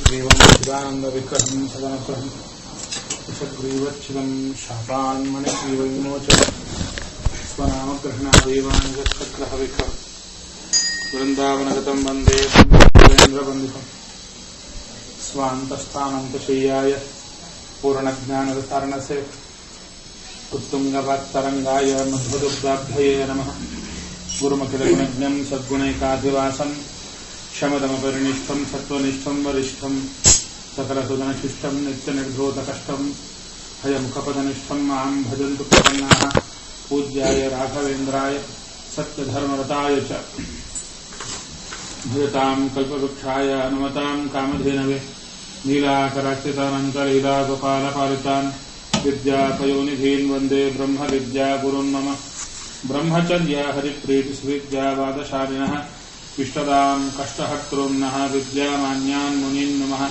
हयग्रीवम् चिदानन्दविग्रहम् सदनुग्रहम् विषग्रीवच्छिदम् शापान्मणिग्रीवविमोचनम् स्वनामग्रहणादेवानुगतग्रहविग्रहम् वृन्दावनगतम् वन्दे ब्रह्मेन्द्रवन्दितम् स्वान्तस्थानन्तशय्याय पूर्णज्ञानवितरणसे उत्तुङ्गवाक्तरङ्गाय मध्वदुग्धाभ्यये नमः। गुरुमखिलगुणज्ञम् सद्गुणैकाधिवासम् शमदमपरिनिष्ठम् सत्त्वनिष्ठम् वरिष्ठम् सकलसुदनशिष्टम् नित्यनिर्धोतकष्टम् हयमुखपदनिष्ठम् माम् भजन्तु प्रपन्नाः। पूज्याय राघवेन्द्राय सत्यधर्मरताय च भजताम् कल्पवृक्षाय अनुमताम् कामधेनवे नीलाकराक्षितानन्तलीलागोपालपालितान् विद्यापयोनिधीन् वन्दे ब्रह्मविद्यागुरुन् मम। ब्रह्मचर्य हरिप्रीतिसुविद्यावादशालिनः इष्टदाम् कष्टहर्तॄन्नः विद्यामान्यान् मुनीन् नमः।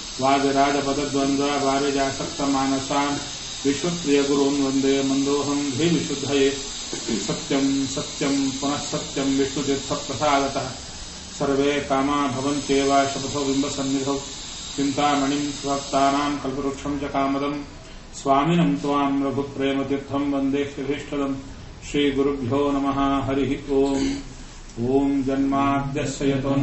वादिराजपदद्वन्द्ववारिजासक्तमानसान् विश्वप्रियगुरून् वन्दे मन्दोऽहम् धीविशुद्धये। सत्यम् सत्यम् पुनः सत्यम् विष्णुतीर्थप्रसादतः सर्वे कामा भवन्त्येव शपथो बिम्बसन्निधौ चिन्तामणिम् स्वभक्तानाम् कल्पवृक्षम् च कामदम् स्वामिनम् त्वाम् रघुप्रेमतीर्थम् वन्दे श्रीभीष्टदम्। श्रीगुरुभ्यो नमः। हरिः ओम्। ॐ जन्माद्यस्य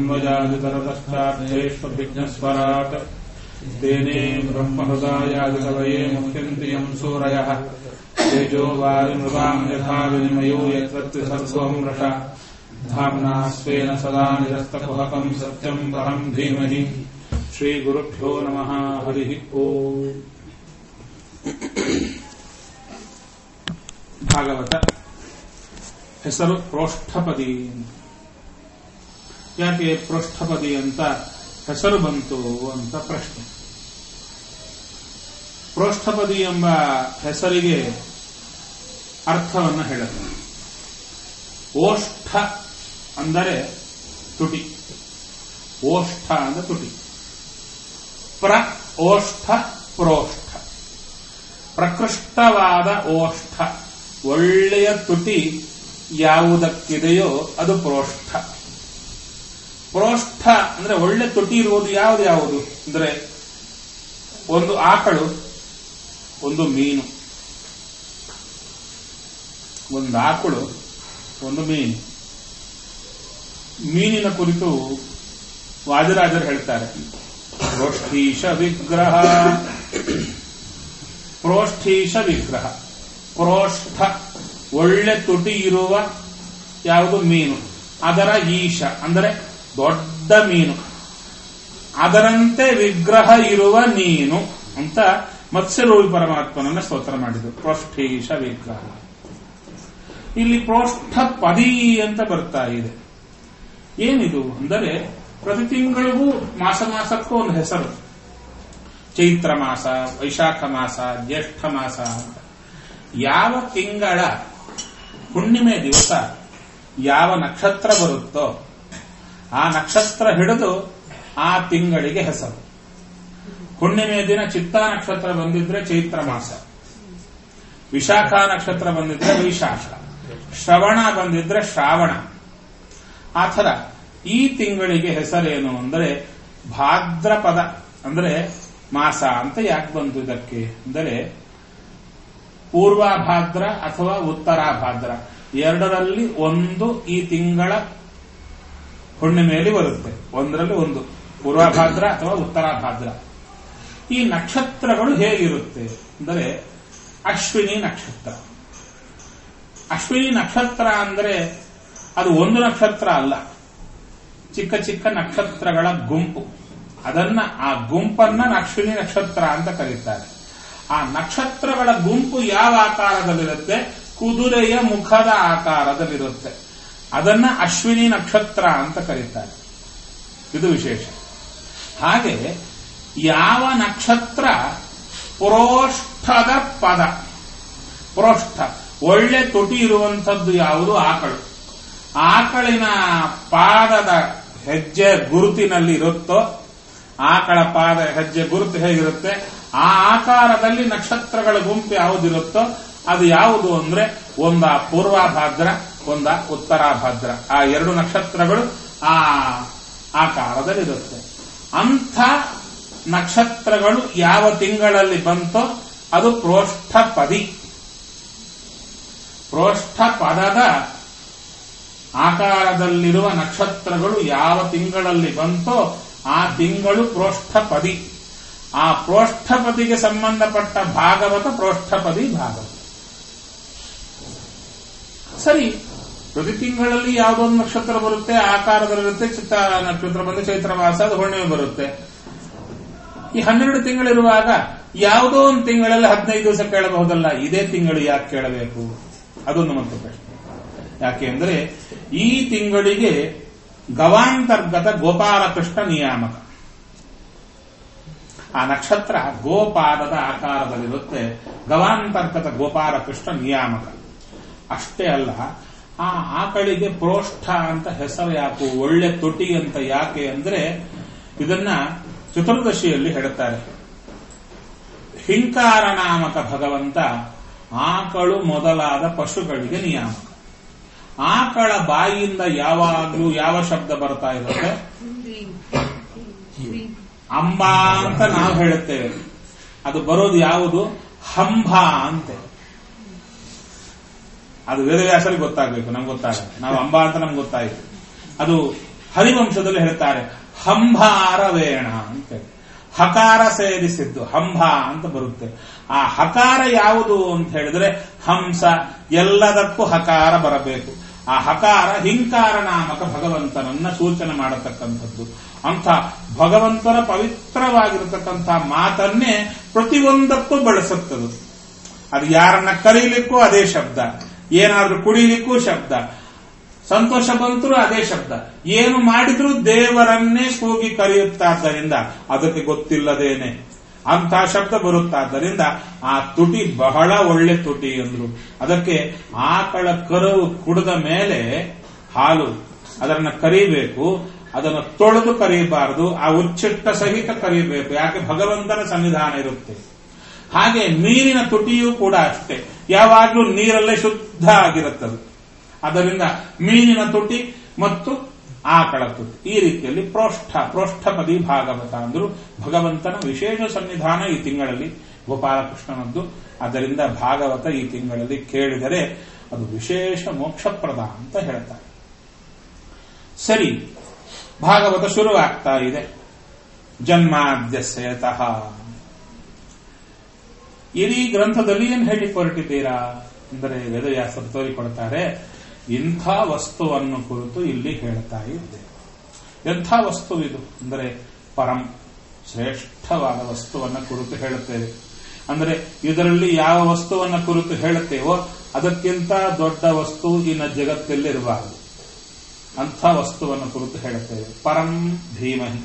यतोऽन्वयादितरतश्चार्थेष्वभिघ्नस्वराट् तेने ब्रह्महृदायादिकवये मुह्यन्ति यं सूरयः तेजो वारिमृगाम् यथा विनिमयो यत्र त्रिसर्गोम् रषा धाम्ना स्वेन सदा निरस्तकुहकम् सत्यम् परम् धीमहि। श्रीगुरुभ्यो नमः। हरिः ओम्। ಭಾಗವತ ಹೆಸರು ಪ್ರೋಷ್ಠಪದಿ. ಯಾಕೆ ಪ್ರೋಷ್ಠಪದಿ ಅಂತ ಹೆಸರು ಬಂತು ಅಂತ ಪ್ರಶ್ನೆ. ಪ್ರೋಷ್ಠಪದಿ ಎಂಬ ಹೆಸರಿಗೆ ಅರ್ಥವನ್ನು ಹೇಳುತ್ತೆ. ಓಷ್ಠ ಅಂದರೆ ತುಟಿ, ಓಷ್ಠ ಅಂದರೆ ತುಟಿ. ಪ್ರ ಓಷ್ಠ ಪ್ರೋಷ್ಠ, ಪ್ರಕೃಷ್ಟವಾದ ಓಷ್ಠ, ಒಳ್ಳೆಯ ತುಟಿ ಯಾವುದಕ್ಕಿದೆಯೋ ಅದು ಪ್ರೋಷ್ಠ. ಪ್ರೋಷ್ಠ ಅಂದ್ರೆ ಒಳ್ಳೆ ತುಟಿ ಇರುವುದು ಯಾವುದು ಅಂದ್ರೆ ಒಂದು ಆಕಳು, ಒಂದು ಮೀನು. ಒಂದು ಆಕಳು, ಒಂದು ಮೀನು. ಮೀನಿನ ಕುರಿತು ವಾದಿರಾಜರು ಹೇಳ್ತಾರೆ, ಪ್ರೋಷ್ಠೀಶ ವಿಗ್ರಹ. ಪ್ರೋಷ್ಠೀಶ ವಿಗ್ರಹ, ಪ್ರೋಷ್ಠ ಒಳ್ಳೆ ತುಟಿ ಇರುವ ಯಾವುದು ಮೀನು, ಅದರ ಈಶ ಅಂದರೆ ದೊಡ್ಡ ಮೀನು, ಅದರಂತೆ ವಿಗ್ರಹ ಇರುವ ನೀನು ಅಂತ ಮತ್ಸ್ಯರೂಪಿ ಪರಮಾತ್ಮನನ್ನ ಸ್ತೋತ್ರ ಮಾಡಿದ್ರು. ಪ್ರೋಷ್ಠೀಶ ವಿಗ್ರಹ. ಇಲ್ಲಿ ಪ್ರೋಷ್ಠ ಪದಿ ಅಂತ ಬರ್ತಾ ಇದೆ. ಏನಿದು ಅಂದರೆ ಪ್ರತಿ ತಿಂಗಳಿಗೂ ಮಾಸಕ್ಕೂ ಒಂದು ಹೆಸರು. ಚೈತ್ರ ಮಾಸ, ವೈಶಾಖ ಮಾಸ, ಜ್ಯೇಷ್ಠ ಮಾಸ ಅಂತ. ಯಾವ ತಿಂಗಳ ಹುಣ್ಣಿಮೆ ದಿವಸ ಯಾವ ನಕ್ಷತ್ರ ಬರುತ್ತೋ ಆ ನಕ್ಷತ್ರ ಹಿಡಿದು ಆ ತಿಂಗಳಿಗೆ ಹೆಸರು. ಹುಣ್ಣಿಮೆ ದಿನ ಚಿತ್ತಾ ನಕ್ಷತ್ರ ಬಂದಿದ್ರೆ ಚೈತ್ರ ಮಾಸ, ವಿಶಾಖ ನಕ್ಷತ್ರ ಬಂದಿದ್ರೆ ವೈಶಾಖ, ಶ್ರವಣ ಬಂದಿದ್ರೆ ಶ್ರಾವಣ. ಆ ಥರ ಈ ತಿಂಗಳಿಗೆ ಹೆಸರೇನು ಅಂದರೆ ಭಾದ್ರಪದ ಅಂದರೆ ಮಾಸ ಅಂತ ಯಾಕೆ ಬಂತು ಇದಕ್ಕೆ ಅಂದರೆ ಪೂರ್ವಭಾದ್ರ ಅಥವಾ ಉತ್ತರಾಭಾದ್ರ ಎರಡರಲ್ಲಿ ಒಂದು ಈ ತಿಂಗಳ ಹುಣ್ಣಿಮೆಯಲ್ಲಿ ಬರುತ್ತೆ. ಒಂದರಲ್ಲಿ ಒಂದು ಪೂರ್ವಭಾದ್ರ ಅಥವಾ ಉತ್ತರಾಭಾದ್ರ. ಈ ನಕ್ಷತ್ರಗಳು ಹೇಗಿರುತ್ತೆ ಅಂದರೆ ಅಶ್ವಿನಿ ನಕ್ಷತ್ರ. ಅಶ್ವಿನಿ ನಕ್ಷತ್ರ ಅಂದರೆ ಅದು ಒಂದು ನಕ್ಷತ್ರ ಅಲ್ಲ, ಚಿಕ್ಕ ಚಿಕ್ಕ ನಕ್ಷತ್ರಗಳ ಗುಂಪು. ಆ ಗುಂಪನ್ನ ಅಶ್ವಿನಿ ನಕ್ಷತ್ರ ಅಂತ ಕರೀತಾರೆ. ಆ ನಕ್ಷತ್ರಗಳ ಗುಂಪು ಯಾವ ಆಕಾರದಲ್ಲಿರುತ್ತೆ? ಕುದುರೆಯ ಮುಖದ ಆಕಾರದಲ್ಲಿರುತ್ತೆ. ಅದನ್ನ ಅಶ್ವಿನಿ ನಕ್ಷತ್ರ ಅಂತ ಕರೀತಾರೆ. ಇದು ವಿಶೇಷ. ಹಾಗೆ ಯಾವ ನಕ್ಷತ್ರ ಪ್ರೋಷ್ಠದ ಪದ, ಪ್ರೋಷ್ಠ ಒಳ್ಳೆ ತುಟಿ ಇರುವಂಥದ್ದು ಯಾವುದು? ಆಕಳು. ಆಕಳಿನ ಪಾದದ ಹೆಜ್ಜೆ ಗುರುತಿನಲ್ಲಿ ಇರುತ್ತೋ, ಆಕಳ ಪಾದ ಹೆಜ್ಜೆ ಗುರುತು ಹೇಗಿರುತ್ತೆ ಆ ಆಕಾರದಲ್ಲಿ ನಕ್ಷತ್ರಗಳ ಗುಂಪು ಯಾವುದಿರುತ್ತೋ ಅದು ಯಾವುದು ಅಂದ್ರೆ ಒಂದ ಪೂರ್ವಭಾದ್ರ, ಒಂದ ಉತ್ತರಾಭಾದ್ರ. ಆ ಎರಡು ನಕ್ಷತ್ರಗಳು ಆ ಆಕಾರದಲ್ಲಿರುತ್ತೆ. ಅಂಥ ನಕ್ಷತ್ರಗಳು ಯಾವ ತಿಂಗಳಲ್ಲಿ ಬಂತೋ ಅದು ಪ್ರೋಷ್ಠಪದಿ. ಪ್ರೋಷ್ಠ ಪದದ ಆಕಾರದಲ್ಲಿರುವ ನಕ್ಷತ್ರಗಳು ಯಾವ ತಿಂಗಳಲ್ಲಿ ಬಂತೋ ಆ ತಿಂಗಳು ಪ್ರೋಷ್ಠಪದಿ. ಆ ಪ್ರೋಷ್ಠಪದಿಗೆ ಸಂಬಂಧಪಟ್ಟ ಭಾಗವತ ಪ್ರೋಷ್ಠಪದಿ ಭಾಗವತ. ಸರಿ, ಪ್ರತಿ ತಿಂಗಳಲ್ಲಿ ಯಾವುದೋ ಒಂದು ನಕ್ಷತ್ರ ಬರುತ್ತೆ, ಆಕಾರದಲ್ಲಿರುತ್ತೆ. ಚಿತ್ತ ನಕ್ಷತ್ರ ಬಂದು ಚೈತ್ರ ಮಾಸ, ಅದು ಹುಣ್ಣಿಮೆ ಬರುತ್ತೆ. ಈ 12 ತಿಂಗಳಿರುವಾಗ ಯಾವುದೋ ಒಂದು ತಿಂಗಳಲ್ಲಿ 15 ದಿವಸ ಕೇಳಬಹುದಲ್ಲ, ಇದೇ ತಿಂಗಳು ಯಾಕೆ ಕೇಳಬೇಕು? ಅದೊಂದು ಮತ್ತು ಪ್ರಶ್ನೆ. ಯಾಕೆ ಅಂದ್ರೆ ಈ ತಿಂಗಳಿಗೆ ಗವಾಂತರ್ಗತ ಗೋಪಾಲಕೃಷ್ಣ ನಿಯಾಮಕ. ಆ ನಕ್ಷತ್ರ ಗೋಪಾದದ ಆಕಾರದಲ್ಲಿರುತ್ತೆ, ಗವಾಂತರ್ಗತ ಗೋಪಾಲಕೃಷ್ಣ ನಿಯಾಮಕ. ಅಷ್ಟೇ ಅಲ್ಲ, ಆ ಆಕಳಿಗೆ ಪ್ರೋಷ್ಠ ಅಂತ ಹೆಸರು ಯಾಕೆ, ಒಳ್ಳೆ ತೊಟಿ ಅಂತ ಯಾಕೆ ಅಂದ್ರೆ ಇದನ್ನ ಚತುರ್ದಶಿಯಲ್ಲಿ ಹೇಳುತ್ತಾರೆ. ಹಿಂಕಾರ ನಾಮಕ ಭಗವಂತ ಆಕಳು ಮೊದಲಾದ ಪಶುಗಳಿಗೆ ನಿಯಾಮಕ. ಆಕಳ ಬಾಯಿಯಿಂದ ಯಾವಾಗಲೂ ಯಾವ ಶಬ್ದ ಬರ್ತಾ ಇರುತ್ತೆ? ಅಂಬಾ ಅಂತ ನಾವು ಹೇಳುತ್ತೇವೆ. ಅದು ಬರೋದು ಯಾವುದು? ಹಂಭ ಅಂತೆ. ಅದು ವೇದವ್ಯಾಸರಿಗೆ ಗೊತ್ತಾಗಬೇಕು, ನಮ್ಗೆ ಗೊತ್ತಾಗಲ್ಲ. ನಾವು ಅಂಬಾ ಅಂತ ನಮ್ಗೆ ಗೊತ್ತಾಯಿತು. ಅದು ಹರಿವಂಶದಲ್ಲಿ ಹೇಳ್ತಾರೆ ಹಂಭಾರವೇಣ ಅಂತ. ಹಕಾರ ಸೇರಿಸಿದ್ದು ಹಂಭ ಅಂತ ಬರುತ್ತೆ. ಆ ಹಕಾರ ಯಾವುದು ಅಂತ ಹೇಳಿದ್ರೆ ಹಂಸ, ಎಲ್ಲದಕ್ಕೂ ಹಕಾರ ಬರಬೇಕು. ಆ ಹಕಾರ ಹಿಂಕಾರ ನಾಮಕ ಭಗವಂತನನ್ನ ಸೂಚನೆ ಮಾಡತಕ್ಕಂಥದ್ದು. ಅಂತ ಭಗವಂತನ ಪವಿತ್ರವಾಗಿರತಕ್ಕಂಥ ಮಾತನ್ನೇ ಪ್ರತಿಯೊಂದಕ್ಕೂ ಬಳಸುತ್ತದೆ. ಅದು ಯಾರನ್ನ ಕರೀಲಿಕ್ಕೂ ಅದೇ ಶಬ್ದ, ಏನಾದ್ರೂ ಕುಡಿಲಿಕ್ಕೂ ಶಬ್ದ, ಸಂತೋಷ ಬಂತರೂ ಅದೇ ಶಬ್ದ, ಏನು ಮಾಡಿದ್ರೂ ದೇವರನ್ನೇ ಕೂಗಿ ಕರೆಯುತ್ತಾದ್ದರಿಂದ ಅದಕ್ಕೆ ಗೊತ್ತಿಲ್ಲದೇನೆ ಅಂಥ ಶಬ್ದ ಬರುತ್ತಾದ್ದರಿಂದ ಆ ತುಟಿ ಬಹಳ ಒಳ್ಳೆ ತುಟಿ ಎಂದ್ರು. ಅದಕ್ಕೆ ಆಕಳ ಕರು ಕುಡಿದ ಮೇಲೆ ಹಾಲು ಅದನ್ನ ಕರಿಬೇಕು, ಅದನ್ನು ತೊಳೆದು ಕರೀಬಾರದು, ಆ ಉಚ್ಚಿಷ್ಟ ಸಹಿತ ಕರೀಬೇಕು. ಯಾಕೆ? ಭಗವಂತನ ಸನ್ನಿಧಾನ ಇರುತ್ತೆ. ಹಾಗೆ ನೀರಿನ ತುಟಿಯೂ ಕೂಡ ಅಷ್ಟೇ, ಯಾವಾಗಲೂ ನೀರಲ್ಲೇ ಶುದ್ಧ ಆಗಿರುತ್ತದೆ. ಅದರಿಂದ ಮೀನಿನ ತುಟಿ ಮತ್ತು ಆಕಳ ತುಟಿ ಈ ರೀತಿಯಲ್ಲಿ ಪ್ರೋಷ್ಠಪದಿ ಭಾಗವತ ಅಂದ್ರು. ಭಗವಂತನ ವಿಶೇಷ ಸನ್ನಿಧಾನ ಈ ತಿಂಗಳಲ್ಲಿ ಗೋಪಾಲಕೃಷ್ಣನದ್ದು. ಅದರಿಂದ ಭಾಗವತ ಈ ತಿಂಗಳಲ್ಲಿ ಕೇಳಿದರೆ ಅದು ವಿಶೇಷ ಮೋಕ್ಷಪ್ರದ ಅಂತ ಹೇಳ್ತಾರೆ. ಸರಿ, ಭಾಗವತ ಶುರುವಾಗ್ತಾ ಇದೆ. ಜನ್ಮಾದ್ಯಸ್ಯತಃ. ಇಡೀ ಗ್ರಂಥದಲ್ಲಿ ಏನು ಹೇಳಿ ಹೊರಟಿದ್ದೀರಾ ಅಂದರೆ ವೇದವ್ಯಾಸರು ತೋರಿಕೊಡ್ತಾರೆ, ಇಂಥ ವಸ್ತುವನ್ನು ಕುರಿತು ಇಲ್ಲಿ ಹೇಳ್ತಾ ಇದ್ದೇವೆ. ಎಂಥ ವಸ್ತು ಇದು ಅಂದರೆ ಪರಂ, ಶ್ರೇಷ್ಠವಾದ ವಸ್ತುವನ್ನು ಕುರಿತು ಹೇಳುತ್ತೇವೆ. ಅಂದರೆ ಇದರಲ್ಲಿ ಯಾವ ವಸ್ತುವನ್ನು ಕುರಿತು ಹೇಳುತ್ತೇವೋ ಅದಕ್ಕಿಂತ ದೊಡ್ಡ ವಸ್ತು ಇನ್ನು ಜಗತ್ತಲ್ಲಿರಬಾರದು. ಅಂಥ ವಸ್ತುವನ್ನು ಕುರಿತು ಹೇಳುತ್ತೇವೆ. ಪರಂ ಧೀಮಹಿ.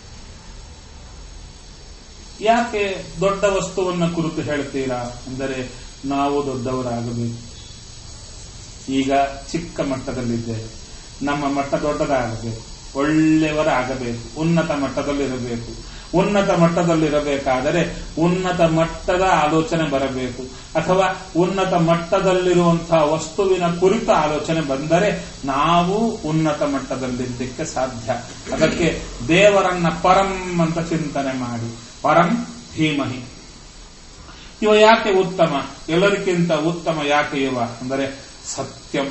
ಯಾಕೆ ದೊಡ್ಡ ವಸ್ತುವನ್ನು ಕುರಿತು ಹೇಳ್ತೀರಾ ಅಂದರೆ ನಾವು ದೊಡ್ಡವರಾಗಬೇಕು. ಈಗ ಚಿಕ್ಕ ಮಟ್ಟದಲ್ಲಿದ್ದೇವೆ, ನಮ್ಮ ಮಟ್ಟ ದೊಡ್ಡದಾಗಬೇಕು, ಒಳ್ಳೆಯವರಾಗಬೇಕು, ಉನ್ನತ ಮಟ್ಟದಲ್ಲಿರಬೇಕು. ಉನ್ನತ ಮಟ್ಟದಲ್ಲಿರಬೇಕಾದರೆ ಉನ್ನತ ಮಟ್ಟದ ಆಲೋಚನೆ ಬರಬೇಕು, ಅಥವಾ ಉನ್ನತ ಮಟ್ಟದಲ್ಲಿರುವಂತಹ ವಸ್ತುವಿನ ಕುರಿತ ಆಲೋಚನೆ ಬಂದರೆ ನಾವು ಉನ್ನತ ಮಟ್ಟದಲ್ಲಿದ್ದಕ್ಕೆ ಸಾಧ್ಯ. ಅದಕ್ಕೆ ದೇವರನ್ನ ಪರಂ ಅಂತ ಚಿಂತನೆ ಮಾಡಿ. ಪರಂ ಧೀಮಹಿ. ಇವ ಯಾಕೆ ಉತ್ತಮ? ಎಲ್ಲರಿಗಿಂತ ಉತ್ತಮ ಯಾಕೆ ಇವ ಅಂದರೆ ಸತ್ಯಂ.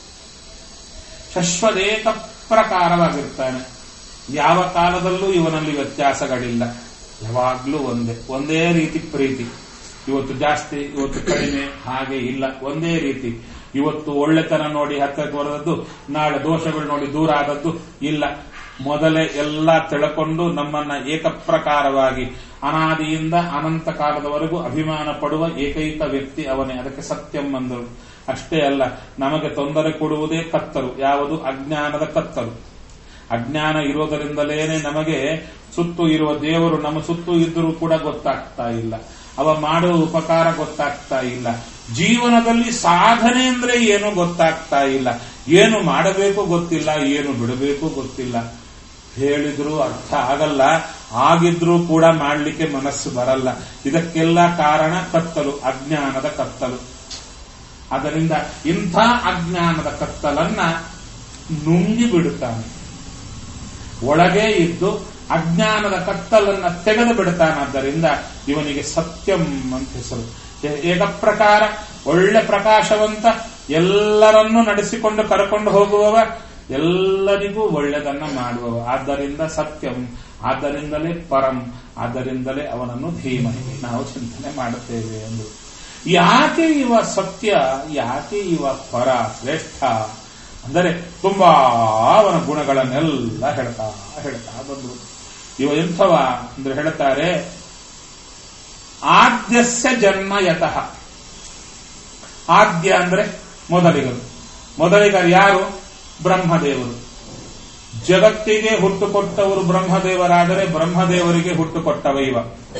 ಶಶ್ವದೇಕ ಪ್ರಕಾರವಾಗಿರ್ತಾನೆ. ಯಾವ ಕಾಲದಲ್ಲೂ ಇವನಲ್ಲಿ ವ್ಯತ್ಯಾಸಗಳಿಲ್ಲ. ಯಾವಾಗ್ಲೂ ಒಂದೇ ರೀತಿ ಪ್ರೀತಿ. ಇವತ್ತು ಜಾಸ್ತಿ, ಇವತ್ತು ಕಡಿಮೆ, ಹಾಗೆ ಇಲ್ಲ. ಒಂದೇ ರೀತಿ. ಇವತ್ತು ಒಳ್ಳೆತನ ನೋಡಿ ಹತ್ತಿರಕ್ಕೆ ಬರದದ್ದು, ನಾಳೆ ದೋಷಗಳು ನೋಡಿ ದೂರ ಆದದ್ದು ಇಲ್ಲ. ಮೊದಲೇ ಎಲ್ಲ ತಿಳ್ಕೊಂಡು ನಮ್ಮನ್ನ ಏಕಪ್ರಕಾರವಾಗಿ ಅನಾದಿಯಿಂದ ಅನಂತ ಕಾಲದವರೆಗೂ ಅಭಿಮಾನ ಪಡುವ ಏಕೈಕ ವ್ಯಕ್ತಿ ಅವನೇ. ಅದಕ್ಕೆ ಸತ್ಯಂ ಅಂದರು. ಅಷ್ಟೇ ಅಲ್ಲ, ನಮಗೆ ತೊಂದರೆ ಕೊಡುವುದೇ ಕತ್ತಲು. ಯಾವುದು? ಅಜ್ಞಾನದ ಕತ್ತಲು. ಅಜ್ಞಾನ ಇರೋದರಿಂದಲೇನೆ ನಮಗೆ ಸುತ್ತು ಇರುವ ದೇವರು ನಮ್ಮ ಸುತ್ತು ಇದ್ದರೂ ಕೂಡ ಗೊತ್ತಾಗ್ತಾ ಇಲ್ಲ. ಅವ ಮಾಡುವ ಉಪಕಾರ ಗೊತ್ತಾಗ್ತಾ ಇಲ್ಲ. ಜೀವನದಲ್ಲಿ ಸಾಧನೆ ಅಂದ್ರೆ ಏನು ಗೊತ್ತಾಗ್ತಾ ಇಲ್ಲ. ಏನು ಮಾಡಬೇಕು ಗೊತ್ತಿಲ್ಲ, ಏನು ಬಿಡಬೇಕು ಗೊತ್ತಿಲ್ಲ. ಹೇಳಿದ್ರೂ ಅರ್ಥ ಆಗಲ್ಲ, ಆಗಿದ್ರೂ ಕೂಡ ಮಾಡಲಿಕ್ಕೆ ಮನಸ್ಸು ಬರಲ್ಲ. ಇದಕ್ಕೆಲ್ಲ ಕಾರಣ ಕತ್ತಲು, ಅಜ್ಞಾನದ ಕತ್ತಲು. ಅದರಿಂದ ಇಂಥ ಅಜ್ಞಾನದ ಕತ್ತಲನ್ನ ನುಂಗಿ ಬಿಡುತ್ತಾನೆ. ಒಳಗೇ ಇದ್ದು ಅಜ್ಞಾನದ ಕತ್ತಲನ್ನ ತೆಗೆದು ಬಿಡ್ತಾನಾದ್ದರಿಂದ ಇವನಿಗೆ ಸತ್ಯಂ ಅಂತ ಹೆಸರು. ಏಕಪ್ರಕಾರ ಒಳ್ಳೆ ಪ್ರಕಾಶವಂತ, ಎಲ್ಲರನ್ನೂ ನಡೆಸಿಕೊಂಡು ಕರ್ಕೊಂಡು ಹೋಗುವವ, ಎಲ್ಲರಿಗೂ ಒಳ್ಳೆದನ್ನ ಮಾಡುವವ. ಆದ್ದರಿಂದ ಸತ್ಯಂ, ಆದ್ದರಿಂದಲೇ ಪರಂ, ಆದ್ದರಿಂದಲೇ ಅವನನ್ನು ಧೀಮಹಿ ನಾವು ಚಿಂತನೆ ಮಾಡುತ್ತೇವೆ ಎಂದು. ಯಾಕೆ ಇವ ಸತ್ಯ, ಯಾಕೆ ಇವ ಪರ ಶ್ರೇಷ್ಠ ಅಂದರೆ ತುಂಬಾ ಅವನ ಗುಣಗಳನ್ನೆಲ್ಲ ಹೇಳ್ತಾ ಬಂದರು. ಇವ ಎಂಥವ ಅಂದ್ರೆ ಹೇಳ್ತಾರೆ, ಆದ್ಯಸ್ಯ ಜನ್ಮ ಯತಃ. ಆದ್ಯ ಅಂದ್ರೆ ಮೊದಲಿಗರು ಯಾರು? ಬ್ರಹ್ಮದೇವರು. ಜಗತ್ತಿಗೆ ಹುಟ್ಟುಕೊಟ್ಟವರು ಬ್ರಹ್ಮದೇವರಾದರೆ ಬ್ರಹ್ಮದೇವರಿಗೆ ಹುಟ್ಟುಕೊಟ್ಟವ ಇವ.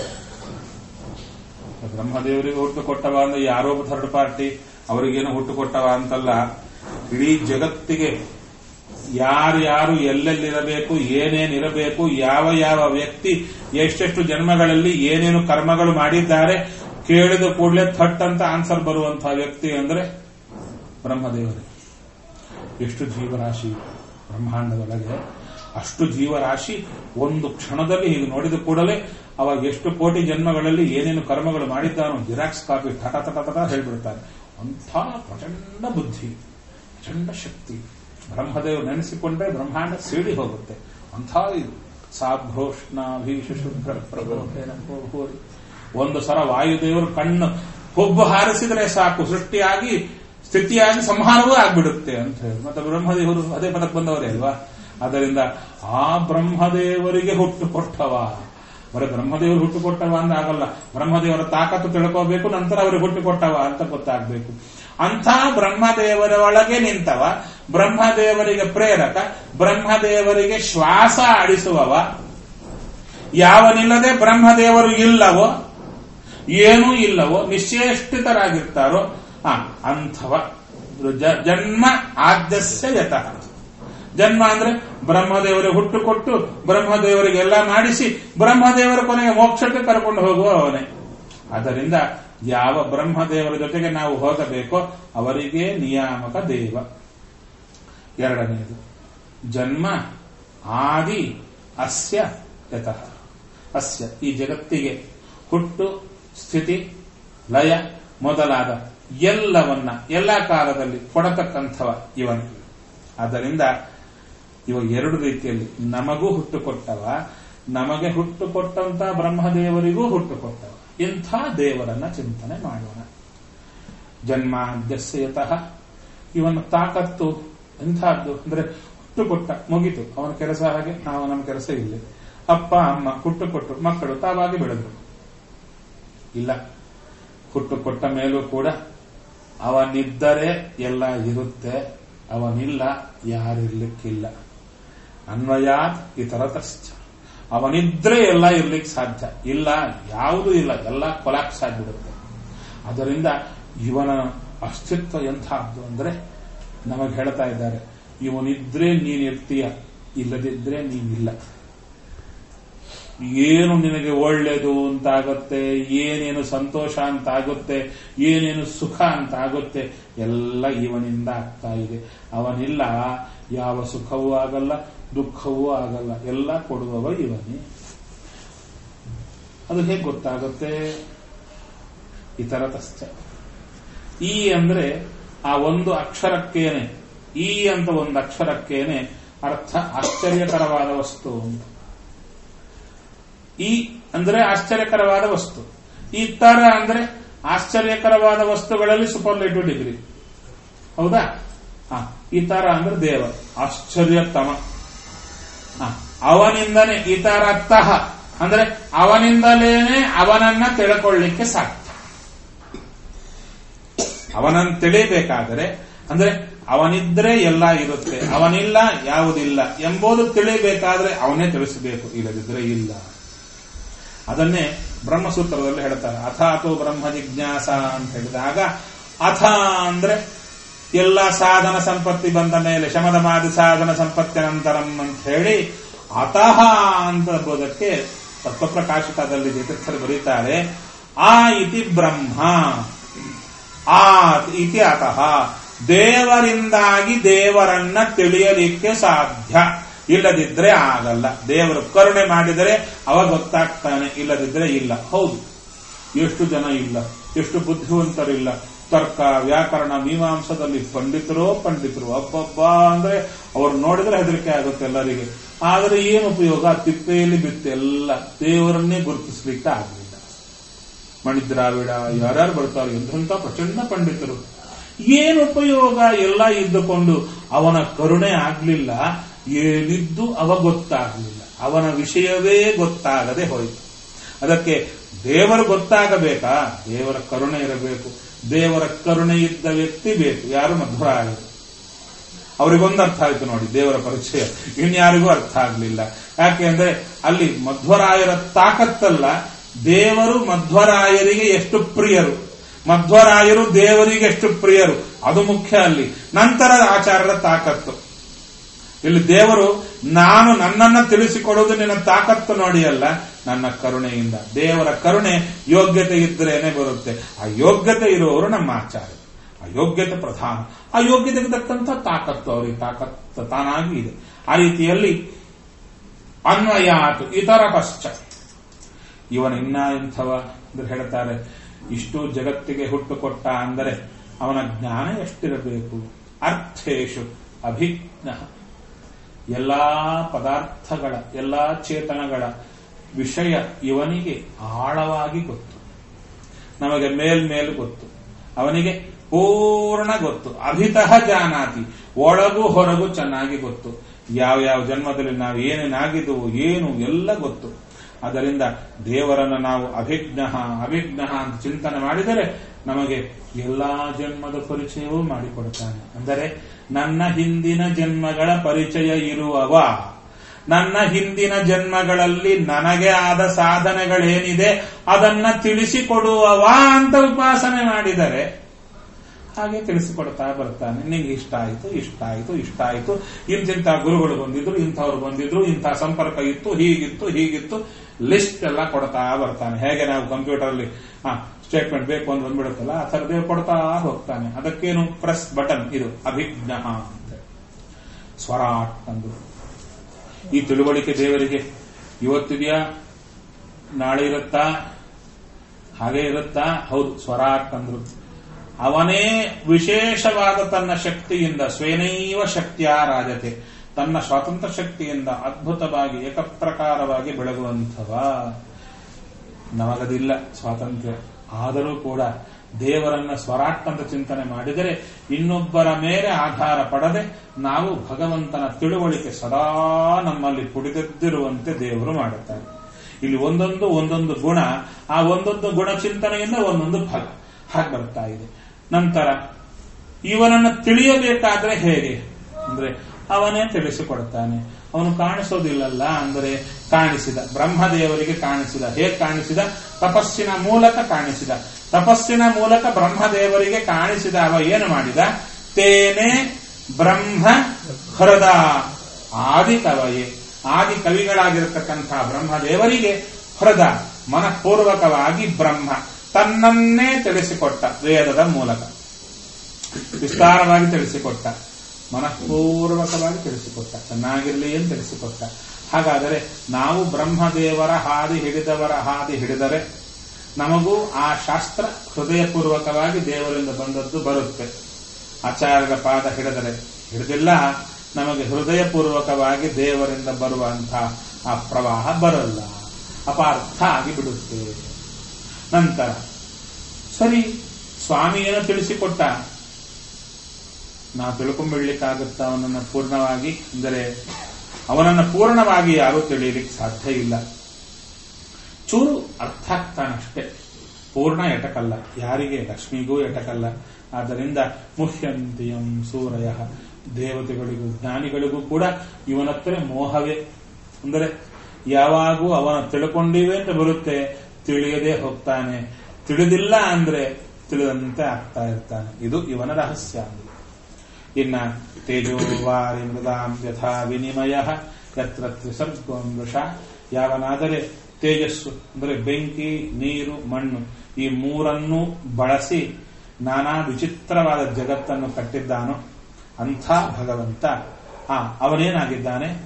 ಬ್ರಹ್ಮದೇವರಿಗೆ ಹುಟ್ಟುಕೊಟ್ಟವ ಅಂದ್ರೆ ಯಾರೋ ಥರ್ಡ್ ಪಾರ್ಟಿ ಅವರಿಗೇನು ಹುಟ್ಟುಕೊಟ್ಟವ ಅಂತಲ್ಲ. ಇಡೀ ಜಗತ್ತಿಗೆ ಯಾರ್ಯಾರು ಎಲ್ಲೆಲ್ಲಿರಬೇಕು, ಏನೇನಿರಬೇಕು, ಯಾವ ಯಾವ ವ್ಯಕ್ತಿ ಎಷ್ಟೆಷ್ಟು ಜನ್ಮಗಳಲ್ಲಿ ಏನೇನು ಕರ್ಮಗಳು ಮಾಡಿದ್ದಾರೆ ಕೇಳಿದ ಕೂಡಲೇ ಥಟ್ ಅಂತ ಆನ್ಸರ್ ಬರುವಂತಹ ವ್ಯಕ್ತಿ ಅಂದ್ರೆ ಬ್ರಹ್ಮದೇವರೇ. ಎಷ್ಟು ಜೀವರಾಶಿ ಬ್ರಹ್ಮಾಂಡದೊಳಗೆ, ಅಷ್ಟು ಜೀವರಾಶಿ ಒಂದು ಕ್ಷಣದಲ್ಲಿ ಹೀಗೆ ನೋಡಿದ ಕೂಡಲೇ ಅವಾಗ ಎಷ್ಟು ಕೋಟಿ ಜನ್ಮಗಳಲ್ಲಿ ಏನೇನು ಕರ್ಮಗಳು ಮಾಡಿದ್ದಾನೋ ಜಿರಾಕ್ಸ್ ಕಾಪಿ ಟಟ ಟಟ ಟಟ ಹೇಳ್ಬಿಡ್ತಾರೆ. ಅಂಥ ಪ್ರಚಂಡ ಬುದ್ಧಿ, ಪ್ರಚಂಡ ಶಕ್ತಿ. ಬ್ರಹ್ಮದೇವರು ನೆನೆಸಿಕೊಂಡ್ರೆ ಬ್ರಹ್ಮಾಂಡ ಸೀಳಿ ಹೋಗುತ್ತೆ. ಅಂಥ ಇದು ಸಾಭ್ರೋಷ್ಣಾಭೀಶುಭ್ರ ಪ್ರಭೋರಿ. ಒಂದು ಸಲ ವಾಯುದೇವರು ಕಣ್ಣು ಹುಬ್ಬು ಹಾರಿಸಿದ್ರೆ ಸಾಕು, ಸೃಷ್ಟಿಯಾಗಿ ಸ್ಥಿತಿಯಾಗಿ ಸಂಹಾರವೂ ಆಗ್ಬಿಡುತ್ತೆ ಅಂತ ಹೇಳಿ. ಮತ್ತೆ ಬ್ರಹ್ಮದೇವರು ಅದೇ ಪದಕ್ಕೆ ಬಂದವರೇ ಅಲ್ವಾ. ಆದ್ದರಿಂದ ಆ ಬ್ರಹ್ಮದೇವರಿಗೆ ಹುಟ್ಟು ಕೊಟ್ಟವ. ಬರೀ ಬ್ರಹ್ಮದೇವರು ಹುಟ್ಟು ಕೊಟ್ಟವ ಅಂದ್ರೆ ಆಗಲ್ಲ. ಬ್ರಹ್ಮದೇವರ ತಾಕತ್ತು ತಿಳ್ಕೋಬೇಕು, ನಂತರ ಅವರಿಗೆ ಹುಟ್ಟು ಕೊಟ್ಟವ ಅಂತ ಗೊತ್ತಾಗಬೇಕು. ಅಂಥ ಬ್ರಹ್ಮದೇವರ ಒಳಗೆ ನಿಂತವ, ಬ್ರಹ್ಮದೇವರಿಗೆ ಪ್ರೇರಕ, ಬ್ರಹ್ಮದೇವರಿಗೆ ಶ್ವಾಸ ಆಡಿಸುವವ. ಯಾವನಿಲ್ಲದೆ ಬ್ರಹ್ಮದೇವರು ಇಲ್ಲವೋ, ಏನೂ ಇಲ್ಲವೋ, ನಿಶ್ಚೇಷ್ಟಿತರಾಗಿರ್ತಾರೋ ಅಂಥವ ಜನ್ಮ ಆದ್ಯಸ್ಯ ಯತಃ. ಜನ್ಮ ಅಂದ್ರೆ ಬ್ರಹ್ಮದೇವರಿಗೆ ಹುಟ್ಟುಕೊಟ್ಟು ಬ್ರಹ್ಮದೇವರಿಗೆಲ್ಲ ಮಾಡಿಸಿ ಬ್ರಹ್ಮದೇವರ ಕೊನೆಗೆ ಮೋಕ್ಷಕ್ಕೆ ಕರ್ಕೊಂಡು ಹೋಗುವ ಅವನೇ. ಆದ್ದರಿಂದ ಯಾವ ಬ್ರಹ್ಮದೇವರ ಜೊತೆಗೆ ನಾವು ಹೋಗಬೇಕೋ ಅವರಿಗೆ ನಿಯಾಮಕ ದೇವ. ಎರಡನೆಯದು ಜನ್ಮ ಆದಿ ಅಸ್ಯ ಯತಃ. ಅಸ್ಯ ಈ ಜಗತ್ತಿಗೆ ಹುಟ್ಟು, ಸ್ಥಿತಿ, ಲಯ ಮೊದಲಾದ ಎಲ್ಲವನ್ನ ಎಲ್ಲ ಕಾಲದಲ್ಲಿ ಕೊಡತಕ್ಕಂಥವ ಇವನು. ಆದ್ದರಿಂದ ಇವ ಎರಡು ರೀತಿಯಲ್ಲಿ ನಮಗೂ ಹುಟ್ಟುಕೊಟ್ಟವ, ನಮಗೆ ಹುಟ್ಟುಕೊಟ್ಟಂತ ಬ್ರಹ್ಮದೇವರಿಗೂ ಹುಟ್ಟುಕೊಟ್ಟವ. ಇಂಥ ದೇವರನ್ನ ಚಿಂತನೆ ಮಾಡೋಣ. ಜನ್ಮಾದ್ಯಸ್ಯತಃ ಇವನ ತಾಕತ್ತು ಎಂಥದ್ದು ಅಂದ್ರೆ ಹುಟ್ಟುಕೊಟ್ಟ, ಮುಗಿತು ಅವನ ಕೆಲಸ. ಹಾಗೆ ನಾವು ನಮ್ಮ ಕೆಲಸ ಇಲ್ಲ. ಅಪ್ಪ ಅಮ್ಮ ಹುಟ್ಟುಕೊಟ್ಟು ಮಕ್ಕಳು ತಾವಾಗಿ ಬೆಳೆದ್ರು. ಇಲ್ಲ, ಹುಟ್ಟುಕೊಟ್ಟ ಮೇಲೂ ಕೂಡ ಅವನಿದ್ದರೆ ಎಲ್ಲ ಇರುತ್ತೆ, ಅವನಿಲ್ಲ ಯಾರಿರ್ಲಿಕ್ಕಿಲ್ಲ. ಅನ್ವಯಾತ್ ಇತರತಶ್ಚ. ಅವನಿದ್ರೆ ಎಲ್ಲ ಇರ್ಲಿಕ್ಕೆ ಸಾಧ್ಯ, ಇಲ್ಲ ಯಾವುದೂ ಇಲ್ಲ, ಎಲ್ಲ ಕೊಲಾಪ್ಸ್ ಆಗಿಬಿಡುತ್ತೆ. ಅದರಿಂದ ಇವನ ಅಸ್ತಿತ್ವ ಎಂಥದ್ದು ಅಂದ್ರೆ ನಮಗೆ ಹೇಳ್ತಾ ಇದ್ದಾರೆ, ಇವನಿದ್ರೆ ನೀನಿರ್ತೀಯ, ಇಲ್ಲದಿದ್ರೆ ನೀನಿಲ್ಲ. ಏನು ನಿನಗೆ ಒಳ್ಳೇದು ಅಂತಾಗುತ್ತೆ, ಏನೇನು ಸಂತೋಷ ಅಂತಾಗುತ್ತೆ, ಏನೇನು ಸುಖ ಅಂತಾಗುತ್ತೆ, ಎಲ್ಲ ಇವನಿಂದ ಆಗ್ತಾ ಇದೆ. ಅವನಿಲ್ಲ ಯಾವ ಸುಖವೂ ಆಗಲ್ಲ, ದುಃಖವೂ ಆಗಲ್ಲ, ಎಲ್ಲ ಕೊಡುವವ ಇವನೇ. ಅದು ಹೇಗೆ ಗೊತ್ತಾಗುತ್ತೆ? ಇತರತಶ್ಚ. ಈ ಅಂದ್ರೆ ಆ ಒಂದು ಅಕ್ಷರಕ್ಕೇನೆ, ಈ ಅಂತ ಒಂದು ಅಕ್ಷರಕ್ಕೇನೆ ಅರ್ಥ ಆಶ್ಚರ್ಯಕರವಾದ ವಸ್ತು ಅಂತ. ಈ ಅಂದ್ರೆ ಆಶ್ಚರ್ಯಕರವಾದ ವಸ್ತು, ಈ ತರ ಅಂದ್ರೆ ಆಶ್ಚರ್ಯಕರವಾದ ವಸ್ತುಗಳಲ್ಲಿ ಸೂಪರ್ಲೇಟಿವ್ ಡಿಗ್ರಿ. ಹೌದಾ? ಈ ತರ ಅಂದ್ರೆ ದೇವ ಆಶ್ಚರ್ಯತಮ. ಅವನಿಂದನೇ ಇತರತಃ ಅಂದ್ರೆ ಅವನಿಂದಲೇನೆ ಅವನನ್ನ ತಿಳ್ಕೊಳ್ಳಿಕ್ಕೆ ಸಾಧ್ಯ. ಅವನನ್ನು ತಿಳಿಬೇಕಾದರೆ ಅಂದ್ರೆ ಅವನಿದ್ರೆ ಎಲ್ಲ ಇರುತ್ತೆ, ಅವನಿಲ್ಲ ಯಾವುದಿಲ್ಲ ಎಂಬುದು ತಿಳಿಬೇಕಾದ್ರೆ ಅವನೇ ತಿಳಿಸಬೇಕು, ಇಲ್ಲದಿದ್ರೆ ಇಲ್ಲ. ಅದನ್ನೇ ಬ್ರಹ್ಮಸೂತ್ರದಲ್ಲಿ ಹೇಳ್ತಾರೆ. ಅಥಾತೋ ಬ್ರಹ್ಮ ಜಿಜ್ಞಾಸ ಅಂತ ಹೇಳಿದಾಗ, ಅಥ ಅಂದ್ರೆ ಎಲ್ಲ ಸಾಧನ ಸಂಪತ್ತಿ ಬಂದ ಮೇಲೆ ಶಮದಮಾದಿ ಸಾಧನ ಸಂಪತ್ತಿ ನಂತರಂ ಅಂತ ಹೇಳಿ ಅತಃ ಅಂತ ಬೋಧಕ್ಕೆ ತತ್ವಪ್ರಕಾಶಿಕದಲ್ಲಿ ತೀರ್ಥರು ಬರೀತಾರೆ. ಆ ಇತಿ ಬ್ರಹ್ಮ, ಆ ಇತಿ ಅತಃ. ದೇವರಿಂದಾಗಿ ದೇವರನ್ನ ತಿಳಿಯಲಿಕ್ಕೆ ಸಾಧ್ಯ. ಇಲ್ಲದಿದ್ರೆ ಆಗಲ್ಲ. ದೇವರು ಕರುಣೆ ಮಾಡಿದರೆ ಅವ ಗೊತ್ತಾಗ್ತಾನೆ, ಇಲ್ಲದಿದ್ರೆ ಇಲ್ಲ. ಹೌದು, ಎಷ್ಟು ಜನ ಇಲ್ಲ, ಎಷ್ಟು ಬುದ್ಧಿವಂತರಿಲ್ಲ. ತರ್ಕ, ವ್ಯಾಕರಣ, ಮೀಮಾಂಸದಲ್ಲಿ ಪಂಡಿತರು ಅಬ್ಬಬ್ಬ ಅಂದ್ರೆ ಅವ್ರು ನೋಡಿದ್ರೆ ಹೆದರಿಕೆ ಆಗುತ್ತೆ ಎಲ್ಲರಿಗೆ. ಆದರೆ ಏನು ಉಪಯೋಗ? ತಿಪ್ಪೆಯಲ್ಲಿ ಬಿತ್ತೆಲ್ಲ ದೇವರನ್ನೇ ಗುರುತಿಸ್ಲಿಕ್ಕೆ ಆಗಲಿಲ್ಲ. ಮಣಿದ್ರಾವಿಡ ಯಾರ್ಯಾರು ಬರ್ತಾರೆ, ಎಂಥ ಪ್ರಚಂಡ ಪಂಡಿತರು, ಏನು ಉಪಯೋಗ? ಎಲ್ಲ ಇದ್ದುಕೊಂಡು ಅವನ ಕರುಣೆ ಆಗ್ಲಿಲ್ಲ, ಏನಿದ್ದು ಅವ ಗೊತ್ತಾಗಲಿಲ್ಲ, ಅವನ ವಿಷಯವೇ ಗೊತ್ತಾಗದೆ ಹೋಯಿತು. ಅದಕ್ಕೆ ದೇವರು ಗೊತ್ತಾಗಬೇಕಾ? ದೇವರ ಕರುಣೆ ಇರಬೇಕು. ದೇವರ ಕರುಣೆ ಇದ್ದ ವ್ಯಕ್ತಿ ಬೇಕು. ಯಾರು? ಮಧ್ವರಾಯರು. ಅವರಿಗೊಂದು ಅರ್ಥ ಆಯ್ತು ನೋಡಿ ದೇವರ ಪರಿಚಯ, ಇನ್ಯಾರಿಗೂ ಅರ್ಥ ಆಗ್ಲಿಲ್ಲ. ಯಾಕೆ ಅಂದ್ರೆ ಅಲ್ಲಿ ಮಧ್ವರಾಯರ ತಾಕತ್ತಲ್ಲ, ದೇವರು ಮಧ್ವರಾಯರಿಗೆ ಎಷ್ಟು ಪ್ರಿಯರು, ಮಧ್ವರಾಯರು ದೇವರಿಗೆ ಎಷ್ಟು ಪ್ರಿಯರು, ಅದು ಮುಖ್ಯ ಅಲ್ಲಿ. ನಂತರ ಆಚಾರ್ಯರ ತಾಕತ್ತು. ಇಲ್ಲಿ ದೇವರು ನಾನು ನನ್ನನ್ನ ತಿಳಿಸಿಕೊಡುವುದು ನಿನ್ನ ತಾಕತ್ತು ನೋಡಿ ಅಲ್ಲ, ನನ್ನ ಕರುಣೆಯಿಂದ. ದೇವರ ಕರುಣೆ ಯೋಗ್ಯತೆ ಇದ್ರೇನೆ ಬರುತ್ತೆ. ಆ ಯೋಗ್ಯತೆ ಇರುವವರು ನಮ್ಮ ಆಚಾರ್ಯ. ಆ ಯೋಗ್ಯತೆ ಪ್ರಧಾನ. ಆ ಯೋಗ್ಯತೆಗೆ ತಕ್ಕಂಥ ತಾಕತ್ತು ಅವರಿಗೆ ತಾಕತ್ತು ತಾನಾಗಿ ಇದೆ. ಆ ರೀತಿಯಲ್ಲಿ ಅನ್ವಯಾತು ಇತರ ಪಶ್ಚ, ಇವನ ಇನ್ನ ಇಂಥವ ಅಂದ್ರೆ ಹೇಳ್ತಾರೆ, ಇಷ್ಟು ಜಗತ್ತಿಗೆ ಹುಟ್ಟು ಕೊಟ್ಟ ಅಂದರೆ ಅವನ ಜ್ಞಾನ ಎಷ್ಟಿರಬೇಕು. ಅರ್ಥೇಶು ಅಭಿಜ್ಞ, ಎಲ್ಲಾ ಪದಾರ್ಥಗಳ ಎಲ್ಲಾ ಚೇತನಗಳ ವಿಷಯ ಇವನಿಗೆ ಆಳವಾಗಿ ಗೊತ್ತು. ನಮಗೆ ಮೇಲ್ಮೇಲು ಗೊತ್ತು, ಅವನಿಗೆ ಪೂರ್ಣ ಗೊತ್ತು. ಅಭಿತಃ ಜಾನಾತಿ, ಒಳಗೂ ಹೊರಗೂ ಚೆನ್ನಾಗಿ ಗೊತ್ತು. ಯಾವ ಜನ್ಮದಲ್ಲಿ ನಾವು ಏನೇನಾಗಿದ್ದವು ಏನು ಎಲ್ಲ ಗೊತ್ತು. ಅದರಿಂದ ದೇವರನ್ನು ನಾವು ಅಭಿಜ್ಞ ಅಂತ ಚಿಂತನೆ ಮಾಡಿದರೆ ನಮಗೆ ಎಲ್ಲಾ ಜನ್ಮದ ಪರಿಚಯವೂ ಮಾಡಿಕೊಡ್ತಾನೆ. ಅಂದರೆ ನನ್ನ ಹಿಂದಿನ ಜನ್ಮಗಳ ಪರಿಚಯ ಇರುವವ, ನನ್ನ ಹಿಂದಿನ ಜನ್ಮಗಳಲ್ಲಿ ನನಗೆ ಆದ ಸಾಧನೆಗಳೇನಿದೆ ಅದನ್ನ ತಿಳಿಸಿಕೊಡುವವ ಅಂತ ಉಪಾಸನೆ ಮಾಡಿದರೆ ಹಾಗೆ ತಿಳಿಸಿಕೊಡ್ತಾ ಬರ್ತಾನೆ. ನಿಂಗೆ ಇಷ್ಟ ಆಯಿತು, ಇಂತಿಂಥ ಗುರುಗಳು ಬಂದಿದ್ರು, ಇಂಥವ್ರು ಬಂದಿದ್ರು, ಇಂಥ ಸಂಪರ್ಕ ಇತ್ತು, ಹೀಗಿತ್ತು ಲಿಸ್ಟ್ ಎಲ್ಲ ಕೊಡ್ತಾ ಬರ್ತಾನೆ. ಹೇಗೆ ನಾವು ಕಂಪ್ಯೂಟರ್ ಅಲ್ಲಿ ಸ್ಟೇಟ್ಮೆಂಟ್ ಬೇಕು ಅಂತ ಬಂದ್ಬಿಡುತ್ತಲ್ಲ, ಆ ಥರದೇ ಕೊಡ್ತಾ ಹೋಗ್ತಾನೆ. ಅದಕ್ಕೇನು ಪ್ರೆಸ್ ಬಟನ್, ಇದು ಅಭಿಜ್ಞ ಅಂತ. ಸ್ವರಾಟ್ ಅಂದು ಈ ತಿಳುವಳಿಕೆ ದೇವರಿಗೆ ಇವತ್ತಿದೆಯಾ, ನಾಳೆ ಇರುತ್ತಾ, ಹಾಗೆ ಇರುತ್ತಾ? ಹೌದು, ಸ್ವರಾಟ್ ಅಂದ್ರು. ಅವನೇ ವಿಶೇಷವಾದ ತನ್ನ ಶಕ್ತಿಯಿಂದ ಸ್ವೇನೈವ ಶಕ್ತಿಯ ರಾಜತೆ, ತನ್ನ ಸ್ವಾತಂತ್ರ್ಯ ಶಕ್ತಿಯಿಂದ ಅದ್ಭುತವಾಗಿ ಏಕಪ್ರಕಾರವಾಗಿ ಬೆಳಗುವಂಥವ. ನಮಗದಿಲ್ಲ ಸ್ವಾತಂತ್ರ್ಯ. ಆದರೂ ಕೂಡ ದೇವರನ್ನ ಸ್ವರಾಟ್ ಅಂತ ಚಿಂತನೆ ಮಾಡಿದರೆ ಇನ್ನೊಬ್ಬರ ಮೇಲೆ ಆಧಾರ ಪಡದೆ ನಾವು ಭಗವಂತನ ತಿಳುವಳಿಕೆ ಸದಾ ನಮ್ಮಲ್ಲಿ ಪುಡಿದೆದ್ದಿರುವಂತೆ ದೇವರು ಮಾಡುತ್ತಾರೆ. ಇಲ್ಲಿ ಒಂದೊಂದು ಗುಣ, ಆ ಒಂದೊಂದು ಗುಣ ಚಿಂತನೆಯಿಂದ ಒಂದೊಂದು ಫಲ ಹಾಗೆ ಬರ್ತಾ ಇದೆ. ನಂತರ ಇವನನ್ನು ತಿಳಿಯಬೇಕಾದ್ರೆ ಹೇಗೆ ಅಂದ್ರೆ ಅವನೇ ತಿಳಿಸಿಕೊಡ್ತಾನೆ. ಅವನು ಕಾಣಿಸೋದಿಲ್ಲಲ್ಲ ಅಂದರೆ ಕಾಣಿಸಿದ, ಬ್ರಹ್ಮದೇವರಿಗೆ ಕಾಣಿಸಿದ. ಹೇಗೆ ಕಾಣಿಸಿದ? ತಪಸ್ಸಿನ ಮೂಲಕ ಕಾಣಿಸಿದ. ತಪಸ್ಸಿನ ಮೂಲಕ ಬ್ರಹ್ಮದೇವರಿಗೆ ಕಾಣಿಸಿದ. ಅವ ಏನು ಮಾಡಿದ? ತೇನೆ ಬ್ರಹ್ಮ ಹೃದ ಆದಿ ಕವಯೇ, ಆದಿ ಕವಿಗಳಾಗಿರತಕ್ಕಂಥ ಬ್ರಹ್ಮದೇವರಿಗೆ ಹೃದ ಮನಃಪೂರ್ವಕವಾಗಿ ಬ್ರಹ್ಮ ತನ್ನನ್ನೇ ತಿಳಿಸಿಕೊಟ್ಟ. ವೇದದ ಮೂಲಕ ವಿಸ್ತಾರವಾಗಿ ತಿಳಿಸಿಕೊಟ್ಟ, ಮನಃಪೂರ್ವಕವಾಗಿ ತಿಳಿಸಿಕೊಟ್ಟ, ಚೆನ್ನಾಗಿರಲಿ ಎಂದು ತಿಳಿಸಿಕೊಟ್ಟ. ಹಾಗಾದರೆ ನಾವು ಬ್ರಹ್ಮದೇವರ ಹಾದಿ ಹಿಡಿದವರ ಹಾದಿ ಹಿಡಿದರೆ ನಮಗೂ ಆ ಶಾಸ್ತ್ರ ಹೃದಯಪೂರ್ವಕವಾಗಿ ದೇವರಿಂದ ಬಂದದ್ದು ಬರುತ್ತೆ. ಆಚಾರ್ಯರ ಪಾದ ಹಿಡಿದರೆ, ಹಿಡಿದಿಲ್ಲ ನಮಗೆ ಹೃದಯಪೂರ್ವಕವಾಗಿ ದೇವರಿಂದ ಬರುವಂತಹ ಆ ಪ್ರವಾಹ ಬರಲ್ಲ, ಅಪಾರ್ಥ ಆಗಿ ಬಿಡುತ್ತೆ. ನಂತರ ಸರಿ, ಸ್ವಾಮಿ ಏನೋ ತಿಳಿಸಿಕೊಟ್ಟ, ನಾವು ತಿಳ್ಕೊಂಡ್ಬಿಡ್ಲಿಕ್ಕಾಗುತ್ತ ಅವನನ್ನು ಪೂರ್ಣವಾಗಿ? ಅಂದರೆ ಅವನನ್ನು ಪೂರ್ಣವಾಗಿ ಯಾರೂ ತಿಳಿಯಲಿಕ್ಕೆ ಸಾಧ್ಯ ಇಲ್ಲ. ಚೂರು ಅರ್ಥ ಆಗ್ತಾನಷ್ಟೇ, ಪೂರ್ಣ ಎಟಕಲ್ಲ. ಯಾರಿಗೆ? ಲಕ್ಷ್ಮಿಗೂ ಎಟಕಲ್ಲ. ಆದ್ದರಿಂದ ಮುಹ್ಯಂತಿಯಂ ಸೂರಯ, ದೇವತೆಗಳಿಗೂ ಜ್ಞಾನಿಗಳಿಗೂ ಕೂಡ ಇವನತ್ರ ಮೋಹವೇ. ಅಂದರೆ ಯಾವಾಗೂ ಅವನ ತಿಳ್ಕೊಂಡಿವೆ ಅಂತ ಬರುತ್ತೆ, ತಿಳಿಯದೇ ಹೋಗ್ತಾನೆ. ತಿಳಿದಿಲ್ಲ ಅಂದ್ರೆ ತಿಳಿದಂತೆ ಆಗ್ತಾ ಇರ್ತಾನೆ. ಇದು ಇವನ ರಹಸ್ಯ. ಇನ್ನ ತೇಜೋವಾರಿ ಮೃದಾಂ ಯಥಾ ವಿನಿಮಯ ಯತ್ರ ತ್ರಿಸರ್ಗೋ ಮೃಷ, ಯಾವನಾದರೆ ತೇಜಸ್ಸು ಅಂದರೆ ಬೆಂಕಿ, ನೀರು, ಮಣ್ಣು ಈ ಮೂರನ್ನೂ ಬಳಸಿ ನಾನಾ ವಿಚಿತ್ರವಾದ ಜಗತ್ತನ್ನು ಕಟ್ಟಿದ್ದಾನೋ ಅಂಥ ಭಗವಂತ ಅವನೇನಾಗಿದ್ದಾನೆ?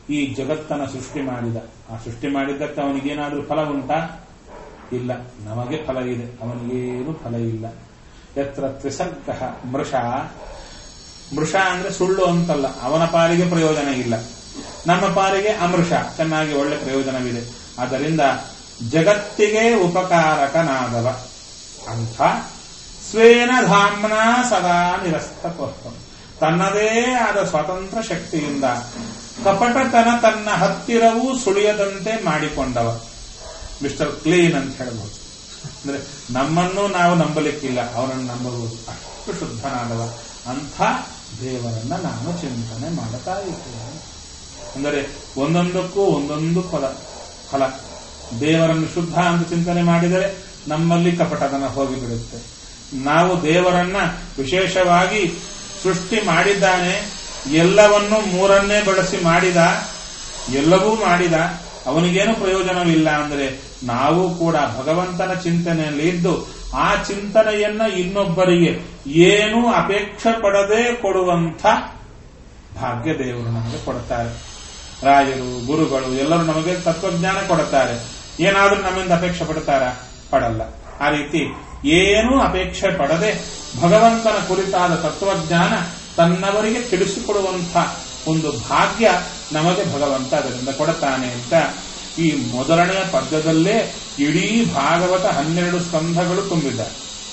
ಈ ಜಗತ್ತನ್ನು ಸೃಷ್ಟಿ ಮಾಡಿದ. ಆ ಸೃಷ್ಟಿ ಮಾಡಿದ್ದಕ್ಕೆ ಅವನಿಗೇನಾದ್ರೂ ಫಲ ಉಂಟಾ? ಇಲ್ಲ. ನಮಗೆ ಫಲ ಇದೆ, ಅವನಿಗೇನು ಫಲ ಇಲ್ಲ. ಯತ್ರ ತ್ರಿಸರ್ಗ ಮೃಷ, ಮೃಷ ಅಂದ್ರೆ ಸುಳ್ಳು ಅಂತಲ್ಲ, ಅವನ ಪಾಲಿಗೆ ಪ್ರಯೋಜನ ಇಲ್ಲ, ನಮ್ಮ ಪಾಲಿಗೆ ಅಮೃಷ, ಚೆನ್ನಾಗಿ ಒಳ್ಳೆ ಪ್ರಯೋಜನವಿದೆ. ಆದ್ದರಿಂದ ಜಗತ್ತಿಗೆ ಉಪಕಾರಕನಾದವ ಅಂಥ ಸ್ವೇನ ಧಾಮ್ನ ಸದಾ ನಿರಸ್ತಕೋಸ್ತ, ತನ್ನದೇ ಆದ ಸ್ವತಂತ್ರ ಶಕ್ತಿಯಿಂದ ಕಪಟತನ ತನ್ನ ಹತ್ತಿರವೂ ಸುಳಿಯದಂತೆ ಮಾಡಿಕೊಂಡವ. ಮಿಸ್ಟರ್ ಕ್ಲೀನ್ ಅಂತ ಹೇಳಬಹುದು. ಅಂದ್ರೆ ನಮ್ಮನ್ನು ನಾವು ನಂಬಲಿಕ್ಕಿಲ್ಲ, ಅವನನ್ನು ನಂಬಬಹುದು, ಅಷ್ಟು ಶುದ್ಧನಾದವ. ಅಂಥ ದೇವರನ್ನ ನಾನು ಚಿಂತನೆ ಮಾಡುತ್ತಾ ಇದ್ದೇನೆ. ಅಂದರೆ ಒಂದೊಂದಕ್ಕೂ ಒಂದೊಂದು ಫಲ. ದೇವರನ್ನು ಶುದ್ಧ ಅಂತ ಚಿಂತನೆ ಮಾಡಿದರೆ ನಮ್ಮಲ್ಲಿ ಕಪಟತನ ಹೋಗಿಬಿಡುತ್ತೆ. ನಾವು ದೇವರನ್ನ ವಿಶೇಷವಾಗಿ ಸೃಷ್ಟಿ ಮಾಡಿದ್ದಾನೆ, ಎಲ್ಲವನ್ನೂ ಮೂರನ್ನೇ ಬಳಸಿ ಮಾಡಿದ, ಎಲ್ಲವೂ ಮಾಡಿದ, ಅವನಿಗೇನು ಪ್ರಯೋಜನವಿಲ್ಲ ಅಂದ್ರೆ ನಾವು ಕೂಡ ಭಗವಂತನ ಚಿಂತನೆಯಲ್ಲಿ ಇದ್ದು ಆ ಚಿಂತನೆಯನ್ನ ಇನ್ನೊಬ್ಬರಿಗೆ ಏನೂ ಅಪೇಕ್ಷೆ ಪಡದೆ ಕೊಡುವಂಥ ಭಾಗ್ಯ ದೇವರು ನಮಗೆ ಕೊಡುತ್ತಾರೆ. ರಾಜರು, ಗುರುಗಳು ಎಲ್ಲರೂ ನಮಗೆ ತತ್ವಜ್ಞಾನ ಕೊಡುತ್ತಾರೆ. ಏನಾದ್ರೂ ನಮ್ಮಿಂದ ಅಪೇಕ್ಷೆ ಪಡ್ತಾರಾ? ಪಡಲ್ಲ. ಆ ರೀತಿ ಏನೂ ಅಪೇಕ್ಷೆ ಪಡದೆ ಭಗವಂತನ ಕುರಿತಾದ ತತ್ವಜ್ಞಾನ ತನ್ನವರಿಗೆ ತಿಳಿಸಿಕೊಡುವಂಥ ಒಂದು ಭಾಗ್ಯ ನಮಗೆ ಭಗವಂತ ಅದರಿಂದ ಕೊಡುತ್ತಾನೆ ಅಂತ ಈ ಮೊದಲನೆಯ ಪದ್ಯದಲ್ಲೇ ಇಡೀ ಭಾಗವತ 12 ಸ್ಕಂಧಗಳು ತುಂಬಿದ್ದಾರೆ.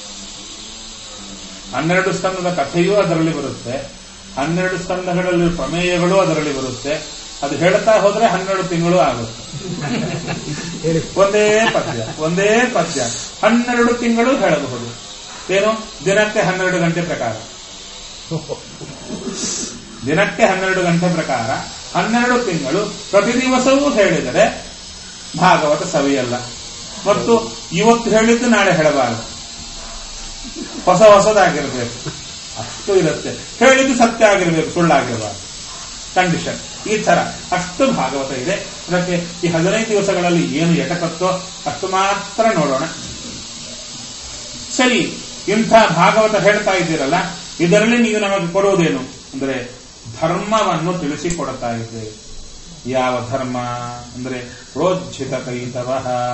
12 ಸ್ಕಂದದ ಕಥೆಯೂ ಅದರಲ್ಲಿ ಬರುತ್ತೆ, 12 ಸ್ಕಂದಗಳಲ್ಲಿ ಪ್ರಮೇಯಗಳು ಅದರಲ್ಲಿ ಬರುತ್ತೆ. ಅದು ಹೇಳ್ತಾ ಹೋದ್ರೆ 12 ತಿಂಗಳು ಆಗುತ್ತೆ. ಒಂದೇ ಪದ್ಯ 12 ತಿಂಗಳು ಹೇಳಬಹುದು. ಏನು? ದಿನಕ್ಕೆ 12 ಗಂಟೆ ಪ್ರಕಾರ, ದಿನಕ್ಕೆ 12 ಗಂಟೆ ಪ್ರಕಾರ 12 ತಿಂಗಳು ಪ್ರತಿ ದಿವಸವೂ ಹೇಳಿದರೆ ಭಾಗವತ ಸವಿಯಲ್ಲ. ಮತ್ತು ಇವತ್ತು ಹೇಳಿದ್ದು ನಾಳೆ ಹೇಳಬಾರದು, ಹೊಸದಾಗಿರ್ಬೇಕು, ಅಷ್ಟು ಇರುತ್ತೆ. ಹೇಳಿದ್ದು ಸತ್ಯ ಆಗಿರ್ಬೇಕು, ಸುಳ್ಳಾಗಿರಬಾರದು, ಕಂಡೀಷನ್. ಈ ತರ ಅಷ್ಟು ಭಾಗವತ ಇದೆ. ಅದಕ್ಕೆ ಈ 15 ದಿವಸಗಳಲ್ಲಿ ಏನು ಎಟಕತ್ತೋ ಅಷ್ಟು ಮಾತ್ರ ನೋಡೋಣ. ಸರಿ, ಇಂಥ ಭಾಗವತ ಹೇಳ್ತಾ ಇದ್ದೀರಲ್ಲ, ಇದರಲ್ಲಿ ನೀವು ನಮಗೆ ಕೊಡುವುದೇನು ಅಂದ್ರೆ ಧರ್ಮವನ್ನು ತಿಳಿಸಿಕೊಡ್ತಾ ಇದ್ದೇವೆ. ಯಾವ ಧರ್ಮ ಅಂದ್ರೆ ಪ್ರೋಜ್ಜಿತ ಕೈತವ,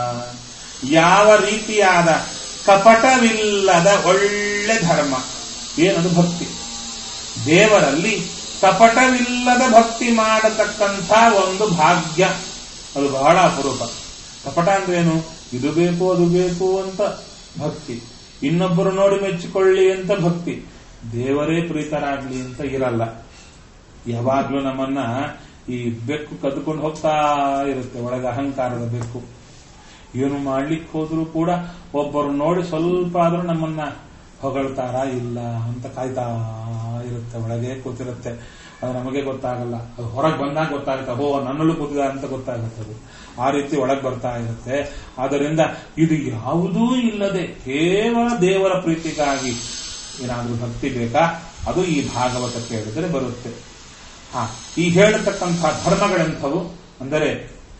ಯಾವ ರೀತಿಯಾದ ಕಪಟವಿಲ್ಲದ ಒಳ್ಳೆ ಧರ್ಮ. ಏನದು? ಭಕ್ತಿ. ದೇವರಲ್ಲಿ ಕಪಟವಿಲ್ಲದ ಭಕ್ತಿ ಮಾಡತಕ್ಕಂಥ ಒಂದು ಭಾಗ್ಯ, ಅದು ಬಹಳ ಅಪರೂಪ. ಕಪಟ ಅಂದ್ರೇನು? ಇದು ಬೇಕು ಅದು ಬೇಕು ಅಂತ ಭಕ್ತಿ, ಇನ್ನೊಬ್ಬರು ನೋಡಿ ಮೆಚ್ಚಿಕೊಳ್ಳಿ ಅಂತ ಭಕ್ತಿ, ದೇವರೇ ಪ್ರೀತರಾಗ್ಲಿ ಅಂತ ಇರಲ್ಲ. ಯಾವಾಗ್ಲೂ ನಮ್ಮನ್ನ ಈ ಬೆಕ್ಕು ಕದ್ಕೊಂಡು ಹೋಗ್ತಾ ಇರುತ್ತೆ, ಒಳಗೆ ಅಹಂಕಾರದ ಬೆಕ್ಕು. ಏನು ಮಾಡ್ಲಿಕ್ಕೆ ಹೋದ್ರೂ ಕೂಡ ಒಬ್ಬರು ನೋಡಿ ಸ್ವಲ್ಪ ಆದ್ರೂ ನಮ್ಮನ್ನ ಹೊಗಳ್ತಾರಾ ಇಲ್ಲ ಅಂತ ಕಾಯ್ತಾ ಇರುತ್ತೆ, ಒಳಗೆ ಕೂತಿರುತ್ತೆ. ಅದು ನಮಗೆ ಗೊತ್ತಾಗಲ್ಲ, ಅದು ಹೊರಗೆ ಬಂದಾಗ ಗೊತ್ತಾಗುತ್ತೆ, ಹೋ ನನ್ನಲ್ಲೂ ಕೂತಿದ ಅಂತ ಗೊತ್ತಾಗುತ್ತೆ. ಅದು ಆ ರೀತಿ ಒಳಗೆ ಬರ್ತಾ ಇರುತ್ತೆ. ಆದ್ದರಿಂದ ಇದು ಯಾವುದೂ ಇಲ್ಲದೆ ಕೇವಲ ದೇವರ ಪ್ರೀತಿಗಾಗಿ ಏನಾದ್ರೂ ಭಕ್ತಿ ಬೇಕಾ? ಅದು ಈ ಭಾಗವತ ಕೇಳಿದರೆ ಬರುತ್ತೆ. ಈ ಹೇಳತಕ್ಕಂಥ ಧರ್ಮಗಳೆಂಥವು ಅಂದರೆ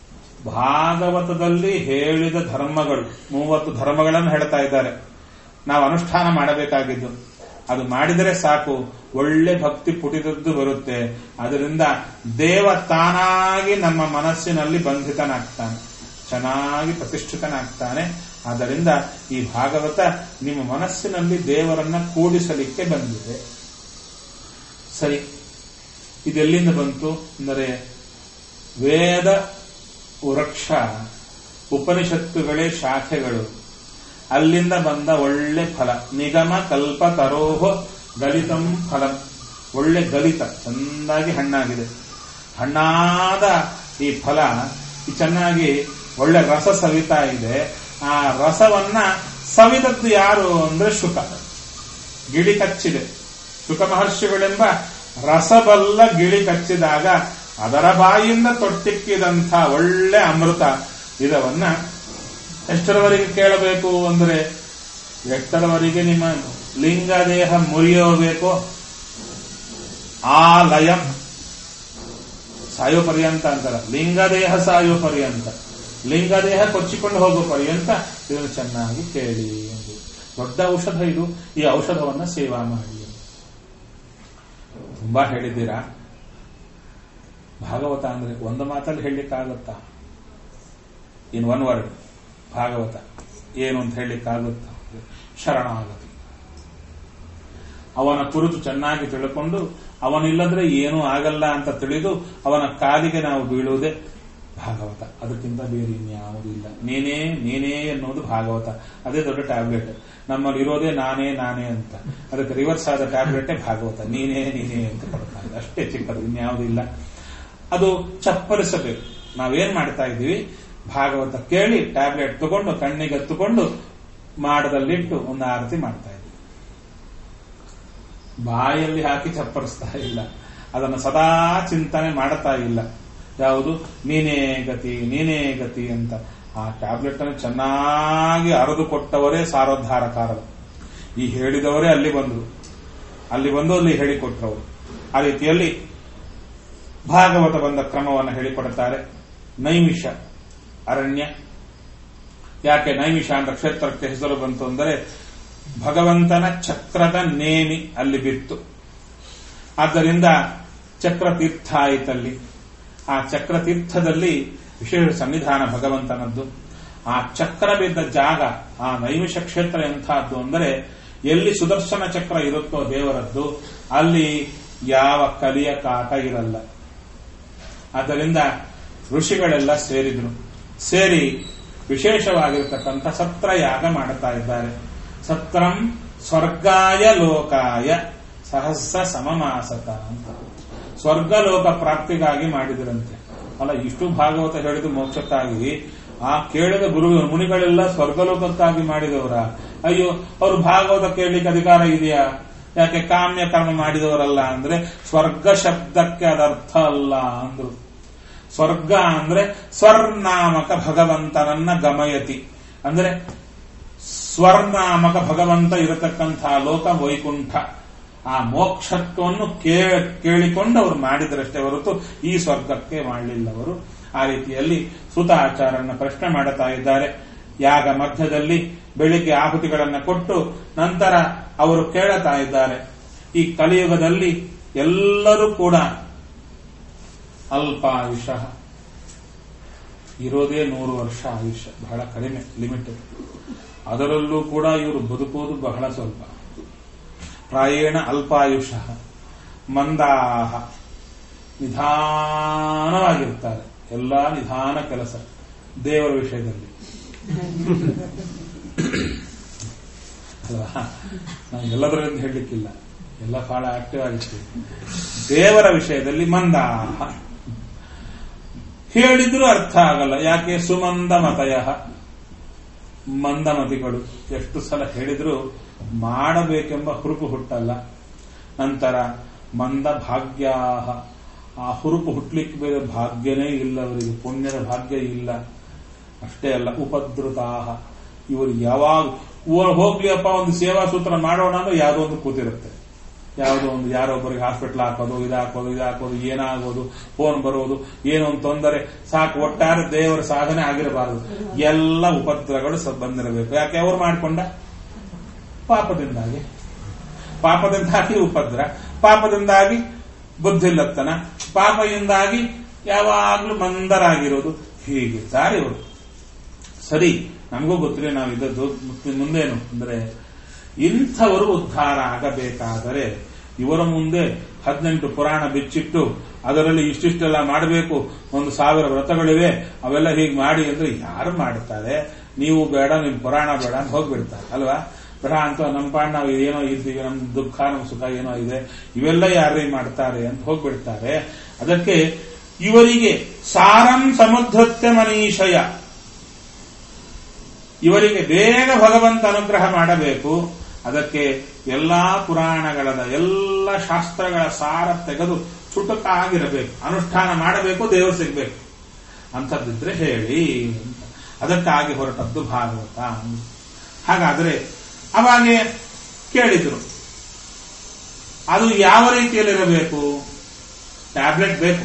ಭಾಗವತದಲ್ಲಿ ಹೇಳಿದ ಧರ್ಮಗಳು 30 ಧರ್ಮಗಳನ್ನು ಹೇಳ್ತಾ ಇದ್ದಾರೆ. ನಾವು ಅನುಷ್ಠಾನ ಮಾಡಬೇಕಾಗಿದ್ದು, ಅದು ಮಾಡಿದರೆ ಸಾಕು, ಒಳ್ಳೆ ಭಕ್ತಿ ಪುಟಿದದ್ದು ಬರುತ್ತೆ. ಅದರಿಂದ ದೇವ ತಾನಾಗಿ ನಮ್ಮ ಮನಸ್ಸಿನಲ್ಲಿ ಬಂಧಿತನಾಗ್ತಾನೆ, ಚೆನ್ನಾಗಿ ಪ್ರತಿಷ್ಠಿತನಾಗ್ತಾನೆ. ಆದ್ದರಿಂದ ಈ ಭಾಗವತ ನಿಮ್ಮ ಮನಸ್ಸಿನಲ್ಲಿ ದೇವರನ್ನ ಕೂಡಿಸಲಿಕ್ಕೆ ಬಂದಿದೆ. ಸರಿ, ಇದೆಲ್ಲಿಂದ ಬಂತು ಅಂದರೆ ವೇದ ವೃಕ್ಷ, ಉಪನಿಷತ್ತುಗಳೇ ಶಾಖೆಗಳು, ಅಲ್ಲಿಂದ ಬಂದ ಒಳ್ಳೆ ಫಲ. ನಿಗಮ ಕಲ್ಪ ತರೋಹ ಗಲಿತಂ ಫಲಂ, ಒಳ್ಳೆ ಗಲಿತ, ಚೆನ್ನಾಗಿ ಹಣ್ಣಾಗಿದೆ. ಹಣ್ಣಾದ ಈ ಫಲ ಚೆನ್ನಾಗಿ ಒಳ್ಳೆ ರಸ ಸವಿತಾ ಇದೆ. ಆ ರಸವನ್ನ ಸವಿದದ್ದು ಯಾರು ಅಂದ್ರೆ ಶುಕ. ಗಿಳಿ ಕಚ್ಚಿದೆ, ಶುಕ ಮಹರ್ಷಿಗಳೆಂಬ ರಸಬಲ್ಲ ಗಿಳಿ ಕಚ್ಚಿದಾಗ ಅದರ ಬಾಯಿಂದ ತೊಟ್ಟಿಕ್ಕಿದಂಥ ಒಳ್ಳೆ ಅಮೃತ. ಇದವನ್ನ ಎಷ್ಟರವರೆಗೆ ಕೇಳಬೇಕು ಅಂದ್ರೆ, ಎಷ್ಟರವರೆಗೆ ನಿಮ್ಮ ಲಿಂಗದೇಹ ಮುರಿಯೋಬೇಕು, ಆ ಲಯ ಸಾಯೋ ಪರ್ಯಂತ ಅಂತಾರ. ಲಿಂಗದೇಹ ಸಾಯೋ ಪರ್ಯಂತ, ಲಿಂಗದೇಹ ಕೊಚ್ಚಿಕೊಂಡು ಹೋಗೋ ಪರ್ಯಂತ ಇದನ್ನು ಚೆನ್ನಾಗಿ ಕೇಳಿ. ದೊಡ್ಡ ಔಷಧ ಇದು. ಈ ಔಷಧವನ್ನ ಸೇವಾ ಮಾಡಿ. ತುಂಬಾ ಹೇಳಿದ್ದೀರಾ. ಭಾಗವತ ಅಂದ್ರೆ ಒಂದು ಮಾತಲ್ಲಿ ಹೇಳಲಿಕ್ಕಾಗುತ್ತಾ? ಇನ್ ಒನ್ ವರ್ಡ್ ಭಾಗವತ ಏನು ಅಂತ ಹೇಳಲಿಕ್ಕಾಗುತ್ತಾ? ಶರಣಾಗತಿ. ಅವನ ಕುರಿತು ಚೆನ್ನಾಗಿ ತಿಳ್ಕೊಂಡು ಅವನಿಲ್ಲದ್ರೆ ಏನೂ ಆಗಲ್ಲ ಅಂತ ತಿಳಿದು ಅವನ ಕಾಲಿಗೆ ನಾವು ಬೀಳುವುದೇ ಭಾಗವತ. ಅದಕ್ಕಿಂತ ಬೇರೆ ಇನ್ಯಾವುದೂ ಇಲ್ಲ. ನೀನೇ ನೀನೇ ಎನ್ನುವುದು ಭಾಗವತ. ಅದೇ ದೊಡ್ಡ ಟ್ಯಾಬ್ಲೆಟ್. ನಮ್ಮಲ್ಲಿ ಇರೋದೇ ನಾನೇ ನಾನೇ ಅಂತ. ಅದಕ್ಕೆ ರಿವರ್ಸ್ ಆದ ಟ್ಯಾಬ್ಲೆಟೇ ಭಾಗವತ. ನೀನೇ ನೀನೇ ಅಂತ ಕೊಡ್ತಾ ಇದೆ. ಅಷ್ಟೇ ಚಿಕ್ಕದು, ಇನ್ಯಾವುದೂ ಇಲ್ಲ. ಅದು ಚಪ್ಪಲಿಸಬೇಕು. ನಾವೇನ್ ಮಾಡ್ತಾ ಇದ್ದೀವಿ? ಭಾಗವತ ಕೇಳಿ ಟ್ಯಾಬ್ಲೆಟ್ ತಗೊಂಡು ಕಣ್ಣಿಗೆ ಹತ್ತುಕೊಂಡು ಮಾಡದಲ್ಲಿಟ್ಟು ಒಂದು ಆರತಿ ಮಾಡ್ತಾ ಇದ್ದೀವಿ. ಬಾಯಲ್ಲಿ ಹಾಕಿ ಚಪ್ಪರಿಸ್ತಾ ಇಲ್ಲ. ಅದನ್ನು ಸದಾ ಚಿಂತನೆ ಮಾಡ್ತಾ ಇಲ್ಲ. ಯಾವುದು? ನೀನೇ ಗತಿ ನೀನೇ ಗತಿ ಅಂತ. ಆ ಟ್ಯಾಬ್ಲೆಟ್ ಅನ್ನು ಚೆನ್ನಾಗಿ ಅರೆದು ಕೊಟ್ಟವರೇ ಸಾರೋದ್ಧಾರಕಾರರು. ಈ ಹೇಳಿದವರೇ ಅಲ್ಲಿ ಬಂದು ಅಲ್ಲಿ ಹೇಳಿಕೊಟ್ಟವರು. ಆ ರೀತಿಯಲ್ಲಿ ಭಾಗವತ ಬಂದ ಕ್ರಮವನ್ನು ಹೇಳಿಕೊಡುತ್ತಾರೆ. ನೈಮಿಷ ಅರಣ್ಯ. ಯಾಕೆ ನೈಮಿಷ ಅಂತ ಕ್ಷೇತ್ರಕ್ಕೆ ಹೆಸರು ಬಂತು ಅಂದರೆ ಭಗವಂತನ ಚಕ್ರದ ನೇಮಿ ಅಲ್ಲಿ ಬಿತ್ತು. ಆದ್ದರಿಂದ ಚಕ್ರತೀರ್ಥ ಆಯಿತಲ್ಲಿ. ಆ ಚಕ್ರತೀರ್ಥದಲ್ಲಿ ವಿಶೇಷ ಸನ್ನಿಧಾನ ಭಗವಂತನದ್ದು. ಆ ಚಕ್ರ ಬಿದ್ದ ಜಾಗ, ಆ ನೈಮಿಷ ಕ್ಷೇತ್ರ ಎಂಥದ್ದು ಅಂದರೆ ಎಲ್ಲಿ ಸುದರ್ಶನ ಚಕ್ರ ಇರುತ್ತೋ ದೇವರದ್ದು, ಅಲ್ಲಿ ಯಾವ ಕಲಿಯ ಕಾಟ ಇರಲ್ಲ. ಆದ್ದರಿಂದ ಋಷಿಗಳೆಲ್ಲ ಸೇರಿ ವಿಶೇಷವಾಗಿರತಕ್ಕಂಥ ಸತ್ರಯಾಗ ಮಾಡುತ್ತಾ ಇದ್ದಾರೆ. ಸತ್ರಂ ಸ್ವರ್ಗಾಯ ಲೋಕಾಯ ಸಹಸ್ರ ಸಮಮಾಸತ ಅಂತ. ಸ್ವರ್ಗಲೋಕ ಪ್ರಾಪ್ತಿಗಾಗಿ ಮಾಡಿದರಂತೆ. ಅಲ್ಲ, ಇಷ್ಟು ಭಾಗವತ ಹೇಳಿದು ಮೋಕ್ಷಕ್ಕಾಗಿ. ಆ ಕೇಳಿದ ಮುನಿಗಳೆಲ್ಲ ಸ್ವರ್ಗಲೋಕಕ್ಕಾಗಿ ಮಾಡಿದವರ? ಅಯ್ಯೋ, ಅವರು ಭಾಗವತ ಕೇಳಲಿಕ್ಕೆ ಅಧಿಕಾರ ಇದೆಯಾ? ಯಾಕೆ ಕಾಮ್ಯ ಕರ್ಮ ಮಾಡಿದವರಲ್ಲ ಅಂದ್ರೆ ಸ್ವರ್ಗ ಶಬ್ದಕ್ಕೆ ಅದರ್ಥ ಅಲ್ಲ ಅಂದ್ರು. ಸ್ವರ್ಗ ಅಂದ್ರೆ ಸ್ವರ್ನಾಮಕ ಭಗವಂತನನ್ನ ಗಮಯತಿ ಅಂದ್ರೆ ಸ್ವರ್ನಾಮಕ ಭಗವಂತ ಇರತಕ್ಕಂತಹ ಲೋಕ ವೈಕುಂಠ. ಆ ಮೋಕ್ಷತ್ವವನ್ನು ಕೇಳಿಕೊಂಡು ಅವರು ಮಾಡಿದರಷ್ಟೇ ಹೊರತು ಈ ಸ್ವರ್ಗಕ್ಕೆ ಮಾಡಲಿಲ್ಲವರು. ಆ ರೀತಿಯಲ್ಲಿ ಸುತಾಚಾರ್ಯನ ಪ್ರಶ್ನೆ ಮಾಡುತ್ತಾ ಇದ್ದಾರೆ. ಯಾಗ ಮಧ್ಯದಲ್ಲಿ ಬೆಳಿಗ್ಗೆ ಆಹುತಿಗಳನ್ನು ಕೊಟ್ಟು ನಂತರ ಅವರು ಕೇಳುತ್ತಾ ಇದ್ದಾರೆ, ಈ ಕಲಿಯುಗದಲ್ಲಿ ಎಲ್ಲರೂ ಕೂಡ ಅಲ್ಪ ಆಯುಷ, ಇರೋದೇ 100 ವರ್ಷ ಆಯುಷ್ಯ, ಬಹಳ ಕಡಿಮೆ ಲಿಮಿಟ್. ಅದರಲ್ಲೂ ಕೂಡ ಇವರು ಬದುಕೋದು ಬಹಳ ಸ್ವಲ್ಪ. ಪ್ರಾಯೇಣ ಅಲ್ಪಾಯುಷ ಮಂದಾಹ, ನಿಧಾನವಾಗಿರ್ತಾರೆ. ಎಲ್ಲ ನಿಧಾನ ಕೆಲಸ ದೇವರ ವಿಷಯದಲ್ಲಿ ಅಲ್ವಾ? ನಾವು ಎಲ್ಲದರಿಂದ ಹೇಳಲಿಕ್ಕಿಲ್ಲ, ಎಲ್ಲ ಬಹಳ ಆಕ್ಟಿವ್ ಆಗಿರ್ತೀವಿ. ದೇವರ ವಿಷಯದಲ್ಲಿ ಮಂದಾಹ. ಹೇಳಿದ್ರೂ ಅರ್ಥ ಆಗಲ್ಲ. ಯಾಕೆ? ಸುಮಂದ ಮತಯ, ಮಂದಮತಿಗಳು. ಎಷ್ಟು ಸಲ ಹೇಳಿದ್ರೂ ಮಾಡಬೇಕೆಂಬ ಹುರುಪು ಹುಟ್ಟಲ್ಲ. ನಂತರ ಮಂದ ಭಾಗ್ಯಾಹ, ಆ ಹುರುಪು ಹುಟ್ಟಲಿಕ್ಕೆ ಬೇರೆ ಭಾಗ್ಯನೇ ಇಲ್ಲ ಅವರಿಗೆ, ಪುಣ್ಯದ ಭಾಗ್ಯ ಇಲ್ಲ. ಅಷ್ಟೇ ಅಲ್ಲ, ಉಪದ್ರುತಾಹ, ಇವರು ಯಾವಾಗ ಹೋಗ್ಲಿಯಪ್ಪ ಒಂದು ಸೇವಾ ಸೂತ್ರ ಮಾಡೋಣ ಅಂದ್ರೆ ಯಾವುದೋ ಒಂದು ಕೂತಿರುತ್ತೆ. ಯಾವುದೋ ಒಂದು ಯಾರೊಬ್ಬರಿಗೆ ಹಾಸ್ಪಿಟಲ್ ಹಾಕೋದು, ಇದಾಕೋದು, ಏನಾಗೋದು, ಫೋನ್ ಬರೋದು, ಏನೋ ಒಂದು ತೊಂದರೆ, ಸಾಕು. ಒಟ್ಟಾರೆ ದೇವರ ಸಾಧನೆ ಆಗಿರಬಾರದು. ಎಲ್ಲ ಉಪದ್ರಗಳು ಬಂದಿರಬೇಕು. ಯಾಕೆ? ಅವ್ರು ಮಾಡಿಕೊಂಡ ಪಾಪದಿಂದಾಗಿ ಉಪದ್ರ, ಪಾಪದಿಂದಾಗಿ ಬುದ್ಧಿಲ್ಲತ್ತನ, ಪಾಪದಿಂದಾಗಿ ಯಾವಾಗ್ಲೂ ಮಂದರಾಗಿರೋದು. ಹೀಗಿದ್ದಾರೆ ಇವರು. ಸರಿ, ನಮಗೂ ಗೊತ್ತಿಲ್ಲ ನಾವು ಇದ್ದದ್ದು ಮುಂದೇನು ಅಂದ್ರೆ, ಇಂಥವರು ಉದ್ಧಾರ ಆಗಬೇಕಾದರೆ ಇವರ ಮುಂದೆ 18 ಪುರಾಣ ಬಿಚ್ಚಿಟ್ಟು ಅದರಲ್ಲಿ ಇಷ್ಟಿಷ್ಟೆಲ್ಲ ಮಾಡಬೇಕು, 1000 ವ್ರತಗಳಿವೆ, ಅವೆಲ್ಲ ಹೀಗೆ ಮಾಡಿ ಅಂದ್ರೆ ಯಾರು ಮಾಡುತ್ತಾರೆ? ನೀವು ಬೇಡ, ನಿಮ್ ಪುರಾಣ ಬೇಡ ಅಂತ ಹೋಗ್ಬಿಡ್ತಾರೆ ಅಲ್ವಾ? ಬೇಡ ಅಂತ ನಮ್ಮ ಪಾಡ್ ನಾವು ಏನೋ ಇದ್ದೀವಿ, ನಮ್ ದುಃಖ ನಮ್ ಸುಖ ಏನೋ ಇದೆ, ಇವೆಲ್ಲ ಯಾರೇ ಮಾಡ್ತಾರೆ ಅಂತ ಹೋಗ್ಬಿಡ್ತಾರೆ. ಅದಕ್ಕೆ ಇವರಿಗೆ ಸಾರಂ ಸಮುದ್ರತ್ಯ ಮನೀಷಯ, ಇವರಿಗೆ ಬೇಗ ಭಗವಂತ ಅನುಗ್ರಹ ಮಾಡಬೇಕು. ಅದಕ್ಕೆ ಎಲ್ಲಾ ಪುರಾಣಗಳ ಎಲ್ಲ ಶಾಸ್ತ್ರಗಳ ಸಾರ ತೆಗೆದು ಚುಟುಕಾಗಿರಬೇಕು, ಅನುಷ್ಠಾನ ಮಾಡಬೇಕು, ದೇವರು ಸಿಗಬೇಕು. ಅಂಥದ್ದಿದ್ರೆ ಹೇಳಿ. ಅದಕ್ಕಾಗಿ ಹೊರಟದ್ದು ಭಾಗವತ. ಹಾಗಾದ್ರೆ ಅವಾಗೆ ಕೇಳಿದ್ರು, ಅದು ಯಾವ ರೀತಿಯಲ್ಲಿರಬೇಕು? ಟ್ಯಾಬ್ಲೆಟ್ ಬೇಕು.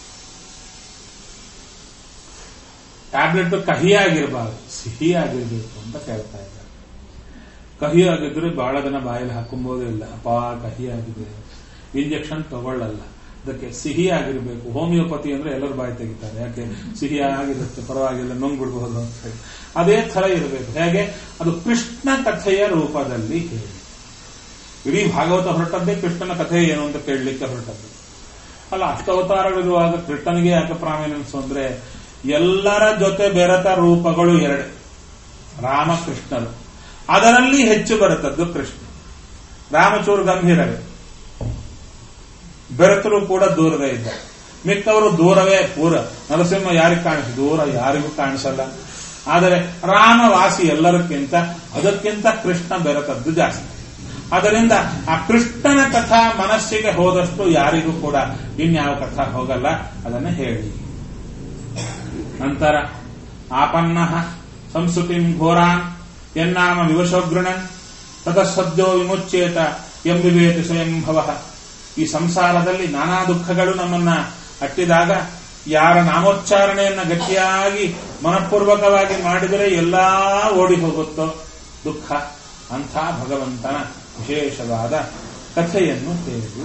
ಟ್ಯಾಬ್ಲೆಟ್ ಕಹಿಯಾಗಿರಬಾರದು, ಸಿಹಿಯಾಗಿರ್ಬೇಕು ಅಂತ ಕೇಳ್ತಾ ಇದ್ದಾರೆ. ಕಹಿಯಾಗಿದ್ರೆ ಬಹಳ ದಿನ ಬಾಯಲ್ಲಿ ಹಾಕೊಂಬೋದೇ ಇಲ್ಲ. ಅಪ್ಪ ಕಹಿಯಾಗಿದೆ, ಇಂಜೆಕ್ಷನ್ ತಗೊಳ್ಳಲ್ಲ. ಅದಕ್ಕೆ ಸಿಹಿಯಾಗಿರ್ಬೇಕು. ಹೋಮಿಯೋಪತಿ ಅಂದ್ರೆ ಎಲ್ಲರೂ ಬಾಯಿ ತೆಗಿತಾರೆ, ಯಾಕೆ ಸಿಹಿಯಾಗಿರುತ್ತೆ, ಪರವಾಗಿಲ್ಲ, ನುಂಗ್ಬಿಡ್ಬಹುದು ಅಂತ ಹೇಳಿ. ಅದೇ ಥರ ಇರಬೇಕು. ಹೇಗೆ ಅದು ಕೃಷ್ಣ ಕಥೆಯ ರೂಪದಲ್ಲಿ ಹೇಳಿ. ಇಡೀ ಭಾಗವತ ಹೊರಟದ್ದೇ ಕೃಷ್ಣನ ಕಥೆ ಏನು ಅಂತ ಕೇಳಲಿಕ್ಕೆ ಹೊರಟದ್ದು ಅಲ್ಲ. ಅಷ್ಟಾವತಾರಗಳಿರುವಾಗ ಕೃಷ್ಣನಿಗೆ ಯಾಕೆ ಪ್ರಾಮೀನೆನ್ಸ್ ಅಂದ್ರೆ ಎಲ್ಲರ ಜೊತೆ ಬೆರೆತ ರೂಪಗಳು ಎರಡೇ, ರಾಮಕೃಷ್ಣರು. ಅದರಲ್ಲಿ ಹೆಚ್ಚು ಬರುತ್ತದ್ದು ಕೃಷ್ಣ. ರಾಮಚೂರು ಗಂಭೀರವೇ, ಬೆರೆತರು ಕೂಡ ದೂರವೇ ಇದ್ದ. ಮಿಕ್ಕವರು ದೂರವೇ ಪೂರ. ನರಸಿಂಹ ಯಾರಿಗೆ ಕಾಣಿಸ, ದೂರ ಯಾರಿಗೂ ಕಾಣಿಸಲ್ಲ. ಆದರೆ ರಾಮವಾಸಿ ಎಲ್ಲರಕ್ಕಿಂತ, ಅದಕ್ಕಿಂತ ಕೃಷ್ಣ ಬೆರೆತದ್ದು ಜಾಸ್ತಿ. ಅದರಿಂದ ಆ ಕೃಷ್ಣನ ಕಥಾ ಮನಸ್ಸಿಗೆ ಹೋದಷ್ಟು ಯಾರಿಗೂ ಕೂಡ ಇನ್ಯಾವ ಕಥಾ ಹೋಗಲ್ಲ. ಅದನ್ನ ಹೇಳಿ. ನಂತರ ಆಪನ್ನ ಸಂಸ್ಕೃತಿಂ ಘೋರಾನ್ ಎನ್ನಾಮ ವಿವಶೋಗೃಣನ್ ತತಃಸದ್ಯೋ ವಿಮುಚ್ಯೇತ ಎಂಬಿವೇತಿ ಸ್ವಯಂಭವ. ಈ ಸಂಸಾರದಲ್ಲಿ ನಾನಾ ದುಃಖಗಳು ನಮ್ಮನ್ನ ಅಟ್ಟಿದಾಗ ಯಾರ ನಾಮೋಚ್ಚಾರಣೆಯನ್ನ ಗಟ್ಟಿಯಾಗಿ ಮನಪೂರ್ವಕವಾಗಿ ಮಾಡಿದರೆ ಎಲ್ಲಾ ಓಡಿ ಹೋಗುತ್ತೋ ದುಃಖ, ಅಂಥ ಭಗವಂತನ ವಿಶೇಷವಾದ ಕಥೆಯನ್ನು ಕೇಳು.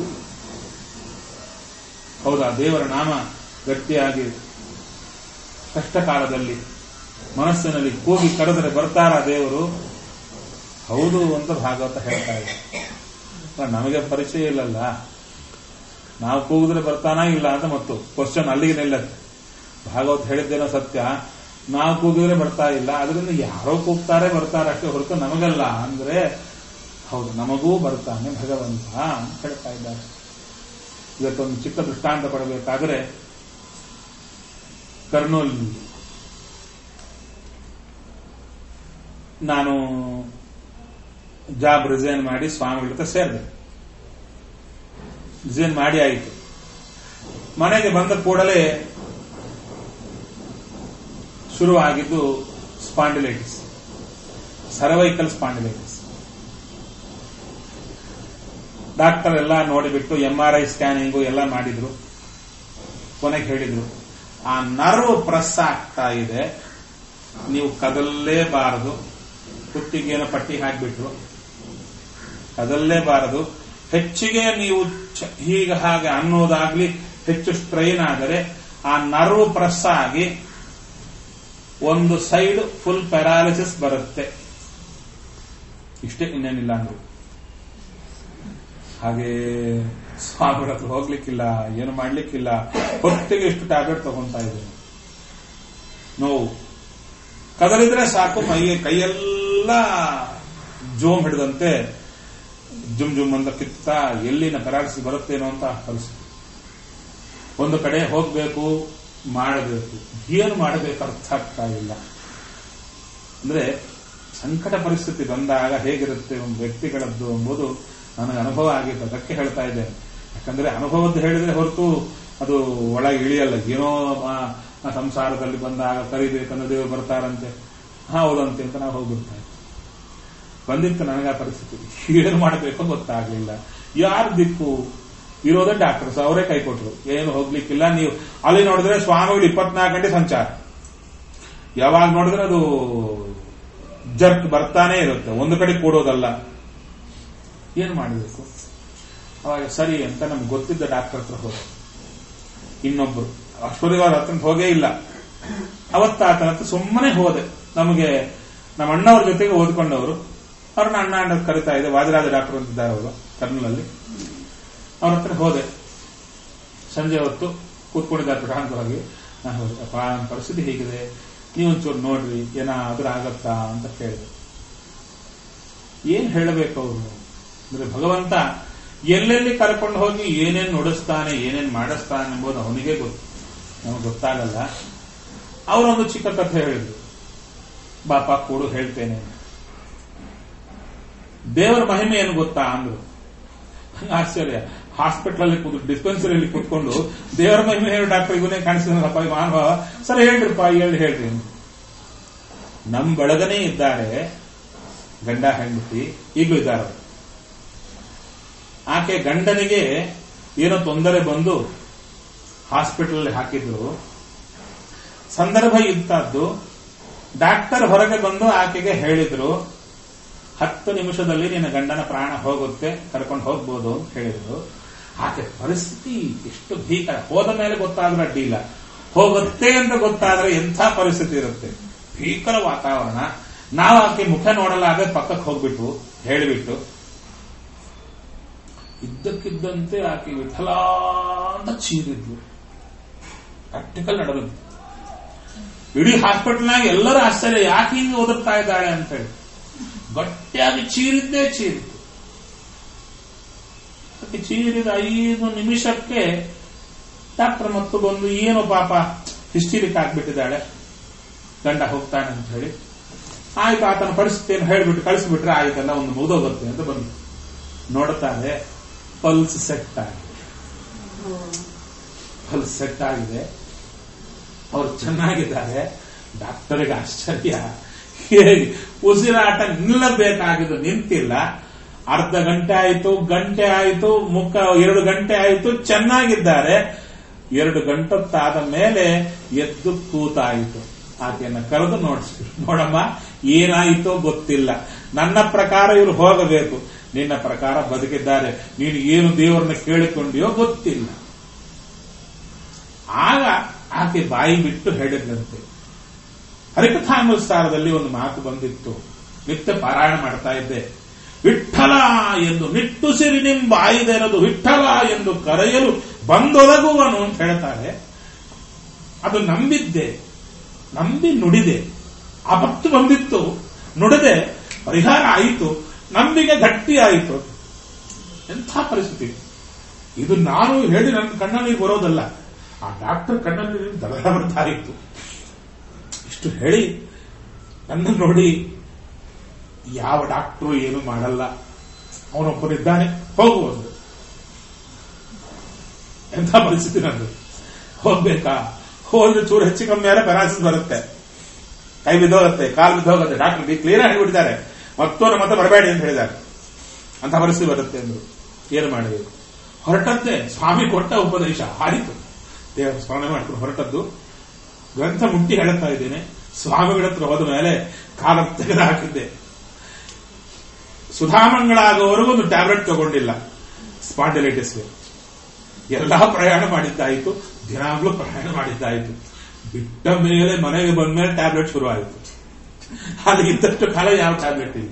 ಹೌದಾ, ದೇವರ ನಾಮ ಗಟ್ಟಿಯಾಗಿ ಕಷ್ಟ ಕಾಲದಲ್ಲಿ ಮನಸ್ಸಿನಲ್ಲಿ ಕೂಗಿ ಕರೆದರೆ ಬರ್ತಾರ ದೇವರು? ಹೌದು ಅಂತ ಭಾಗವತ ಹೇಳ್ತಾ ಇದೆ. ನಮಗೆ ಪರಿಚಯ ಇಲ್ಲಲ್ಲ, ನಾವು ಕೂಗಿದ್ರೆ ಬರ್ತಾನಾ ಇಲ್ಲ ಅಂತ ಮತ್ತು ಕ್ವಶನ್ ಅಲ್ಲಿಗೆ ನಿಲ್ಲತ್ತೆ. ಭಾಗವತ ಹೇಳಿದ್ದೇನೋ ಸತ್ಯ, ನಾವು ಕೂಗಿದ್ರೆ ಬರ್ತಾ ಇಲ್ಲ, ಅದರಿಂದ ಯಾರೋ ಕೂಗ್ತಾರೆ ಬರ್ತಾರೆ ಅಷ್ಟೇ ಹೊರತು ನಮಗಲ್ಲ ಅಂದ್ರೆ ಹೌದು, ನಮಗೂ ಬರ್ತಾನೆ ಭಗವಂತ ಅಂತ ಹೇಳ್ತಾ ಇದ್ದಾರೆ. ಇವತ್ತೊಂದು ಚಿಕ್ಕ ದೃಷ್ಟಾಂತ ಕೊಡಬೇಕಾದ್ರೆ, ಕರ್ನೂಲ್ ನಾನು ಜಾಬ್ ರಿಸೈನ್ ಮಾಡಿ ಸ್ವಾಮಿಗಳ ಜೊತೆ ಸೇರಿದೆ. ರಿಸೈನ್ ಮಾಡಿ ಆಯಿತು. ಮನೆಗೆ ಬಂದ ಕೂಡಲೇ ಶುರುವಾಗಿದ್ದು ಸ್ಪಾಂಡಿಲೈಟಿಸ್, ಸರ್ವೈಕಲ್ ಸ್ಪಾಂಡಿಲೈಟಿಸ್. ಡಾಕ್ಟರ್ ಎಲ್ಲ ನೋಡಿಬಿಟ್ಟು MRI ಸ್ಕ್ಯಾನಿಂಗು ಎಲ್ಲ ಮಾಡಿದ್ರು. ಕೊನೆಗೆ ಹೇಳಿದ್ರು, ಆ ನರ್ವ್ ಪ್ರೆಸ್ ಆಗ್ತಾ ಇದೆ, ನೀವು ಕದಲ್ಲೇಬಾರದು. ಕುತ್ತಿಗೆನ ಪಟ್ಟಿ ಹಾಕಿಬಿಟ್ರು, ಕದಲ್ಲೇಬಾರದು. ಹೆಚ್ಚಿಗೆ ನೀವು ಹೀಗೆ ಹಾಗೆ ಅನ್ನೋದಾಗ್ಲಿ ಹೆಚ್ಚು ಸ್ಟ್ರೈನ್ ಆದರೆ ಆ ನರ್ವ್ ಪ್ರೆಸ್ ಆಗಿ ಒಂದು ಸೈಡ್ ಫುಲ್ ಪ್ಯಾರಾಲಿಸಿಸ್ ಬರುತ್ತೆ. ಇಷ್ಟೇ, ಇನ್ನೇನಿಲ್ಲ ಅಂದ್ರು. ಹಾಗೆ ಸ್ವಾಮಿಗಳ ಹತ್ರ ಹೋಗ್ಲಿಕ್ಕಿಲ್ಲ, ಏನು ಮಾಡ್ಲಿಕ್ಕಿಲ್ಲ. ಹೊತ್ತಿಗೆ ಎಷ್ಟು ಟ್ಯಾಬ್ಲೆಟ್ ತಗೊಂತಾ ಇದ್ದೇನೆ. ನೋವು ಕದಲಿದ್ರೆ ಸಾಕು, ಕೈಯೆಲ್ಲ ಜೋಮ್ ಹಿಡಿದಂತೆ ಜುಮ್ ಜುಮ್ ಅಂತ ಕಿತ್ತ ಎಲ್ಲಿನ ಪ್ಯಾರಾಲಿಸಿಸ್ ಬರುತ್ತೇನೋ ಅಂತ ಪರಿಸ್ಥಿತಿ. ಒಂದು ಕಡೆ ಹೋಗ್ಬೇಕು, ಮಾಡಬೇಕು, ಏನು ಮಾಡಬೇಕು ಅರ್ಥ ಆಗ್ತಾ ಇಲ್ಲ. ಅಂದ್ರೆ ಸಂಕಟ ಪರಿಸ್ಥಿತಿ ಬಂದಾಗ ಹೇಗಿರುತ್ತೆ ಒಂದು ವ್ಯಕ್ತಿಗಳದ್ದು ಎಂಬುದು ನನಗೆ ಅನುಭವ ಆಗಿತ್ತು. ಅದಕ್ಕೆ ಹೇಳ್ತಾ ಇದ್ದೇನೆ. ಯಾಕಂದ್ರೆ ಅನುಭವದ್ದು ಹೇಳಿದ್ರೆ ಹೊರತು ಅದು ಒಳಗೆ ಇಳಿಯಲ್ಲ. ಏನೋ ಸಂಸಾರದಲ್ಲಿ ಬಂದಾಗ ಕರಿಬೇಕನ್ನೋ ದೇವರು ಬರ್ತಾರಂತೆ, ಹೌದಂತೆ ಅಂತ ನಾವು ಹೋಗ್ಬಿಡ್ತಾ ಇದ್ವಿ. ಬಂದಿತ್ತು ನನಗೆ ಆ ಪರಿಸ್ಥಿತಿ. ಏನು ಮಾಡಬೇಕು ಗೊತ್ತಾಗ್ಲಿಲ್ಲ. ಯಾರು ದಿಕ್ಕು? ಇರೋದೇ ಡಾಕ್ಟರ್ಸ್, ಅವರೇ ಕೈ ಕೊಟ್ಟರು. ಏನು ಹೋಗ್ಲಿಕ್ಕಿಲ್ಲ. ನೀವು ಅಲ್ಲಿ ನೋಡಿದ್ರೆ ಸ್ವಾಮಿಗಳು 24 ಗಂಟೆ ಸಂಚಾರ. ಯಾವಾಗ ನೋಡಿದ್ರೆ ಅದು ಜರ್ಕ್ ಬರ್ತಾನೆ ಇರುತ್ತೆ, ಒಂದು ಕಡೆ ಕೂಡೋದಲ್ಲ. ಏನು ಮಾಡಬೇಕು? ಅವಾಗ ಸರಿ ಅಂತ ನಮ್ಗೆ ಗೊತ್ತಿದ್ದ ಡಾಕ್ಟರ್ ಹತ್ರ ಹೋದ. ಇನ್ನೊಬ್ರು ಅಷ್ಟೊತ್ತಿಗೆ ಅವ್ರ ಹತ್ರ ಹೋಗೇ ಇಲ್ಲ. ಅವತ್ತಾತನ ಹತ್ರ ಸುಮ್ಮನೆ ಹೋದೆ. ನಮಗೆ ನಮ್ಮ ಅಣ್ಣವ್ರ ಜೊತೆಗೆ ಓದ್ಕೊಂಡವರು, ಅವ್ರನ್ನ ಅಣ್ಣ ಅಣ್ಣ ಕರಿತಾ ಇದೆ. ವಾದಿರಾಜ ಡಾಕ್ಟರ್ ಅಂತಿದ್ದಾರೆ ಅವರು ಕರ್ನೂಲಲ್ಲಿ. ಅವ್ರ ಹತ್ರ ಹೋದೆ. ಸಂಜೆ ಹೊತ್ತು ಕೂತ್ಕೊಂಡಿದ್ದಾರೆ ಪ್ರಶಾಂತವಾಗಿ. ನಾನು ಹೋದೆ, ಪರಿಸ್ಥಿತಿ ಹೀಗಿದೆ, ನೀವೊಂಚೂರು ನೋಡ್ರಿ, ಏನಾದ್ರೂ ಆಗತ್ತಾ ಅಂತ ಕೇಳಿದೆ. ಏನ್ ಹೇಳಬೇಕು ಅವರು ಅಂದ್ರೆ, ಭಗವಂತ ಎಲ್ಲೆಲ್ಲಿ ಕರ್ಕೊಂಡು ಹೋಗಿ ಏನೇನು ನುಡಿಸ್ತಾನೆ, ಏನೇನು ಮಾಡಿಸ್ತಾನೆ ಎಂಬುದು ಅವನಿಗೆ ಗೊತ್ತು, ನಮಗೆ ಗೊತ್ತಾಗಲ್ಲ. ಅವರೊಂದು ಚಿಕ್ಕ ಕಥೆ ಹೇಳಿದ್ರು. ಬಾಪ ಕೂಡು ಹೇಳ್ತೇನೆ. ದೇವರ ಮಹಿಮೆ ಏನು ಗೊತ್ತಾ ಅಂದ್ರು. ಆಶ್ಚರ್ಯ. ಹಾಸ್ಪಿಟಲ್ ಡಿಸ್ಪೆನ್ಸರಿಯಲ್ಲಿ ಕೂತ್ಕೊಂಡು ದೇವರ ಮಹಿಮೆ ಹೇಳಿ ಡಾಕ್ಟರ್ ಇವನೇ ಕಾಣಿಸ್ತಾನಪ್ಪ, ಮಹಾನುಭಾವ, ಸರಿ ಹೇಳ್ರಿಪ್ಪ, ಹೇಳ್ರಿ. ನಮ್ ಬೆಳಗನೇ ಇದ್ದಾರೆ ಗಂಡ ಹೆಂಡತಿ, ಈಗಲೂ ಇದ್ದಾರೆ. ಆಕೆ ಗಂಡನಿಗೆ ಏನೋ ತೊಂದರೆ ಬಂದು ಹಾಸ್ಪಿಟಲ್ ಹಾಕಿದ್ರು. ಸಂದರ್ಭ ಇದ್ದದ್ದು. ಡಾಕ್ಟರ್ ಹೊರಗೆ ಬಂದು ಆಕೆಗೆ ಹೇಳಿದ್ರು, 10 ನಿಮಿಷದಲ್ಲಿ ನಿನ್ನ ಗಂಡನ ಪ್ರಾಣ ಹೋಗುತ್ತೆ, ಕರ್ಕೊಂಡು ಹೋಗ್ಬೋದು ಅಂತ ಹೇಳಿದ್ರು. ಆಕೆ ಪರಿಸ್ಥಿತಿ ಎಷ್ಟು ಭೀಕರ. ಹೋದ ಮೇಲೆ ಗೊತ್ತಾದ್ರೆ ಅಡ್ಡಿಲ್ಲ, ಹೋಗುತ್ತೆ ಅಂತ ಗೊತ್ತಾದ್ರೆ ಎಂಥ ಪರಿಸ್ಥಿತಿ ಇರುತ್ತೆ. ಭೀಕರ ವಾತಾವರಣ. ನಾವು ಆಕೆ ಮುಖ ನೋಡಲಾಗ ಪಕ್ಕಕ್ಕೆ ಹೋಗ್ಬಿಟ್ಟು ಹೇಳಿಬಿಟ್ಟು ಇದ್ದಕ್ಕಿದ್ದಂತೆ ಆಕೆ ವಿಠಲ ಅಂತ ಚೀರಿದ್ಲು. ಪ್ರಾಕ್ಟಿಕಲ್ ನಡೆದು ಇಡೀ ಹಾಸ್ಪಿಟಲ್ನಾಗ ಎಲ್ಲರೂ ಆಶ್ಚರ್ಯ, ಯಾಕೆ ಹಿಂಗೆ ಓದುತ್ತಾ ಇದ್ದಾಳೆ ಅಂತ ಹೇಳಿ. ಗಟ್ಟಿಯಾಗಿ ಚೀರಿದ್ದೇ ಚೀರಿತು. ಚೀರಿದ 5 ನಿಮಿಷಕ್ಕೆ ಡಾಕ್ಟರ್ ಮತ್ತು ಬಂದು ಏನು ಪಾಪ ಹಿಸ್ಟಿರಿಕ್ ಆಗ್ಬಿಟ್ಟಿದ್ದಾಳೆ, ಗಂಡ ಹೋಗ್ತಾನೆ ಅಂತ ಹೇಳಿ ಆಯ್ತು ಆತನ ಪರಿಸ್ಥಿತಿಯನ್ನು ಹೇಳಿಬಿಟ್ಟು ಕಳಿಸ್ಬಿಟ್ರೆ ಆಯ್ತಲ್ಲ, ಒಂದು ಮುಗಿದೋಗುತ್ತೆ ಅಂತ ಬಂದು ನೋಡ್ತಾರೆ. ಪಲ್ಸ್ ಸೆಟ್ ಆಗಿದೆ. ಪಲ್ಸ್ ಸೆಟ್ ಆಗಿದೆ. ಅವ್ರು ಚೆನ್ನಾಗಿದ್ದಾರೆ. ಡಾಕ್ಟರ್ಗೆ ಆಶ್ಚರ್ಯ, ಹೇಗೆ ಉಸಿರಾಟ ನಿಲ್ಲಬೇಕಾಗಿದ್ದು ನಿಂತಿಲ್ಲ. ಅರ್ಧ ಗಂಟೆ ಆಯಿತು, ಗಂಟೆ ಆಯಿತು, 2 ಗಂಟೆ ಆಯಿತು, ಚೆನ್ನಾಗಿದ್ದಾರೆ. 2 ಗಂಟೊತ್ತಾದ ಮೇಲೆ ಎದ್ದು ಕೂತಾಯಿತು. ಆಕೆಯನ್ನು ಕರೆದು ನೋಡಮ್ಮ ಏನಾಯಿತೋ ಗೊತ್ತಿಲ್ಲ, ನನ್ನ ಪ್ರಕಾರ ಇವರು ಹೋಗಬೇಕು, ನಿನ್ನ ಪ್ರಕಾರ ಬದುಕಿದ್ದಾರೆ, ನೀನು ಏನು ದೇವರನ್ನ ಕೇಳಿಕೊಂಡಿಯೋ ಗೊತ್ತಿಲ್ಲ. ಆಗ ಆಕೆ ಬಾಯಿ ಬಿಟ್ಟು ಹೇಳಿದಂತೆ, ಹರಿಕಥಾನುಸಾರದಲ್ಲಿ ಒಂದು ಮಾತು ಬಂದಿತ್ತು, ನಿತ್ಯ ಪಾರಾಯಣ ಮಾಡ್ತಾ ಇದ್ದೆ. ವಿಠ್ಠಲ ಎಂದು ನಿಟ್ಟುಸಿರಿ ನಿಂಬಾಯಿದೆರದು ವಿಠ್ಠಲ ಎಂದು ಕರೆಯಲು ಬಂದೊದಗುವನು ಅಂತ ಹೇಳ್ತಾರೆ. ಅದು ನಂಬಿದ್ದೆ, ನಂಬಿ ನುಡಿದೆ. ಆಪತ್ತು ಬಂದಿತ್ತು, ನುಡಿದೆ, ಪರಿಹಾರ ಆಯಿತು, ನಂಬಿಕೆ ಗಟ್ಟಿ ಆಯಿತು. ಎಂಥ ಪರಿಸ್ಥಿತಿ ಇದು! ನಾನು ಹೇಳಿ ನನ್ನ ಕಣ್ಣಲ್ಲಿ ಬರೋದಲ್ಲ, ಆ ಡಾಕ್ಟರ್ ಕಣ್ಣಲ್ಲಿ ದಡ ಬರ್ತಾ ಇತ್ತು. ಇಷ್ಟು ಹೇಳಿ ನನ್ನ ನೋಡಿ, ಯಾವ ಡಾಕ್ಟರು ಏನು ಮಾಡಲ್ಲ, ಅವನೊಬ್ಬನಿದ್ದಾನೆ, ಹೋಗುವುದು. ಎಂಥ ಪರಿಸ್ಥಿತಿ ನಂದು. ಹೋಗ್ಬೇಕಾ? ಹೋದ್ರೆ ಚೂರು ಹೆಚ್ಚು ಕಮ್ಮಿ ಆದ್ರೆ ಪೆರಾಲಿಸಿಸ್ ಬರುತ್ತೆ, ಕೈ ಬಿದ್ದೋಗುತ್ತೆ, ಕಾಲು ಬಿದ್ದೋಗುತ್ತೆ. ಡಾಕ್ಟರ್ ಕ್ಲಿಯರ್ ಆಗಿಬಿಟ್ಟಿದ್ದಾರೆ, ಮತ್ತೆ ಬರಬೇಡಿ ಅಂತ ಹೇಳಿದ್ದಾರೆ. ಅಂತ ಪರಿಸ್ಥಿತಿ ಬರುತ್ತೆ ಅಂದ್ರು. ಏನು ಮಾಡಬೇಕು? ಹೊರಟದ್ದೇ ಸ್ವಾಮಿ ಕೊಟ್ಟ ಉಪದೇಶ ಆಯಿತು. ದೇವರ ಸ್ಮರಣೆ ಮಾಡ್ಕೊಂಡು ಹೊರಟದ್ದು. ಗ್ರಂಥ ಮುಟ್ಟಿ ಹೇಳುತ್ತಾ ಇದ್ದೇನೆ. ಸ್ವಾಮಿಗಳ ಹತ್ರ ಹೋದ ಮೇಲೆ ಕಾಲ ತೆಗೆದು ಹಾಕಿದ್ದೆ. ಸುಧಾಮಂಗಳಾಗುವವರೆಗೂ ಒಂದು ಟ್ಯಾಬ್ಲೆಟ್ ತಗೊಂಡಿಲ್ಲ ಸ್ಪಾಂಡಿಲೈಟಿಸ್ಗೆ. ಎಲ್ಲಾ ಪ್ರಯಾಣ ಮಾಡಿದ್ದಾಯಿತು, ದಿನಾಗ್ಲೂ ಪ್ರಯಾಣ ಮಾಡಿದ್ದಾಯಿತು. ಬಿಟ್ಟ ಮೇಲೆ ಮನೆಗೆ ಬಂದ ಮೇಲೆ ಟ್ಯಾಬ್ಲೆಟ್ ಶುರು ಆಯಿತು. ಅಲ್ಲಿ ಇದ್ದಷ್ಟು ಕಾಲ ಯಾವ ಟ್ಯಾಬ್ಲೆಟ್ ಇಲ್ಲ.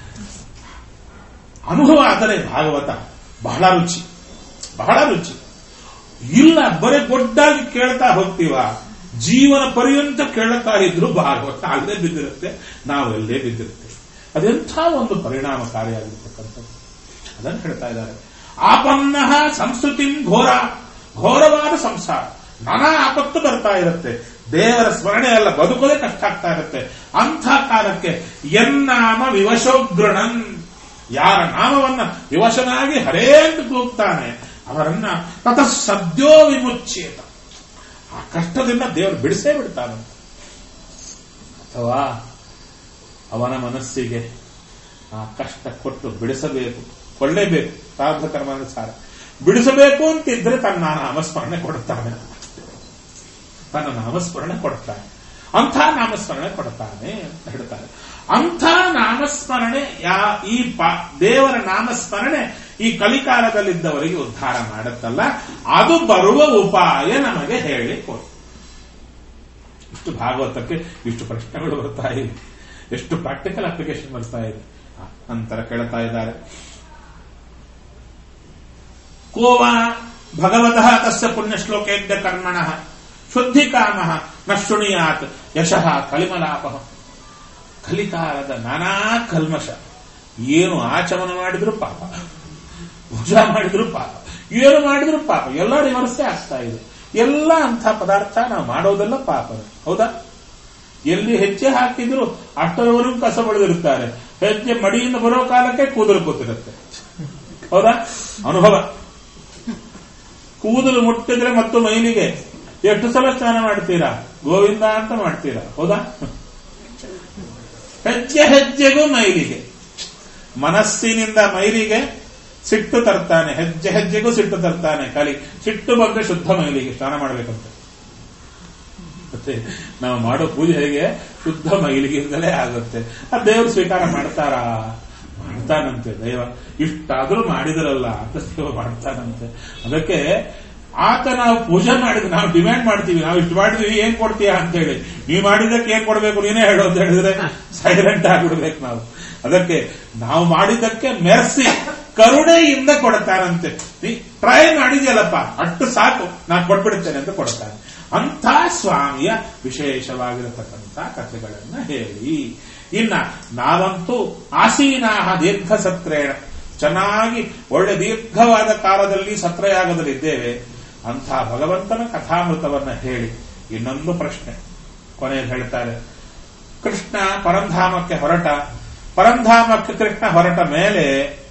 ಅನುಭವ ಆದರೆ ಭಾಗವತ ಬಹಳ ರುಚಿ, ಬಹಳ ರುಚಿ. ಇಲ್ಲ ಬರೀ ಗೊಡ್ಡಾಗಿ ಕೇಳ್ತಾ ಹೋಗ್ತೀವ, ಜೀವನ ಪರ್ಯಂತ ಕೇಳ್ತಾ ಇದ್ರು ಭಾಗವತ ಅಲ್ಲೇ ಬಿದ್ದಿರುತ್ತೆ, ನಾವೆಲ್ಲೇ ಬಿದ್ದಿರುತ್ತೆ. ಅದೆಂಥ ಒಂದು ಪರಿಣಾಮಕಾರಿಯಾಗಿರ್ತಕ್ಕಂಥದ್ದು. ಅದನ್ನು ಹೇಳ್ತಾ ಇದ್ದಾರೆ. ಆಪನ್ನ ಸಂಸ್ಕೃತಿ ಘೋರ, ಘೋರವಾದ ಸಂಸಾರ, ನಾನಾ ಆಪತ್ತು ಬರ್ತಾ ಇರುತ್ತೆ. ದೇವರ ಸ್ಮರಣೆ ಎಲ್ಲ ಬದುಕೋದೇ ಕಷ್ಟ ಆಗ್ತಾ ಇರುತ್ತೆ. ಅಂಥ ಕಾಲಕ್ಕೆ ಎನ್ನಾಮ ವಿವಶೋಗ್ರಣನ್, ಯಾರ ನಾಮವನ್ನ ವಿವಶನಾಗಿ ಹರೇ ಎಂದು ಕೂಗ್ತಾನೆ ಅವರನ್ನ ತತಃ ಸದ್ಯೋ ವಿಮುಚ್ಯೇತ, ಆ ಕಷ್ಟದಿಂದ ದೇವರು ಬಿಡಿಸೇ ಬಿಡ್ತಾನಂತ. ಅಥವಾ ಅವನ ಮನಸ್ಸಿಗೆ ಆ ಕಷ್ಟ ಕೊಟ್ಟು ಬಿಡಿಸಬೇಕು, ಕೊಳ್ಳೇಬೇಕು, ಪ್ರಾರಬ್ಧ ಕರ್ಮಾನುಸಾರ ಬಿಡಿಸಬೇಕು ಅಂತಿದ್ರೆ ತನ್ನ ನಾಮಸ್ಮರಣೆ ಕೊಡುತ್ತಾನೆ, ತನ್ನ ನಾಮಸ್ಮರಣೆ ಕೊಡುತ್ತಾನೆ, ಅಂಥ ನಾಮಸ್ಮರಣೆ ಕೊಡುತ್ತಾನೆ ಅಂತ ಹೇಳ್ತಾರೆ. ಅಂಥ ನಾಮಸ್ಮರಣೆ ಈ ದೇವರ ನಾಮಸ್ಮರಣೆ ಈ ಕಲಿಕಾಲದಲ್ಲಿದ್ದವರಿಗೆ ಉದ್ಧಾರ ಮಾಡುತ್ತಲ್ಲ, ಅದು ಬರುವ ಉಪಾಯ ನಮಗೆ ಹೇಳಿಕೊಡು. ಇಷ್ಟು ಭಾಗವತಕ್ಕೆ ಇಷ್ಟು ಪ್ರಶ್ನೆಗಳು ಬರ್ತಾ ಇದೆ, ಎಷ್ಟು ಪ್ರಾಕ್ಟಿಕಲ್ ಅಪ್ಲಿಕೇಶನ್ ಬರ್ತಾ ಇದೆ. ನಂತರ ಕೇಳ್ತಾ ಇದ್ದಾರೆ, ಕೋವಾ ಭಗವತಃ ತಸ್ಯ ಪುಣ್ಯಶ್ಲೋಕೇದ್ಯ ಕರ್ಮಣಃ ಶುದ್ಧಿ ಕಾಮಃ ನ ಶೃಣಿಯಾತ್ ಯಶಃ ಕಲಿಮಲಾಪ. ಕಲಿಕಾಲದ ನಾನಾ ಕಲ್ಮಶ, ಏನು ಆಚಮನ ಮಾಡಿದ್ರು ಪಾಪ, ಪೂಜಾ ಮಾಡಿದ್ರು ಪಾಪ, ಏನು ಮಾಡಿದ್ರು ಪಾಪ, ಎಲ್ಲ ರಿವರ್ಸೇ ಆಗ್ತಾ ಇದೆ. ಎಲ್ಲ ಅಂಥ ಪದಾರ್ಥ ನಾವು ಮಾಡೋದೆಲ್ಲ ಪಾಪ. ಹೌದಾ? ಎಲ್ಲಿ ಹೆಜ್ಜೆ ಹಾಕಿದ್ರು ಅಷ್ಟರವರೆಗೂ ಕಸ ಬೆಳೆದಿರುತ್ತಾರೆ. ಹೆಜ್ಜೆ ಮಡಿಯಿಂದ ಬರೋ ಕಾಲಕ್ಕೆ ಕೂದಲು ಕೂತಿರುತ್ತೆ. ಹೌದಾ? ಅನುಭವ. ಕೂದಲು ಮುಟ್ಟಿದ್ರೆ ಮತ್ತು ಮೈಲಿಗೆ ಎಷ್ಟು ಸಲ ಸ್ನಾನ ಮಾಡ್ತೀರಾ? ಗೋವಿಂದ ಅಂತ ಮಾಡ್ತೀರಾ. ಹೌದಾ? ಹೆಜ್ಜೆ ಹೆಜ್ಜೆಗೂ ಮೈಲಿಗೆ, ಮನಸ್ಸಿನಿಂದ ಮೈಲಿಗೆ ಸಿಟ್ಟು ತರ್ತಾನೆ, ಹೆಜ್ಜೆ ಹೆಜ್ಜೆಗೂ ಸಿಟ್ಟು ತರ್ತಾನೆ. ಕಲಿ ಸಿಟ್ಟು ಬಂದ್ರೆ ಶುದ್ಧ ಮೈಲಿಗೆ ಸ್ನಾನ ಮಾಡಬೇಕಂತ. ಮತ್ತೆ ನಾವು ಮಾಡೋ ಪೂಜೆ ಹೇಗೆ ಶುದ್ಧ ಮೈಲಿಗೆಯಿಂದಲೇ ಆಗುತ್ತೆ. ಆ ದೇವರು ಸ್ವೀಕಾರ ಮಾಡ್ತಾರಾ? ಅಂತಾನಂತೆ ದೈವ. ಇಷ್ಟಾದ್ರೂ ಮಾಡಿದ್ರಲ್ಲ ಅಂತ ಸೇವೆ ಮಾಡ್ತಾನಂತೆ. ಅದಕ್ಕೆ ಆತ ನಾವು ಪೂಜೆ ಮಾಡಿದ್ರೆ ನಾವು ಡಿಮ್ಯಾಂಡ್ ಮಾಡ್ತೀವಿ, ನಾವು ಇಷ್ಟು ಮಾಡಿದ್ವಿ ಏನ್ ಕೊಡ್ತೀಯಾ ಅಂತ ಹೇಳಿ. ನೀವು ಮಾಡಿದ್ದಕ್ಕೆ ಏನ್ ಕೊಡ್ಬೇಕು ನೀನೇ ಹೇಳು ಅಂತ ಹೇಳಿದ್ರೆ ಸೈಲೆಂಟ್ ಆಗಿಬಿಡ್ಬೇಕು ನಾವು. ಅದಕ್ಕೆ ನಾವು ಮಾಡಿದ್ದಕ್ಕೆ ಮೆರ್ಸಿ ಕರುಣೆಯಿಂದ ಕೊಡ್ತಾರಂತೆ. ನೀ ಟ್ರೈ ಮಾಡಿದ್ಯಲ್ಲಪ್ಪ ಅಷ್ಟು ಸಾಕು ನಾನು ಕೊಟ್ಬಿಡ್ತೇನೆ ಅಂತ ಕೊಡ್ತಾನೆ. ಅಂಥ ಸ್ವಾಮಿಯ ವಿಶೇಷವಾಗಿರತಕ್ಕಂಥ ಕಥೆಗಳನ್ನ ಹೇಳಿ. ಇನ್ನ ನಾವಂತೂ ಆಸೀನಾಹ ದೀರ್ಘ ಸತ್ರೇಣ, ಚೆನ್ನಾಗಿ ಒಳ್ಳೆ ದೀರ್ಘವಾದ ಕಾಲದಲ್ಲಿ ಸತ್ರಯಾಗದಲ್ಲಿದ್ದೇವೆ. ಅಂಥ ಭಗವಂತನ ಕಥಾಮೃತವನ್ನ ಹೇಳಿ ಇನ್ನೊಂದು ಪ್ರಶ್ನೆ ಕೊನೆಯಲ್ಲಿ ಹೇಳ್ತಾರೆ. ಕೃಷ್ಣ ಪರಂಧಾಮಕ್ಕೆ ಹೊರಟ, ಪರಂಧಾಮಕ್ಕೆ ಕೃಷ್ಣ ಹೊರಟ ಮೇಲೆ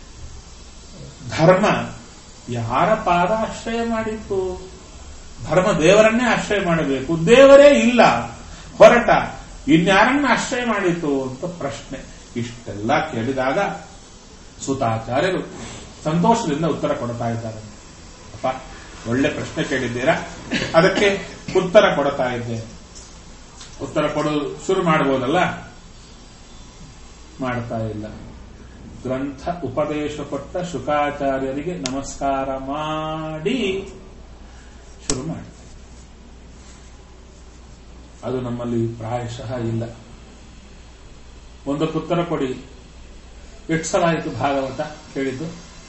ಧರ್ಮ ಯಾರ ಪಾದ ಆಶ್ರಯ ಮಾಡಿತ್ತು? ಧರ್ಮ ದೇವರನ್ನೇ ಆಶ್ರಯ ಮಾಡಬೇಕು, ದೇವರೇ ಇಲ್ಲ, ಹೊರಟ ಇನ್ಯಾರನ್ನ ಆಶ್ರಯ ಮಾಡಿತ್ತು ಅಂತ ಪ್ರಶ್ನೆ. ಇಷ್ಟೆಲ್ಲ ಕೇಳಿದಾಗ ಸುತಾಚಾರ್ಯರು ಸಂತೋಷದಿಂದ ಉತ್ತರ ಕೊಡ್ತಾ ಇದ್ದಾರೆ. ಅಪ್ಪ ಒಳ್ಳೆ ಪ್ರಶ್ನೆ ಕೇಳಿದ್ದೀರಾ, ಅದಕ್ಕೆ ಉತ್ತರ ಕೊಡ್ತಾ ಇದ್ದೇನೆ. ಉತ್ತರ ಕೊಡೋದು ಶುರು ಮಾಡಬಹುದಲ್ಲ? ಮಾಡ್ತಾ ಇಲ್ಲ. ಗ್ರಂಥ ಉಪದೇಶ ಕೊಟ್ಟ ಶುಕಾಚಾರ್ಯರಿಗೆ ನಮಸ್ಕಾರ ಮಾಡಿ ಶುರು ಮಾಡ್ತಾರೆ. ಅದು ನಮ್ಮಲ್ಲಿ ಪ್ರಾಯಶಃ ಇಲ್ಲ. ಒಂದಕ್ಕೆ ಉತ್ತರ ಕೊಡಿ. ಎಷ್ಟು ಸಲ ಆಯಿತು ಭಾಗವತ ಕೇಳಿದ್ದು?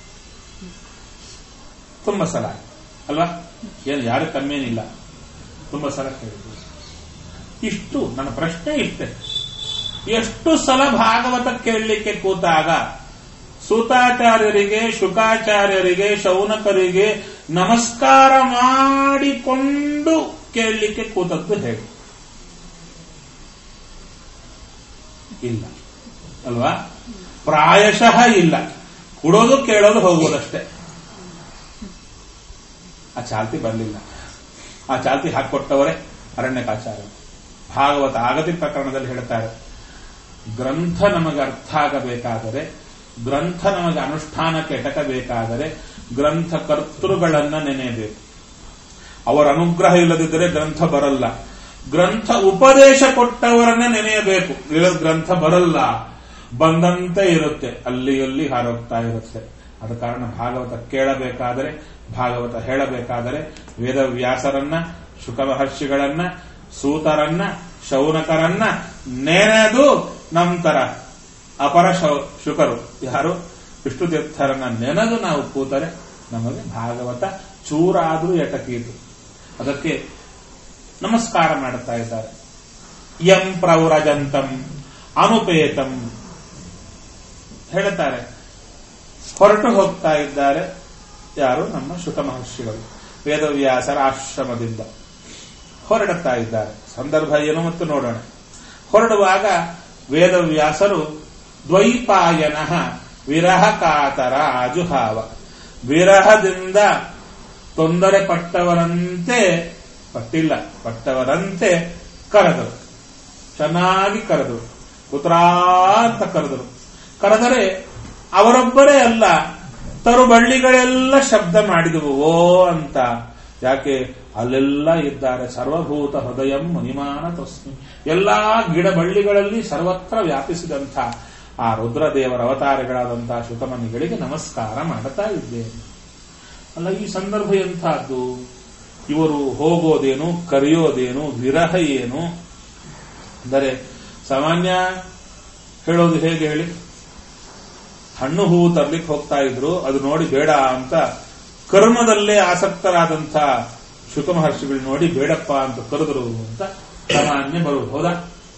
ತುಂಬಾ ಸಲ ಆಯ್ತು ಅಲ್ವಾ? ಏನು ಯಾರು ಕಮ್ಮಿಯೇನಿಲ್ಲ, ತುಂಬಾ ಸಲ ಕೇಳಿದ್ದು. ಇಷ್ಟು ನನ್ನ ಪ್ರಶ್ನೆ ಇಷ್ಟೇ, ಎಷ್ಟು ಸಲ ಭಾಗವತ ಕೇಳಲಿಕ್ಕೆ ಕೂತಾಗ ಸೂತಾಚಾರ್ಯರಿಗೆ, ಶುಕಾಚಾರ್ಯರಿಗೆ, ಶೌನಕರಿಗೆ ನಮಸ್ಕಾರ ಮಾಡಿಕೊಂಡು ಕೇಳಲಿಕ್ಕೆ ಕೂತದ್ದು ಹೇಳಿ? ಇಲ್ಲ ಅಲ್ವಾ? ಪ್ರಾಯಶಃ ಇಲ್ಲ. ಕೊಡೋದು ಕೇಳೋದು ಹೋಗೋದಷ್ಟೇ. ಆ ಚಾಲ್ತಿ ಬರಲಿಲ್ಲ. ಆ ಚಾಲ್ತಿ ಹಾಕಿಕೊಟ್ಟವರೇ ಅರಣ್ಯಕಾಚಾರ್ಯ. ಭಾಗವತ ಆಗತಿ ಪ್ರಕರಣದಲ್ಲಿ ಹೇಳ್ತಾರೆ, ಗ್ರಂಥ ನಮಗೆ ಅರ್ಥ ಆಗಬೇಕಾದರೆ, ಗ್ರಂಥ ನಮಗೆ ಅನುಷ್ಠಾನಕ್ಕೆ ಎಟಕಬೇಕಾದರೆ ಗ್ರಂಥ ಕರ್ತೃಗಳನ್ನ ನೆನೆಯಬೇಕು. ಅವರ ಅನುಗ್ರಹ ಇಲ್ಲದಿದ್ದರೆ ಗ್ರಂಥ ಬರಲ್ಲ. ಗ್ರಂಥ ಉಪದೇಶ ಕೊಟ್ಟವರನ್ನ ನೆನೆಯಬೇಕು, ಇಲ್ಲ ಗ್ರಂಥ ಬರಲ್ಲ. ಬಂದಂತೆ ಇರುತ್ತೆ, ಅಲ್ಲಿ ಹಾರೋಗ್ತಾ ಇರುತ್ತೆ. ಆದ ಕಾರಣ ಭಾಗವತ ಕೇಳಬೇಕಾದರೆ, ಭಾಗವತ ಹೇಳಬೇಕಾದರೆ ವೇದವ್ಯಾಸರನ್ನ, ಶುಕ ಮಹರ್ಷಿಗಳನ್ನ, ಸೂತರನ್ನ, ಶೌನಕರನ್ನ ನೆನೆದು ನಂತರ ಅಪರ ಶುಕರು ಯಾರು ವಿಷ್ಣುತೀರ್ಥರನ್ನ ನೆನೆದು ನಾವು ಕೂತರೆ ನಮಗೆ ಭಾಗವತ ಚೂರಾದ್ರೂ ಎಟಕೀತು. ಅದಕ್ಕೆ ನಮಸ್ಕಾರ ಮಾಡುತ್ತಾ ಇದ್ದಾರೆ. ಯಂ ಪ್ರವ್ರಜಂತಂ ಅನುಪೇತಂ ಹೇಳುತ್ತಾರೆ. ಹೊರಟು ಹೋಗ್ತಾ ಇದ್ದಾರೆ ಯಾರು? ನಮ್ಮ ಶುಕ ಮಹರ್ಷಿಗಳು ವೇದವ್ಯಾಸರ ಆಶ್ರಮದಿಂದ ಹೊರಡುತ್ತಾ ಇದ್ದಾರೆ. ಸಂದರ್ಭ ಏನು ಮತ್ತು ನೋಡೋಣ. ಹೊರಡುವಾಗ ವೇದವ್ಯಾಸರು ದ್ವೈಪಾಯನ ವಿರಹ ಕಾತರ ಆಜುಹಾವ, ವಿರಹದಿಂದ ತೊಂದರೆ ಪಟ್ಟವರಂತೆ, ಪಟ್ಟವರಂತೆ ಕರೆದರು. ಚೆನ್ನಾಗಿ ಕರೆದರು, ಪುತ್ರಾಂತ ಕರೆದರು. ಕರೆದರೆ ಅವರೊಬ್ಬರೇ ಅಲ್ಲ, ತರುಬಳ್ಳಿಗಳೆಲ್ಲ ಶಬ್ದ ಮಾಡಿದವು ಓ ಅಂತ. ಯಾಕೆ? ಅಲ್ಲೆಲ್ಲ ಇದ್ದಾರೆ. ಸರ್ವಭೂತ ಹೃದಯಂ ಮಣಿಮಾನ ತಸ್ಮಿ. ಎಲ್ಲಾ ಗಿಡ ಬಳ್ಳಿಗಳಲ್ಲಿ ಸರ್ವತ್ರ ವ್ಯಾಪಿಸಿದಂಥ ಆ ರುದ್ರದೇವರ ಅವತಾರಗಳಾದಂತಹ ಶುಕಮನಿಗಳಿಗೆ ನಮಸ್ಕಾರ ಮಾಡುತ್ತಾ ಇದ್ದೇನೆ. ಅಲ್ಲ, ಈ ಸಂದರ್ಭ ಎಂಥದ್ದು? ಇವರು ಹೋಗೋದೇನು, ಕರೆಯೋದೇನು, ವಿರಹ ಏನು ಅಂದರೆ ಸಾಮಾನ್ಯ ಹೇಳೋದು ಹೇಗೆ ಹೇಳಿ? ಹಣ್ಣು ಹೂವು ತರ್ಲಿಕ್ಕೆ ಹೋಗ್ತಾ ಇದ್ರು, ಅದು ನೋಡಿ ಬೇಡ ಅಂತ ಕರ್ಮದಲ್ಲೇ ಆಸಕ್ತರಾದಂಥ ಶುಕ ಮಹರ್ಷಿಗಳು ನೋಡಿ ಬೇಡಪ್ಪ ಅಂತ ಕರೆದರು ಅಂತ ಸಾಮಾನ್ಯ ಬರುವುದು. ಹೌದಾ?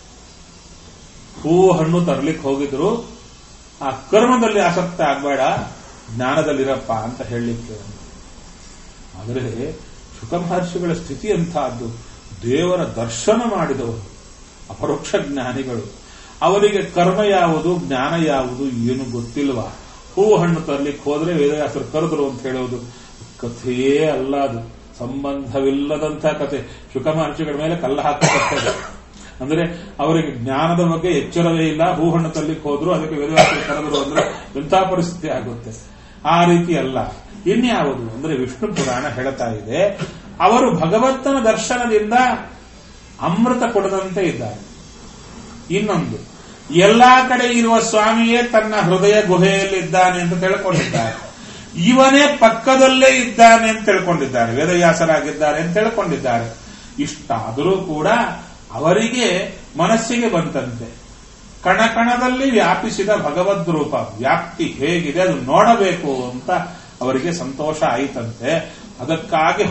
ಹೂವು ಹಣ್ಣು ತರ್ಲಿಕ್ಕೆ ಹೋಗಿದ್ರು, ಆ ಕರ್ಮದಲ್ಲಿ ಆಸಕ್ತ ಆಗ್ಬೇಡ, ಜ್ಞಾನದಲ್ಲಿರಪ್ಪ ಅಂತ ಹೇಳಲಿಕ್ಕೆ. ಆದರೆ ಶುಕ ಮಹರ್ಷಿಗಳ ಸ್ಥಿತಿ ಅಂತಹದ್ದು. ದೇವರ ದರ್ಶನ ಮಾಡಿದವರು, ಅಪರೋಕ್ಷ ಜ್ಞಾನಿಗಳು. ಅವರಿಗೆ ಕರ್ಮ ಯಾವುದು, ಜ್ಞಾನ ಯಾವುದು ಏನು ಗೊತ್ತಿಲ್ವಾ? ಹೂವು ಹಣ್ಣು ತರ್ಲಿಕ್ಕೆ ಹೋದ್ರೆ ವೇದವ್ಯಾಸರು ಕರೆದ್ರು ಅಂತ ಹೇಳೋದು ಕಥೆಯೇ ಅಲ್ಲ. ಅದು ಸಂಬಂಧವಿಲ್ಲದಂಥ ಕಥೆ. ಶುಕ ಮಹರ್ಷಿಗಳ ಮೇಲೆ ಕಲ್ಲ ಹಾಕುತ್ತದೆ. ಅಂದ್ರೆ ಅವರಿಗೆ ಜ್ಞಾನದ ಬಗ್ಗೆ ಎಚ್ಚರವೇ ಇಲ್ಲ. ಹೂ ಹಣ್ಣು ತರ್ಲಿಕ್ಕೆ ಹೋದ್ರು, ಅದಕ್ಕೆ ವೇದವ್ಯಾಸರು ಕರೆದ್ರು ಅಂದ್ರೆ ಎಂಥ ಪರಿಸ್ಥಿತಿ ಆಗುತ್ತೆ. ಆ ರೀತಿ ಅಲ್ಲ. ಇನ್ಯಾವುದು ಅಂದ್ರೆ ವಿಷ್ಣು ಪುರಾಣ ಹೇಳ್ತಾ ಇದೆ, ಅವರು ಭಗವಂತನ ದರ್ಶನದಿಂದ ಅಮೃತ ಕೊಡದಂತೆ ಇದ್ದಾರೆ. ಇನ್ನೊಂದು, ಎಲ್ಲಾ ಕಡೆ ಇರುವ ಸ್ವಾಮಿಯೇ ತನ್ನ ಹೃದಯ ಗುಹೆಯಲ್ಲಿದ್ದಾನೆ ಅಂತ ತಿಳ್ಕೊಂಡಿದ್ದಾರೆ. ಇವನೇ ಪಕ್ಕದಲ್ಲೇ ಇದ್ದಾನೆ ಅಂತ ತಿಳ್ಕೊಂಡಿದ್ದಾರೆ, ವೇದವ್ಯಾಸರಾಗಿದ್ದಾರೆ ಅಂತ ತಿಳ್ಕೊಂಡಿದ್ದಾರೆ. ಇಷ್ಟಾದರೂ ಕೂಡ ಅವರಿಗೆ ಮನಸ್ಸಿಗೆ ಬಂತಂತೆ ಕಣಕಣದಲ್ಲಿ ವ್ಯಾಪಿಸಿದ ಭಗವದ್ ರೂಪ ವ್ಯಾಪ್ತಿ ಹೇಗಿದೆ ಅದು ನೋಡಬೇಕು ಅಂತ ಅವರಿಗೆ ಸಂತೋಷ ಆಯಿತಂತೆ. ಅದಕ್ಕಾಗಿ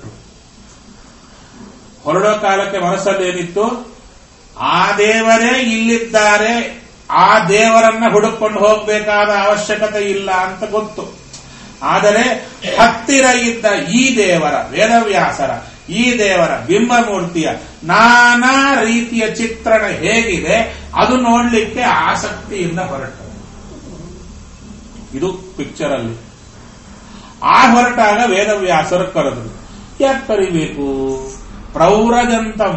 ಹೊರಡೋ ಕಾಲಕ್ಕೆ ಮನಸ್ಸಲ್ಲಿ ಏನಿತ್ತು, ಆ ದೇವರೇ ಇಲ್ಲಿದ್ದಾರೆ, ಆ ದೇವರನ್ನ ಹುಡುಕೊಂಡು ಹೋಗಬೇಕಾದ ಅವಶ್ಯಕತೆ ಇಲ್ಲ ಅಂತ ಗೊತ್ತು. ಆದರೆ ಹತ್ತಿರ ಇದ್ದ ಈ ದೇವರ, ವೇದವ್ಯಾಸರ ಈ ದೇವರ ಬಿಂಬಮೂರ್ತಿಯ ನಾನಾ ರೀತಿಯ ಚಿತ್ರಣ ಹೇಗಿದೆ ಅದು ನೋಡ್ಲಿಕ್ಕೆ ಆಸಕ್ತಿಯಿಂದ ಹೊರಟರು. ಇದು ಪಿಕ್ಚರ್ ಅಲ್ಲಿ. ಆ ಹೊರಟಾಗ ವೇದವ್ಯಾಸರು ಕರೆದರು. ಯಾಕೆ ಕರಿಬೇಕು? ಪ್ರವ್ರಜಂತಂ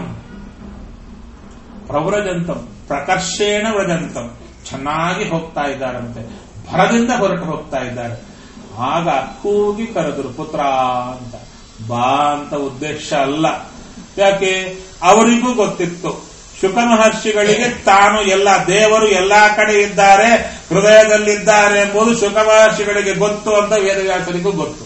ಪ್ರಕರ್ಷೇಣ ವ್ರಜಂತಂ, ಚೆನ್ನಾಗಿ ಹೋಗ್ತಾ ಇದ್ದಾರಂತೆ, ಭರದಿಂದ ಹೊರಟು ಹೋಗ್ತಾ ಇದ್ದಾರೆ. ಆಗ ಕೂಗಿ ಕರೆದರು ಪುತ್ರ ಅಂತ. ಬಾ ಅಂತ ಉದ್ದೇಶ ಅಲ್ಲ. ಯಾಕೆ? ಅವರಿಗೂ ಗೊತ್ತಿತ್ತು, ಶುಕ ಮಹರ್ಷಿಗಳಿಗೆ ತಾನು ಎಲ್ಲ ದೇವರು ಎಲ್ಲಾ ಕಡೆ ಇದ್ದಾರೆ, ಹೃದಯದಲ್ಲಿದ್ದಾರೆ ಎಂಬುದು ಶುಕ ಮಹರ್ಷಿಗಳಿಗೆ ಗೊತ್ತು ಅಂತ ವೇದವ್ಯಾಸರಿಗೂ ಗೊತ್ತು.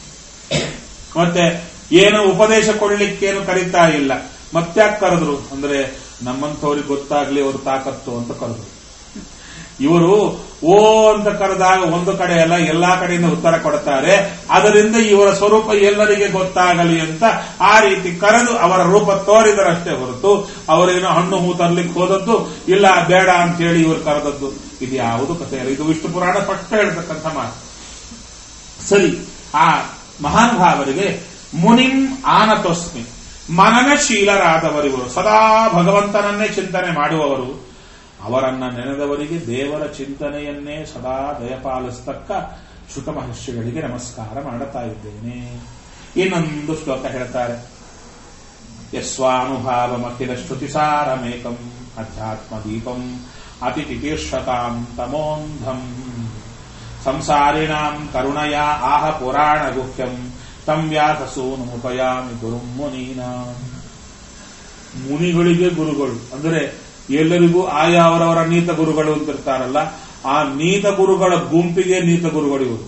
ಮತ್ತೆ ಏನು ಉಪದೇಶ ಕೊಡ್ಲಿಕ್ಕೇನು ಕರೀತಾ ಇಲ್ಲ. ಮತ್ತ್ಯಾಕೆ ಕರೆದ್ರು ಅಂದ್ರೆ ನಮ್ಮಂಥವ್ರಿಗೆ ಗೊತ್ತಾಗ್ಲಿ ಅವ್ರ ತಾಕತ್ತು ಅಂತ ಕರೆದ್ರು. ಇವರು ಓ ಅಂತ ಕರೆದಾಗ ಒಂದು ಕಡೆ ಅಲ್ಲ ಎಲ್ಲಾ ಕಡೆಯಿಂದ ಉತ್ತರ ಕೊಡ್ತಾರೆ. ಅದರಿಂದ ಇವರ ಸ್ವರೂಪ ಎಲ್ಲರಿಗೆ ಗೊತ್ತಾಗಲಿ ಅಂತ ಆ ರೀತಿ ಕರೆದು ಅವರ ರೂಪ ತೋರಿದರಷ್ಟೇ ಹೊರತು ಅವರೇನೋ ಹಣ್ಣು ಹೂ ತರ್ಲಿಕ್ಕೆ ಹೋದದ್ದು ಇಲ್ಲ, ಬೇಡ ಅಂತ ಹೇಳಿ ಇವರು ಕರೆದದ್ದು ಇದು ಯಾವುದು ಕಥೆ ಅಲ್ಲ. ಇದು ವಿಷ್ಣು ಪುರಾಣ ಸ್ಪಷ್ಟ ಹೇಳ್ತಕ್ಕಂಥ ಮಾತು. ಸರಿ, ಆ ಮಹಾನುಭಾವರಿಗೆ ಮುನಿಂ ಆನತೋಸ್ಮಿ, ಮನನಶೀಲರಾದವರಿವರು, ಸದಾ ಭಗವಂತನನ್ನೇ ಚಿಂತನೆ ಮಾಡುವವರು, ಅವರನ್ನ ನೆನೆದವರಿಗೆ ದೇವರ ಚಿಂತನೆಯನ್ನೇ ಸದಾ ದಯಪಾಲಿಸತಕ್ಕ ಶುಕ ಮಹರ್ಷಿಗಳಿಗೆ ನಮಸ್ಕಾರ ಮಾಡುತ್ತಾ ಇದ್ದೇನೆ. ಇನ್ನೊಂದು ಶ್ಲೋಕ ಹೇಳ್ತಾರೆ. ಯಸ್ವಾನುಭಾವಮಖಿಲ ಶ್ರುತಿಸಾರಮೇಕಂ ಅಧ್ಯಾತ್ಮದೀಪಂ ಅತಿತಿತೀರ್ಷತಾಂ ತಮೋಂಧಂ ಸಂಸಾರಿಣಾಂ ಕರುಣಯ ಆಹ ಪುರಾಣ ಗುಹ್ಯಂ ತಂ ವ್ಯಾಸಸೂನುಪಯಾಮಿ ಗುರುಂ ಮುನೀನಾಂ. ಮುನಿಗಳಿಗೆ ಗುರುಗಳು ಅಂದ್ರೆ ಎಲ್ಲರಿಗೂ ಆಯಾ ಅವರವರ ನೀತ ಗುರುಗಳು ಅಂತಿರ್ತಾರಲ್ಲ, ಆ ನೀತ ಗುರುಗಳ ಗುಂಪಿಗೆ ನೀತ ಗುರುಗಳು ಇವರು.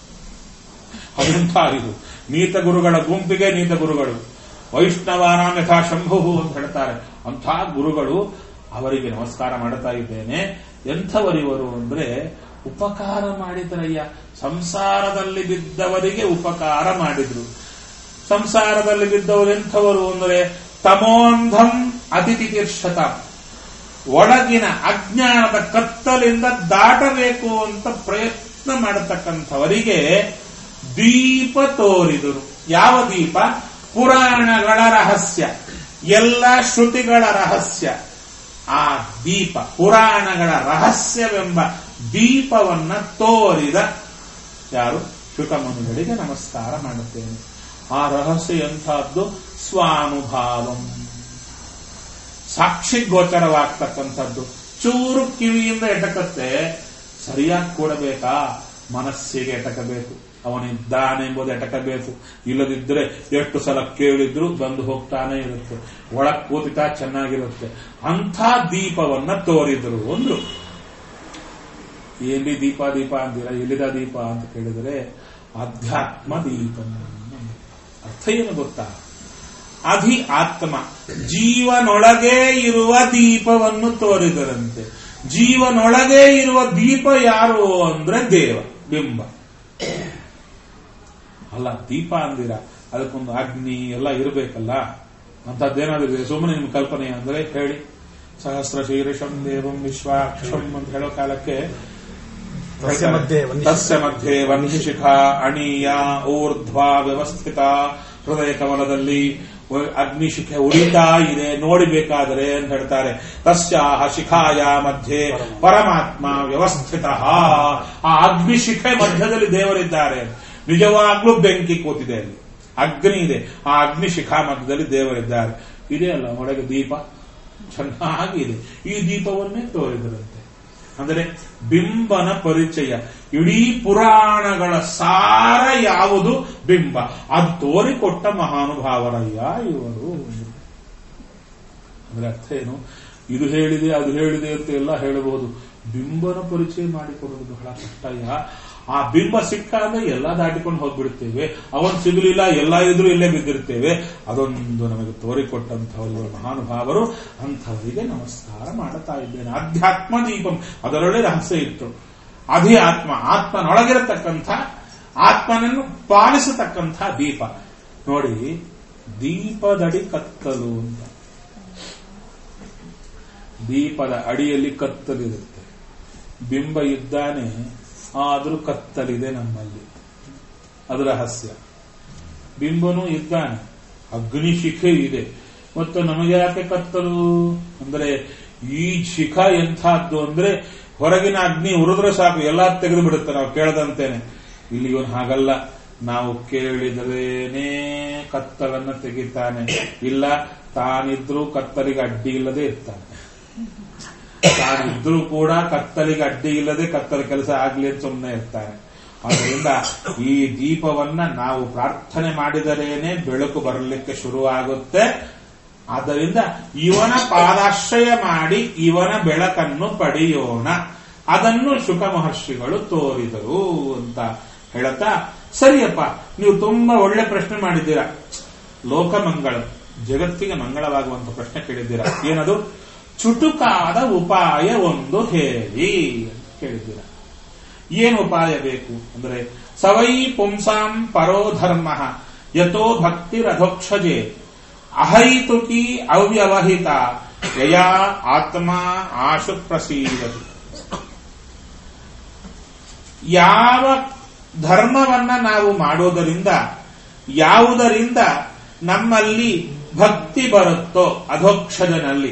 ಅದಂತ ಇದು ನೀತ ಗುರುಗಳ ಗುಂಪಿಗೆ ನೀತ ಗುರುಗಳು. ವೈಷ್ಣವಾನಾಂ ಯಥಾ ಶಂಭು ಅಂತ ಹೇಳ್ತಾರೆ. ಅಂಥ ಗುರುಗಳು, ಅವರಿಗೆ ನಮಸ್ಕಾರ ಮಾಡುತ್ತಾ ಇದ್ದೇನೆ. ಎಂಥವರಿವರು ಅಂದ್ರೆ ಉಪಕಾರ ಮಾಡಿದ್ರಯ್ಯ. ಸಂಸಾರದಲ್ಲಿ ಬಿದ್ದವರಿಗೆ ಉಪಕಾರ ಮಾಡಿದ್ರು. ಸಂಸಾರದಲ್ಲಿ ಬಿದ್ದವರು ಎಂಥವರು ಅಂದರೆ ತಮೋಂಧಂ ಅತಿಥಿತೀರ್ಷತ, ಒಳಗಿನ ಅಜ್ಞಾನದ ಕತ್ತಲಿಂದ ದಾಟಬೇಕು ಅಂತ ಪ್ರಯತ್ನ ಮಾಡತಕ್ಕಂಥವರಿಗೆ ದೀಪ ತೋರಿದರು. ಯಾವ ದೀಪ? ಪುರಾಣಗಳ ರಹಸ್ಯ, ಎಲ್ಲ ಶ್ರುತಿಗಳ ರಹಸ್ಯ. ಆ ದೀಪ, ಪುರಾಣಗಳ ರಹಸ್ಯವೆಂಬ ದೀಪವನ್ನ ತೋರಿದ ಯಾರು? ಶುಕಮುನಿಗಳಿಗೆ ನಮಸ್ಕಾರ ಮಾಡುತ್ತೇನೆ. ಆ ರಹಸ್ಯ ಎಂಥದ್ದು? ಸ್ವಾನುಭಾವಂ, ಸಾಕ್ಷಿ ಗೋಚರವಾಗ್ತಕ್ಕಂಥದ್ದು. ಚೂರು ಕಿವಿಯಿಂದ ಎಟಕತ್ತೆ, ಸರಿಯಾಗಿ ಕೂಡಬೇಕಾ? ಮನಸ್ಸಿಗೆ ಎಟಕಬೇಕು, ಅವನಿದ್ದಾನೆಂಬುದು ಎಟಕಬೇಕು. ಇಲ್ಲದಿದ್ದರೆ ಎಷ್ಟು ಸಲ ಕೇಳಿದ್ರು ಬಂದು ಹೋಗ್ತಾನೆ ಇರುತ್ತೆ, ಒಳಗ್ ಕೂತಿತಾ ಚೆನ್ನಾಗಿರುತ್ತೆ. ಅಂಥ ದೀಪವನ್ನ ತೋರಿದ್ರು ಅಂದ್ರು. ಎಲ್ಲಿ ದೀಪ ಅಂತೀರ, ಎಲ್ಲಿದ ದೀಪ ಅಂತ ಕೇಳಿದರೆ ಅಧ್ಯಾತ್ಮ ದೀಪ. ಅರ್ಥ ಏನು ಗೊತ್ತಾ? ಅಧಿ ಆತ್ಮ, ಜೀವನೊಳಗೆ ಇರುವ ದೀಪವನ್ನು ತೋರಿದರಂತೆ. ಜೀವನೊಳಗೆ ಇರುವ ದೀಪ ಯಾರು ಅಂದ್ರೆ ದೇವ, ಬಿಂಬ ಅಲ್ಲ. ದೀಪ ಅಂದಿರ ಅದಕ್ಕೊಂದು ಅಗ್ನಿ ಎಲ್ಲ ಇರಬೇಕಲ್ಲ. ಅಂತದ್ದೇನಾದ್ರು ಸುಮ್ಮನೆ ನಿಮ್ ಕಲ್ಪನೆ ಅಂದ್ರೆ ಹೇಳಿ. ಸಹಸ್ರ ಶೀರ್ಷಂ ದೇವಂ ವಿಶ್ವಾಕ್ಷಂ ಅಂತ ಹೇಳೋ ಕಾಲಕ್ಕೆ ತಸ್ಯ ಮಧ್ಯೆ ವಂಶಿಖಾ ಅಣೀಯ ಊರ್ಧ್ವಾ ವ್ಯವಸ್ಥಿತ, ಹೃದಯ ಕಮಲದಲ್ಲಿ ಅಗ್ನಿಶಿಖೆ ಉಳಿತಾ ಇದೆ ನೋಡಿಬೇಕಾದರೆ ಅಂತ ಹೇಳ್ತಾರೆ. ತಸ್ಯಾಹ ಶಿಖಾಯ ಮಧ್ಯೆ ಪರಮಾತ್ಮ ವ್ಯವಸ್ಥಿತ. ಆ ಅಗ್ನಿಶಿಖೆ ಮಧ್ಯದಲ್ಲಿ ದೇವರಿದ್ದಾರೆ. ನಿಜವಾಗ್ಲೂ ಬೆಂಕಿ ಕೂತಿದೆ, ಅಲ್ಲಿ ಅಗ್ನಿ ಇದೆ, ಆ ಅಗ್ನಿಶಿಖಾ ಮಧ್ಯದಲ್ಲಿ ದೇವರಿದ್ದಾರೆ. ಇದೆ ಅಲ್ಲ ಒಳಗೆ ದೀಪ ಚೆನ್ನಾಗಿದೆ. ಈ ದೀಪವನ್ನೇ ತೋರಿದರಂತೆ. ಅಂದರೆ ಬಿಂಬನ ಪರಿಚಯ. ಇಡೀ ಪುರಾಣಗಳ ಸಾರ ಯಾವುದು? ಬಿಂಬ. ಅದು ತೋರಿಕೊಟ್ಟ ಮಹಾನುಭಾವರಯ್ಯ ಇವರು. ಅಂದ್ರೆ ಅರ್ಥ ಏನು? ಇದು ಹೇಳಿದೆ ಅದು ಹೇಳಿದೆ ಅಂತ ಎಲ್ಲ ಹೇಳಬಹುದು. ಬಿಂಬನ ಪರಿಚಯ ಮಾಡಿಕೊಡೋದು ಬಹಳ ಕಷ್ಟಯ್ಯ. ಆ ಬಿಂಬ ಸಿಕ್ಕ ಅಂದ್ರೆ ಎಲ್ಲ ದಾಟಿಕೊಂಡು ಹೋಗ್ಬಿಡ್ತೇವೆ. ಅವನ್ ಸಿಗಲಿಲ್ಲ, ಎಲ್ಲ ಇದ್ರೂ ಇಲ್ಲೇ ಬಿದ್ದಿರ್ತೇವೆ. ಅದೊಂದು ನಮಗೆ ತೋರಿಕೊಟ್ಟಂಥವರು ಮಹಾನುಭಾವರು. ಅಂಥವರಿಗೆ ನಮಸ್ಕಾರ ಮಾಡುತ್ತಾ ಇದ್ದೇನೆ. ಅಧ್ಯಾತ್ಮ ದೀಪಂ, ಅದರೊಳಗೆ ರಹಸ್ಯ ಇತ್ತು. ಅಧ್ಯಾತ್ಮ, ಆತ್ಮನೊಳಗಿರತಕ್ಕಂಥ, ಆತ್ಮನನ್ನು ಪಾಲಿಸತಕ್ಕಂಥ ದೀಪ. ನೋಡಿ, ದೀಪದಡಿ ಕತ್ತಲು ಅಂತ. ದೀಪದ ಅಡಿಯಲ್ಲಿ ಕತ್ತಲಿರುತ್ತೆ. ಬಿಂಬ ಇದ್ದಾನೆ, ಆದರೂ ಕತ್ತಲಿದೆ ನಮ್ಮಲ್ಲಿ. ಅದು ರಹಸ್ಯ. ಬಿಂಬನೂ ಇದ್ದಾನೆ, ಅಗ್ನಿಶಿಖೆ ಇದೆ, ಮತ್ತು ನಮಗೆ ಯಾಕೆ ಕತ್ತಲು ಅಂದ್ರೆ ಈ ಶಿಖ ಎಂಥದ್ದು ಅಂದ್ರೆ ಹೊರಗಿನ ಅಗ್ನಿ ಉರಿದ್ರೆ ಸಾಕು, ಎಲ್ಲ ತೆಗೆದು ಬಿಡುತ್ತೆ ನಾವು ಕೇಳದಂತೇನೆ. ಇಲ್ಲಿ ಇವನು ಹಾಗಲ್ಲ, ನಾವು ಕೇಳಿದ್ರೇನೇ ಕತ್ತಲನ್ನ ತೆಗಿತಾನೆ. ಇಲ್ಲ, ತಾನಿದ್ರೂ ಕತ್ತಲಿಗೆ ಅಡ್ಡಿ ಇಲ್ಲದೆ ಇರ್ತಾನೆ. ತಾನಿದ್ರೂ ಕೂಡ ಕತ್ತಲಿಗೆ ಅಡ್ಡಿ ಇಲ್ಲದೆ ಕತ್ತಲ ಕೆಲಸ ಆಗ್ಲಿ ಅಂತ ಸುಮ್ಮನೆ ಇರ್ತಾನೆ. ಆದ್ದರಿಂದ ಈ ದೀಪವನ್ನ ನಾವು ಪ್ರಾರ್ಥನೆ ಮಾಡಿದರೇನೆ ಬೆಳಕು ಬರಲಿಕ್ಕೆ ಶುರುವಾಗುತ್ತೆ. ಆದ್ದರಿಂದ ಇವನ ಪಾದಾಶ್ರಯ ಮಾಡಿ ಇವನ ಬೆಳಕನ್ನು ಪಡೆಯೋಣ. ಅದನ್ನು ಶುಕ ಮಹರ್ಷಿಗಳು ತೋರಿದರು ಅಂತ ಹೇಳುತ್ತಾ, ಸರಿಯಪ್ಪ, ನೀವು ತುಂಬಾ ಒಳ್ಳೆ ಪ್ರಶ್ನೆ ಮಾಡಿದ್ದೀರಾ. ಲೋಕಮಂಗಳ, ಜಗತ್ತಿಗೆ ಮಂಗಳವಾಗುವಂತ ಪ್ರಶ್ನೆ ಕೇಳಿದ್ದೀರಾ. ಏನದು? ಚುಟುಕಾದ ಉಪಾಯ ಒಂದು ಹೇಳಿ ಅಂತ ಕೇಳಿದ್ದೀರಾ. ಏನು ಉಪಾಯ ಬೇಕು ಅಂದ್ರೆ, ಸವೈ ಪುಂಸಾಂ ಪರೋ ಧರ್ಮ ಯಥೋ ಭಕ್ತಿರಧೋಕ್ಷಜೆ ಅಹೈತುಕಿ ಅವ್ಯವಹಿತ ಯಯಾ ಆತ್ಮ ಆಶು ಪ್ರಸೀದತಿ. ಯಾವ ಧರ್ಮವನ್ನ ನಾವು ಮಾಡೋದರಿಂದ, ಯಾವುದರಿಂದ ನಮ್ಮಲ್ಲಿ ಭಕ್ತಿ ಬರುತ್ತೋ, ಅಧೋಕ್ಷಜನಲ್ಲಿ.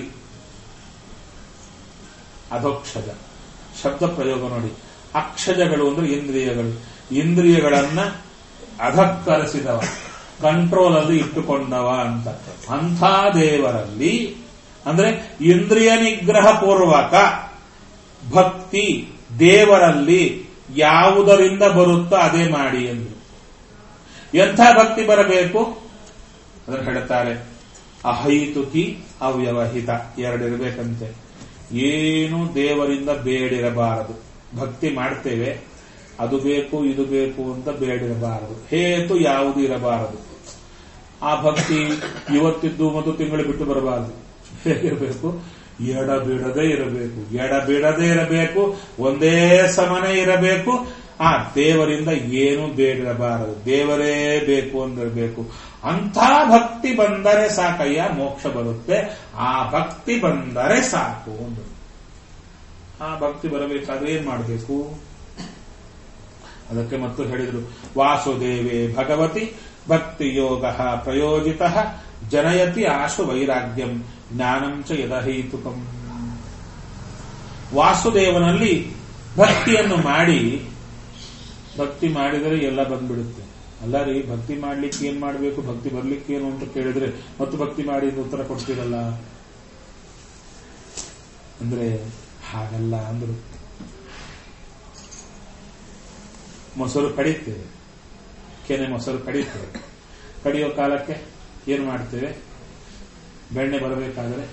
ಅಧೋಕ್ಷಜ ಶಬ್ದ ಪ್ರಯೋಗ ನೋಡಿ. ಅಕ್ಷಜಗಳು ಅಂದ್ರೆ ಇಂದ್ರಿಯಗಳು. ಇಂದ್ರಿಯಗಳನ್ನ ಅಧಕ್ಕರಿಸಿದವ, ಕಂಟ್ರೋಲ್ ಅಲ್ಲಿ ಇಟ್ಟುಕೊಂಡವ ಅಂತ. ಅಂಥ ದೇವರಲ್ಲಿ ಅಂದ್ರೆ ಇಂದ್ರಿಯ ನಿಗ್ರಹ ಪೂರ್ವಕ ಭಕ್ತಿ ದೇವರಲ್ಲಿ ಯಾವುದರಿಂದ ಬರುತ್ತೋ ಅದೇ ಮಾಡಿ ಎಂದು. ಎಂಥ ಭಕ್ತಿ ಬರಬೇಕು ಅದನ್ನು ಹೇಳ್ತಾರೆ. ಅಹೈತುಕಿ ಅವ್ಯವಹಿತ, ಎರಡಿರಬೇಕಂತೆ. ಏನು ದೇವರಿಂದ ಬೇಡಿರಬಾರದು. ಭಕ್ತಿ ಮಾಡ್ತೇವೆ, ಅದು ಬೇಕು ಇದು ಬೇಕು ಅಂತ ಬೇಡಿರಬಾರದು. ಹೇತು ಯಾವುದು ಇರಬಾರದು. ಆ ಭಕ್ತಿ ಇವತ್ತಿದ್ದು ಮತ್ತು ತಿಂಗಳು ಬಿಟ್ಟು ಬರಬಾರದು. ಹೇಗಿರಬೇಕು? ಎಡಬಿಡದೆ ಇರಬೇಕು. ಎಡಬಿಡದೆ ಇರಬೇಕು, ಒಂದೇ ಸಮನೆ ಇರಬೇಕು. ಆ ದೇವರಿಂದ ಏನು ಬೇಡಿರಬಾರದು, ದೇವರೇ ಬೇಕು ಅಂದಿರಬೇಕು. ಅಂಥ ಭಕ್ತಿ ಬಂದರೆ ಸಾಕಯ್ಯ, ಮೋಕ್ಷ ಬರುತ್ತೆ. ಆ ಭಕ್ತಿ ಬಂದರೆ ಸಾಕು ಅಂದರು. ಆ ಭಕ್ತಿ ಬರಬೇಕಾದ್ರೆ ಏನ್ ಮಾಡಬೇಕು? ಅದಕ್ಕೆ ಮತ್ತು ಹೇಳಿದ್ರು, ವಾಸುದೇವೇ ಭಗವತಿ ಭಕ್ತಿ ಯೋಗ ಪ್ರಯೋಜಿತ ಜನಯತಿ ಆಶು ವೈರಾಗ್ಯಂ ಜ್ಞಾನಂ ಚ ಯದಹೈತುಕಂ. ವಾಸುದೇವನಲ್ಲಿ ಭಕ್ತಿಯನ್ನು ಮಾಡಿ, ಭಕ್ತಿ ಮಾಡಿದರೆ ಎಲ್ಲ ಬಂದ್ಬಿಡುತ್ತೆ. ಅಲ್ಲ ರೀ, ಭಕ್ತಿ ಮಾಡ್ಲಿಕ್ಕೆ ಏನ್ ಮಾಡಬೇಕು, ಭಕ್ತಿ ಬರ್ಲಿಕ್ಕೆ ಏನು ಅಂತ ಕೇಳಿದ್ರೆ ಮತ್ತು ಭಕ್ತಿ ಮಾಡಿ ಉತ್ತರ ಕೊಡ್ತೀರಲ್ಲ ಅಂದ್ರೆ ಹಾಗಲ್ಲ ಅಂದ್ರು. ಮೊಸರು ಕಡಿತೇವೆ, ಕೆನೆ ಮೊಸರು ಕಡಿತೇವೆ. ಕಡಿಯೋ ಕಾಲಕ್ಕೆ ಏನ್ ಮಾಡ್ತೇವೆ? ಬೆಣ್ಣೆ ಬರಬೇಕಾದ್ರೆ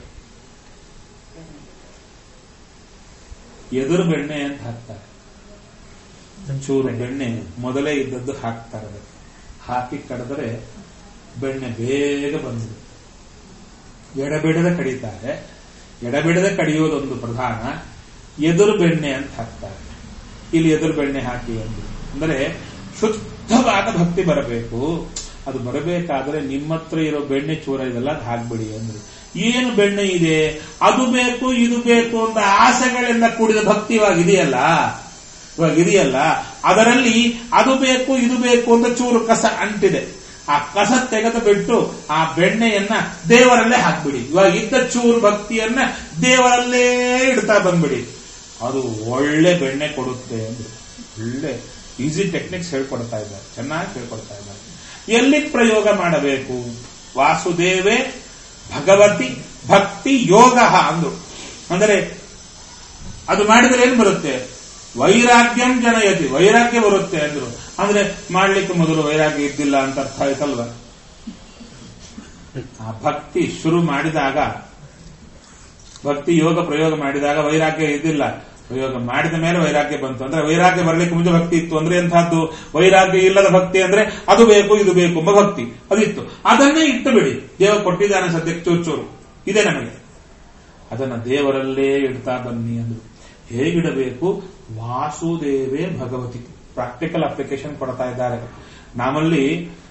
ಎದುರು ಬೆಣ್ಣೆ ಅಂತ ಹಾಕ್ತಾರೆ. ಚೂರು ಬೆಣ್ಣೆ ಮೊದಲೇ ಇದ್ದದ್ದು ಹಾಕ್ತಾರೆ. ಹಾಕಿ ಕಡಿದ್ರೆ ಬೆಣ್ಣೆ ಬೇಗ ಬಂದಿದೆ. ಎಡಬಿಡದೆ ಕಡಿತಾರೆ. ಎಡಬಿಡದೆ ಕಡಿಯೋದೊಂದು ಪ್ರಧಾನ. ಎದುರು ಬೆಣ್ಣೆ ಅಂತ ಹಾಕ್ತಾರೆ. ಇಲ್ಲಿ ಎದುರು ಬೆಣ್ಣೆ ಹಾಕಿ ಅಂದ್ರೆ ಶುದ್ಧವಾದ ಭಕ್ತಿ ಬರಬೇಕು. ಅದು ಬರಬೇಕಾದ್ರೆ ನಿಮ್ಮ ಹತ್ರ ಇರೋ ಬೆಣ್ಣೆ ಚೂರ ಇದೆಲ್ಲ ಅದು ಹಾಕ್ಬಿಡಿ ಅಂದ್ರೆ. ಏನು ಬೆಣ್ಣೆ ಇದೆ, ಅದು ಬೇಕು ಇದು ಬೇಕು ಅಂತ ಆಸೆಗಳಿಂದ ಕೂಡಿದ ಭಕ್ತಿ ಇವಾಗಿದೆಯಲ್ಲ, ಅದರಲ್ಲಿ ಅದು ಬೇಕು ಇದು ಬೇಕು ಅಂತ ಚೂರು ಕಸ ಅಂಟಿದೆ. ಆ ಕಸ ತೆಗೆದು ಬಿಟ್ಟು ಆ ಬೆಣ್ಣೆಯನ್ನ ದೇವರಲ್ಲೇ ಹಾಕ್ಬಿಡಿ. ಇವಾಗ ಇದ್ದ ಚೂರು ಭಕ್ತಿಯನ್ನ ದೇವರಲ್ಲೇ ಇಡ್ತಾ ಬಂದ್ಬಿಡಿ. ಅದು ಒಳ್ಳೆ ಬೆಣ್ಣೆ ಕೊಡುತ್ತೆ ಅಂದ್ರೆ ಒಳ್ಳೆ ಈಸಿ ಟೆಕ್ನಿಕ್ಸ್ ಹೇಳ್ಕೊಡ್ತಾ ಇದ್ದಾರೆ, ಚೆನ್ನಾಗಿ ಹೇಳ್ಕೊಡ್ತಾ ಇದ್ದಾರೆ. ಎಲ್ಲಿ ಪ್ರಯೋಗ ಮಾಡಬೇಕು? ವಾಸುದೇವೇ ಭಗವತಿ ಭಕ್ತಿ ಯೋಗ ಅಂದ್ರು. ಅಂದರೆ ಅದು ಮಾಡಿದ್ರೆ ಏನ್ ಬರುತ್ತೆ? ವೈರಾಗ್ಯಂ ಜನಯತಿ, ವೈರಾಗ್ಯ ಬರುತ್ತೆ ಅಂದ್ರು. ಅಂದ್ರೆ ಮಾಡ್ಲಿಕ್ಕೆ ಮೊದಲು ವೈರಾಗ್ಯ ಇದ್ದಿಲ್ಲ ಅಂತ ಅರ್ಥ ಆಯ್ತಲ್ವ? ಆ ಭಕ್ತಿ ಶುರು ಮಾಡಿದಾಗ ಭಕ್ತಿ ಯೋಗ ಪ್ರಯೋಗ ಮಾಡಿದಾಗ ವೈರಾಗ್ಯ ಇದ್ದಿಲ್ಲ, ಪ್ರಯೋಗ ಮಾಡಿದ ಮೇಲೆ ವೈರಾಗ್ಯ ಬಂತು. ಅಂದ್ರೆ ವೈರಾಗ್ಯ ಬರಲಿಕ್ಕೆ ಮುಂಚೆ ಭಕ್ತಿ ಇತ್ತು. ಅಂದ್ರೆ ಎಂತಹದ್ದು? ವೈರಾಗ್ಯ ಇಲ್ಲದ ಭಕ್ತಿ ಅಂದ್ರೆ ಅದು ಬೇಕು ಇದು ಬೇಕು ಎಂಬ ಭಕ್ತಿ ಅದಿತ್ತು. ಅದನ್ನೇ ಇಟ್ಟು ಬಿಡಿ, ದೇವ ಕೊಟ್ಟಿದ್ದಾನೆ ಸದ್ಯಕ್ಕೆ ಚೂರು ಇದೆ ನಮಗೆ, ಅದನ್ನ ದೇವರಲ್ಲೇ ಇಡ್ತಾ ಬನ್ನಿ ಅಂದ್ರು. ಹೇಗಿಡಬೇಕು? ವಾಸುದೇವೇ ಭಗವತಿ. ಪ್ರಾಕ್ಟಿಕಲ್ ಅಪ್ಲಿಕೇಶನ್ ಕೊಡ್ತಾ ಇದ್ದಾರೆ. ನಮ್ಮಲ್ಲಿ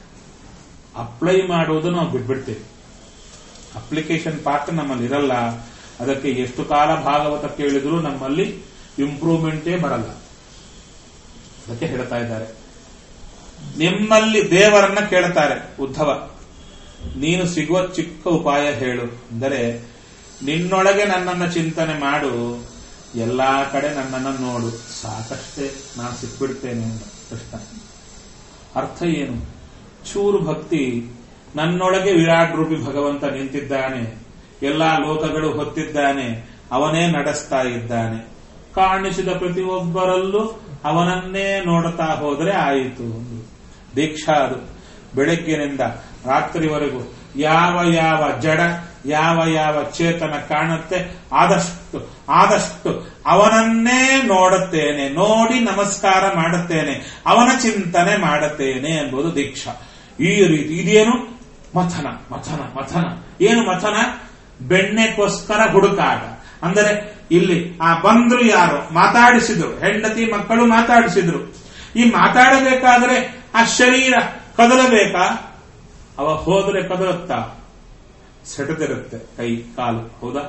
ಅಪ್ಲೈ ಮಾಡುವುದು ನಾವು ಬಿಟ್ಬಿಡ್ತೇವೆ, ಅಪ್ಲಿಕೇಶನ್ ಪಾರ್ಟ್ ನಮ್ಮಲ್ಲಿ ಇರಲ್ಲ. ಅದಕ್ಕೆ ಎಷ್ಟು ಕಾಲ ಭಾಗವತ ಕೇಳಿದ್ರು ನಮ್ಮಲ್ಲಿ ಇಂಪ್ರೂವ್ಮೆಂಟೇ ಬರಲ್ಲ. ಅದಕ್ಕೆ ಹೇಳ್ತಾ ಇದ್ದಾರೆ, ನಿಮ್ಮಲ್ಲಿ ದೇವರನ್ನ ಕೇಳ್ತಾರೆ ಉದ್ಧವ, ನೀನು ಸಿಗುವ ಚಿಕ್ಕ ಉಪಾಯ ಹೇಳು ಅಂದರೆ, ನಿನ್ನೊಳಗೆ ನನ್ನನ್ನು ಚಿಂತನೆ ಮಾಡು, ಎಲ್ಲಾ ಕಡೆ ನನ್ನನ್ನು ನೋಡು, ಸಾಕಷ್ಟೇ ನಾನು ಸಿಕ್ಬಿಡ್ತೇನೆ ಅಂತ ಕೃಷ್ಣ. ಅರ್ಥ ಏನು? ಚೂರು ಭಕ್ತಿ, ನನ್ನೊಳಗೆ ವಿರಾಟ್ ರೂಪಿ ಭಗವಂತ ನಿಂತಿದ್ದಾನೆ, ಎಲ್ಲಾ ಲೋಕಗಳು ಹೊತ್ತಿದ್ದಾನೆ, ಅವನೇ ನಡೆಸ್ತಾ ಇದ್ದಾನೆ. ಕಾಣಿಸಿದ ಪ್ರತಿಯೊಬ್ಬರಲ್ಲೂ ಅವನನ್ನೇ ನೋಡ್ತಾ ಹೋದರೆ ಆಯಿತು. ದೀಕ್ಷಾ ಅದು. ಬೆಳಗ್ಗಿನಿಂದ ರಾತ್ರಿವರೆಗೂ ಯಾವ ಯಾವ ಜಡ ಯಾವ ಯಾವ ಚೇತನ ಕಾಣುತ್ತೆ ಆದಷ್ಟು ಅವನನ್ನೇ ನೋಡುತ್ತೇನೆ, ನೋಡಿ ನಮಸ್ಕಾರ ಮಾಡುತ್ತೇನೆ, ಅವನ ಚಿಂತನೆ ಮಾಡುತ್ತೇನೆ ಎಂಬುದು ದೀಕ್ಷಾ. ಈ ರೀತಿ ಇದೇನು? ಮಥನ ಮಥನ ಮಥನ. ಏನು ಮಥನ? ಬೆಣ್ಣೆಗೋಸ್ಕರ ಹುಡುಕಾಟ. ಅಂದರೆ ಇಲ್ಲಿ ಬಂದ್ರು, ಯಾರು ಮಾತಾಡಿಸಿದ್ರು, ಹೆಂಡತಿ ಮಕ್ಕಳು ಮಾತಾಡಿಸಿದ್ರು. ಈ ಮಾತಾಡಬೇಕಾದ್ರೆ ಆ ಶರೀರ ಕದಲಬೇಕಾ? ಅವ ಹೋದ್ರೆ ಕದಲುತ್ತಾ? ಸೆಟದಿರುತ್ತೆ ಕೈ ಕಾಲು, ಹೌದಾ?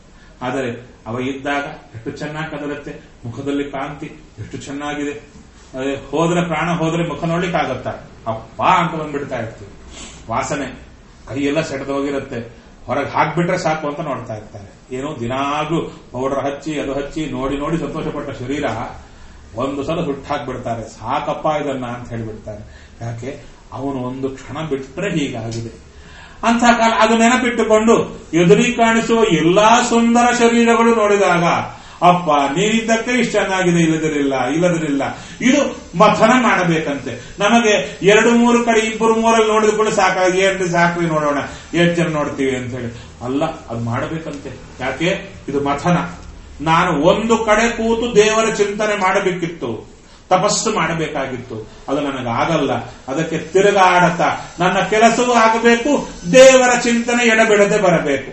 ಆದರೆ ಅವ ಇದ್ದಾಗ ಎಷ್ಟು ಚೆನ್ನಾಗಿ ಕದಲುತ್ತೆ, ಮುಖದಲ್ಲಿ ಕಾಂತಿ ಎಷ್ಟು ಚೆನ್ನಾಗಿದೆ. ಅದೇ ಹೋದ್ರೆ ಪ್ರಾಣ ಹೋದ್ರೆ ಮುಖ ನೋಡ್ಲಿಕ್ಕಾಗತ್ತ? ಅಪ್ಪ ಅಂತ ಬಂದ್ಬಿಡ್ತಾ ಇರ್ತೀವಿ. ವಾಸನೆ ಕೈಯೆಲ್ಲ ಸೆಟದ ಹೋಗಿರುತ್ತೆ, ಹೊರಗೆ ಹಾಕ್ಬಿಟ್ರೆ ಸಾಕು ಅಂತ ನೋಡ್ತಾ ಇರ್ತಾರೆ. ಏನೋ ದಿನಾಗ್ಲೂ ಪೌಡರ್ ಹಚ್ಚಿ ಅದು ಹಚ್ಚಿ ನೋಡಿ ನೋಡಿ ಸಂತೋಷಪಟ್ಟ ಶರೀರ ಒಂದು ಸಲ ಹುಟ್ಟಾಕ್ಬಿಡ್ತಾರೆ, ಸಾಕಪ್ಪ ಇದನ್ನ ಅಂತ ಹೇಳಿಬಿಡ್ತಾರೆ. ಯಾಕೆ? ಅವನು ಒಂದು ಕ್ಷಣ ಬಿಟ್ಟರೆ ಹೀಗಾಗಿದೆ ಅಂತ ಕಾಲ. ಅದು ನೆನಪಿಟ್ಟುಕೊಂಡು ಎದುರಿ ಕಾಣಿಸುವ ಎಲ್ಲಾ ಸುಂದರ ಶರೀರಗಳು ನೋಡಿದಾಗ ಅಪ್ಪ ನೀನಿದ್ದಕ್ಕೆ ಇಷ್ಟ ಚೆನ್ನಾಗಿದೆ, ಇಲ್ಲದಿರಲಿಲ್ಲ. ಇದು ಮಥನ ಮಾಡಬೇಕಂತೆ. ನಮಗೆ 2-3 ಕಡೆ 2-3 ನೋಡಿದ್ಕೊಂಡು ಸಾಕಾಗಿ ಏನ್ರಿ ಸಾಕ್ರಿ ನೋಡೋಣ, ಎಷ್ಟು ಜನ ನೋಡ್ತೀವಿ ಅಂತ ಹೇಳಿ ಅಲ್ಲ, ಅದು ಮಾಡಬೇಕಂತೆ. ಯಾಕೆ? ಇದು ಮಥನ. ನಾನು ಒಂದು ಕಡೆ ಕೂತು ದೇವರ ಚಿಂತನೆ ಮಾಡಬೇಕಿತ್ತು, ತಪಸ್ಸು ಮಾಡಬೇಕಾಗಿತ್ತು, ಅದು ನನಗಾಗಲ್ಲ. ಅದಕ್ಕೆ ತಿರುಗಾಡತ ನನ್ನ ಕೆಲಸವೂ ಆಗಬೇಕು, ದೇವರ ಚಿಂತನೆ ಎಡಬಿಡದೆ ಬರಬೇಕು.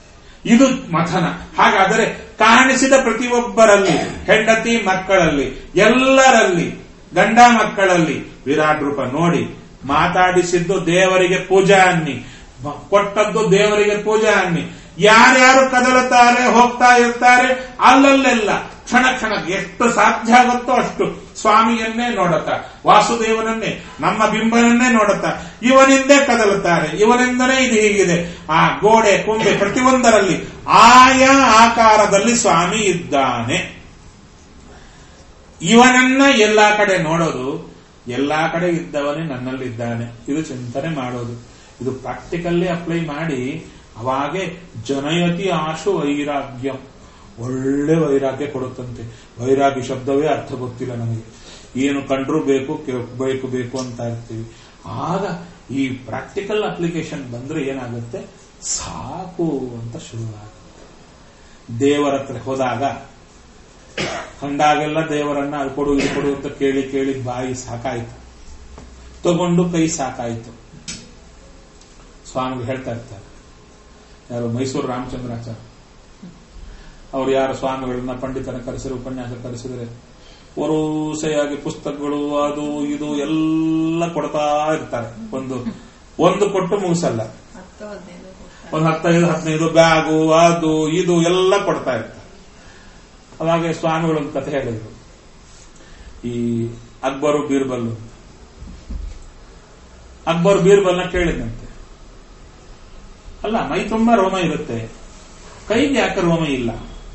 ಇದು ಮಥನ. ಹಾಗಾದರೆ ಕಾಣಿಸಿದ ಪ್ರತಿಯೊಬ್ಬರಲ್ಲಿ, ಹೆಂಡತಿ ಮಕ್ಕಳಲ್ಲಿ, ಎಲ್ಲರಲ್ಲಿ, ಗಂಡ ಮಕ್ಕಳಲ್ಲಿ ವಿರಾಟ್ ರೂಪ ನೋಡಿ, ಮಾತಾಡಿಸಿದ್ದು ದೇವರಿಗೆ ಪೂಜಾ ಅನ್ನಿ, ಕೊಟ್ಟದ್ದು ದೇವರಿಗೆ ಪೂಜಾ ಅನ್ನಿ. ಯಾರ್ಯಾರು ಕದಲುತ್ತಾರೆ ಹೋಗ್ತಾ ಇರ್ತಾರೆ ಅಲ್ಲಲ್ಲೆಲ್ಲ ಕ್ಷಣ ಕ್ಷಣ ಎಷ್ಟು ಸಾಧ್ಯ ಆಗುತ್ತೋ ಅಷ್ಟು ಸ್ವಾಮಿಯನ್ನೇ ನೋಡುತ್ತಾ, ವಾಸುದೇವನನ್ನೇ, ನಮ್ಮ ಬಿಂಬನನ್ನೇ ನೋಡುತ್ತಾ, ಇವನಿಂದೇ ಕದಲುತ್ತಾರೆ, ಇವನಿಂದನೇ ಇದು ಹೀಗಿದೆ. ಆ ಗೋಡೆ ಕುಂಬೆ ಪ್ರತಿಯೊಂದರಲ್ಲಿ ಆಯಾ ಆಕಾರದಲ್ಲಿ ಸ್ವಾಮಿ ಇದ್ದಾನೆ. ಇವನನ್ನ ಎಲ್ಲಾ ಕಡೆ ನೋಡೋದು, ಎಲ್ಲಾ ಕಡೆ ಇದ್ದವನೇ ನನ್ನಲ್ಲಿದ್ದಾನೆ, ಇದು ಚಿಂತನೆ ಮಾಡೋದು. ಇದು ಪ್ರಾಕ್ಟಿಕಲ್ಲಿ ಅಪ್ಲೈ ಮಾಡಿ ಅವಾಗೆ ಜನಯತಿ ಆಶು ವೈರಾಗ್ಯಂ, ಒಳ್ಳೆ ವೈರಾಗ್ಯ ಕೊಡುತ್ತಂತೆ. ವೈರಾಗ್ಯ ಶಬ್ದವೇ ಅರ್ಥ ಗೊತ್ತಿಲ್ಲ ನಮಗೆ, ಏನು ಕಂಡ್ರೂ ಬೇಕು ಅಂತ ಇರ್ತೀವಿ. ಆಗ ಈ ಪ್ರಾಕ್ಟಿಕಲ್ ಅಪ್ಲಿಕೇಶನ್ ಬಂದ್ರೆ ಏನಾಗುತ್ತೆ? ಸಾಕು ಅಂತ ಶುರುವಾಗುತ್ತೆ. ದೇವರ ಹತ್ರ ಹೋದಾಗ ಕಂಡಾಗೆಲ್ಲ ದೇವರನ್ನ ಅದು ಕೊಡು ಇದು ಕೊಡು ಅಂತ ಕೇಳಿ ಕೇಳಿ ಬಾಯಿ ಸಾಕಾಯಿತು, ತಗೊಂಡು ಕೈ ಸಾಕಾಯಿತು. ಸ್ವಾಮಿಗಳು ಹೇಳ್ತಾ ಇರ್ತಾರೆ, ಯಾರು ಮೈಸೂರು ರಾಮಚಂದ್ರಾಚಾರ್ಯ ಅವರು ಯಾರು ಸ್ವಾಮಿಗಳನ್ನ ಪಂಡಿತನ ಕರೆಸಿದ್ರು, ಉಪನ್ಯಾಸ ಕರೆಸಿದ್ರೆ ವರುಸೆಯಾಗಿ ಪುಸ್ತಕಗಳು ಅದು ಇದು ಎಲ್ಲ ಕೊಡ್ತಾ ಇರ್ತಾರೆ. ಒಂದು ಕೊಟ್ಟು ಮುಗಿಸಲ್ಲ, ಒಂದು 15 ಬ್ಯಾಗು ಅದು ಇದು ಎಲ್ಲ ಕೊಡ್ತಾ ಇರ್ತಾರೆ. ಅವಾಗ ಸ್ವಾಮಿಗಳು ಒಂದು ಕಥೆ ಹೇಳಿದ್ರು, ಈ ಅಕ್ಬರು ಬೀರ್ಬಲ್ನ ಕೇಳಿದಂತೆ, ಅಲ್ಲ ಮೈ ತುಂಬಾ ರೋಮ ಇರುತ್ತೆ, ಕೈಗೆ ಯಾಕೆ ರೋಮ ಇಲ್ಲ?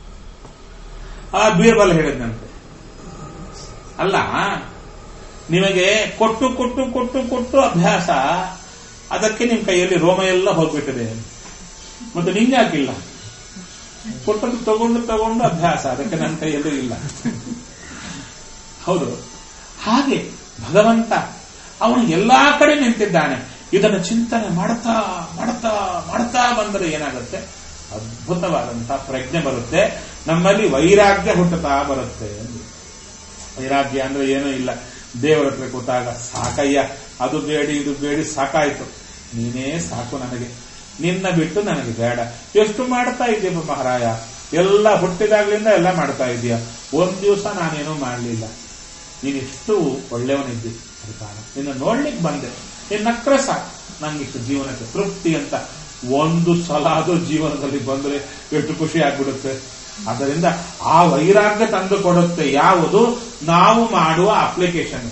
ಆ ಬೀರ್ಬಲ್ ಹೇಳಿದಂತೆ, ಅಲ್ಲ ನಿಮಗೆ ಕೊಟ್ಟು ಕೊಟ್ಟು ಕೊಟ್ಟು ಕೊಟ್ಟು ಅಭ್ಯಾಸ, ಅದಕ್ಕೆ ನಿಮ್ ಕೈಯಲ್ಲಿ ರೋಮ ಎಲ್ಲ ಹೋಗ್ಬಿಟ್ಟಿದೆ, ಮತ್ತೆ ನಿಂಗೆ ಯಾಕಿಲ್ಲ? ಕೊಟ್ಟದ್ದು ತಗೊಂಡು ಅಭ್ಯಾಸ, ಅದಕ್ಕೆ ನನ್ನ ಕೈಯಲ್ಲೂ ಇಲ್ಲ. ಹೌದು, ಹಾಗೆ ಭಗವಂತ ಅವನು ಎಲ್ಲಾ ಕಡೆ ನಿಂತಿದ್ದಾನೆ. ಇದನ್ನು ಚಿಂತನೆ ಮಾಡ್ತಾ ಮಾಡ್ತಾ ಮಾಡ್ತಾ ಬಂದರೆ ಏನಾಗುತ್ತೆ? ಅದ್ಭುತವಾದಂತಹ ಪ್ರಜ್ಞೆ ಬರುತ್ತೆ, ನಮ್ಮಲ್ಲಿ ವೈರಾಗ್ಯ ಹುಟ್ಟುತ್ತಾ ಬರುತ್ತೆ. ವೈರಾಗ್ಯ ಅಂದ್ರೆ ಏನೂ ಇಲ್ಲ, ದೇವರ ಹತ್ರ ಕೂತಾಗ ಸಾಕಯ್ಯ, ಅದು ಬೇಡಿ ಇದು ಬೇಡಿ ಸಾಕಾಯ್ತು, ನೀನೇ ಸಾಕು ನನಗೆ, ನಿನ್ನ ಬಿಟ್ಟು ನನಗೆ ಬೇಡ. ಎಷ್ಟು ಮಾಡ್ತಾ ಇದ್ದೀಯ ಮಹಾರಾಯ, ಎಲ್ಲ ಹುಟ್ಟಿದಾಗ್ಲಿಂದ ಎಲ್ಲ ಮಾಡ್ತಾ ಇದೀಯ, ಒಂದ್ ದಿವಸ ನಾನೇನೂ ಮಾಡಲಿಲ್ಲ, ನೀನಿಷ್ಟು ಒಳ್ಳೆಯವನಿದ್ದಿ, ನಿನ್ನ ನೋಡ್ಲಿಕ್ಕೆ ಬಂದೆ, ನಿನ್ನಕ್ರೆ ಸಾಕು, ನಂಗಿಷ್ಟು ಜೀವನಕ್ಕೆ ತೃಪ್ತಿ ಅಂತ ಒಂದು ಸಲ ಅದು ಜೀವನದಲ್ಲಿ ಬಂದ್ರೆ ಎಷ್ಟು ಖುಷಿ ಆಗ್ಬಿಡುತ್ತೆ. ಆದ್ದರಿಂದ ಆ ವೈರಾಗ್ಯ ತಂದು ಕೊಡುತ್ತೆ ಯಾವುದು, ನಾವು ಮಾಡುವ ಅಪ್ಲಿಕೇಶನ್.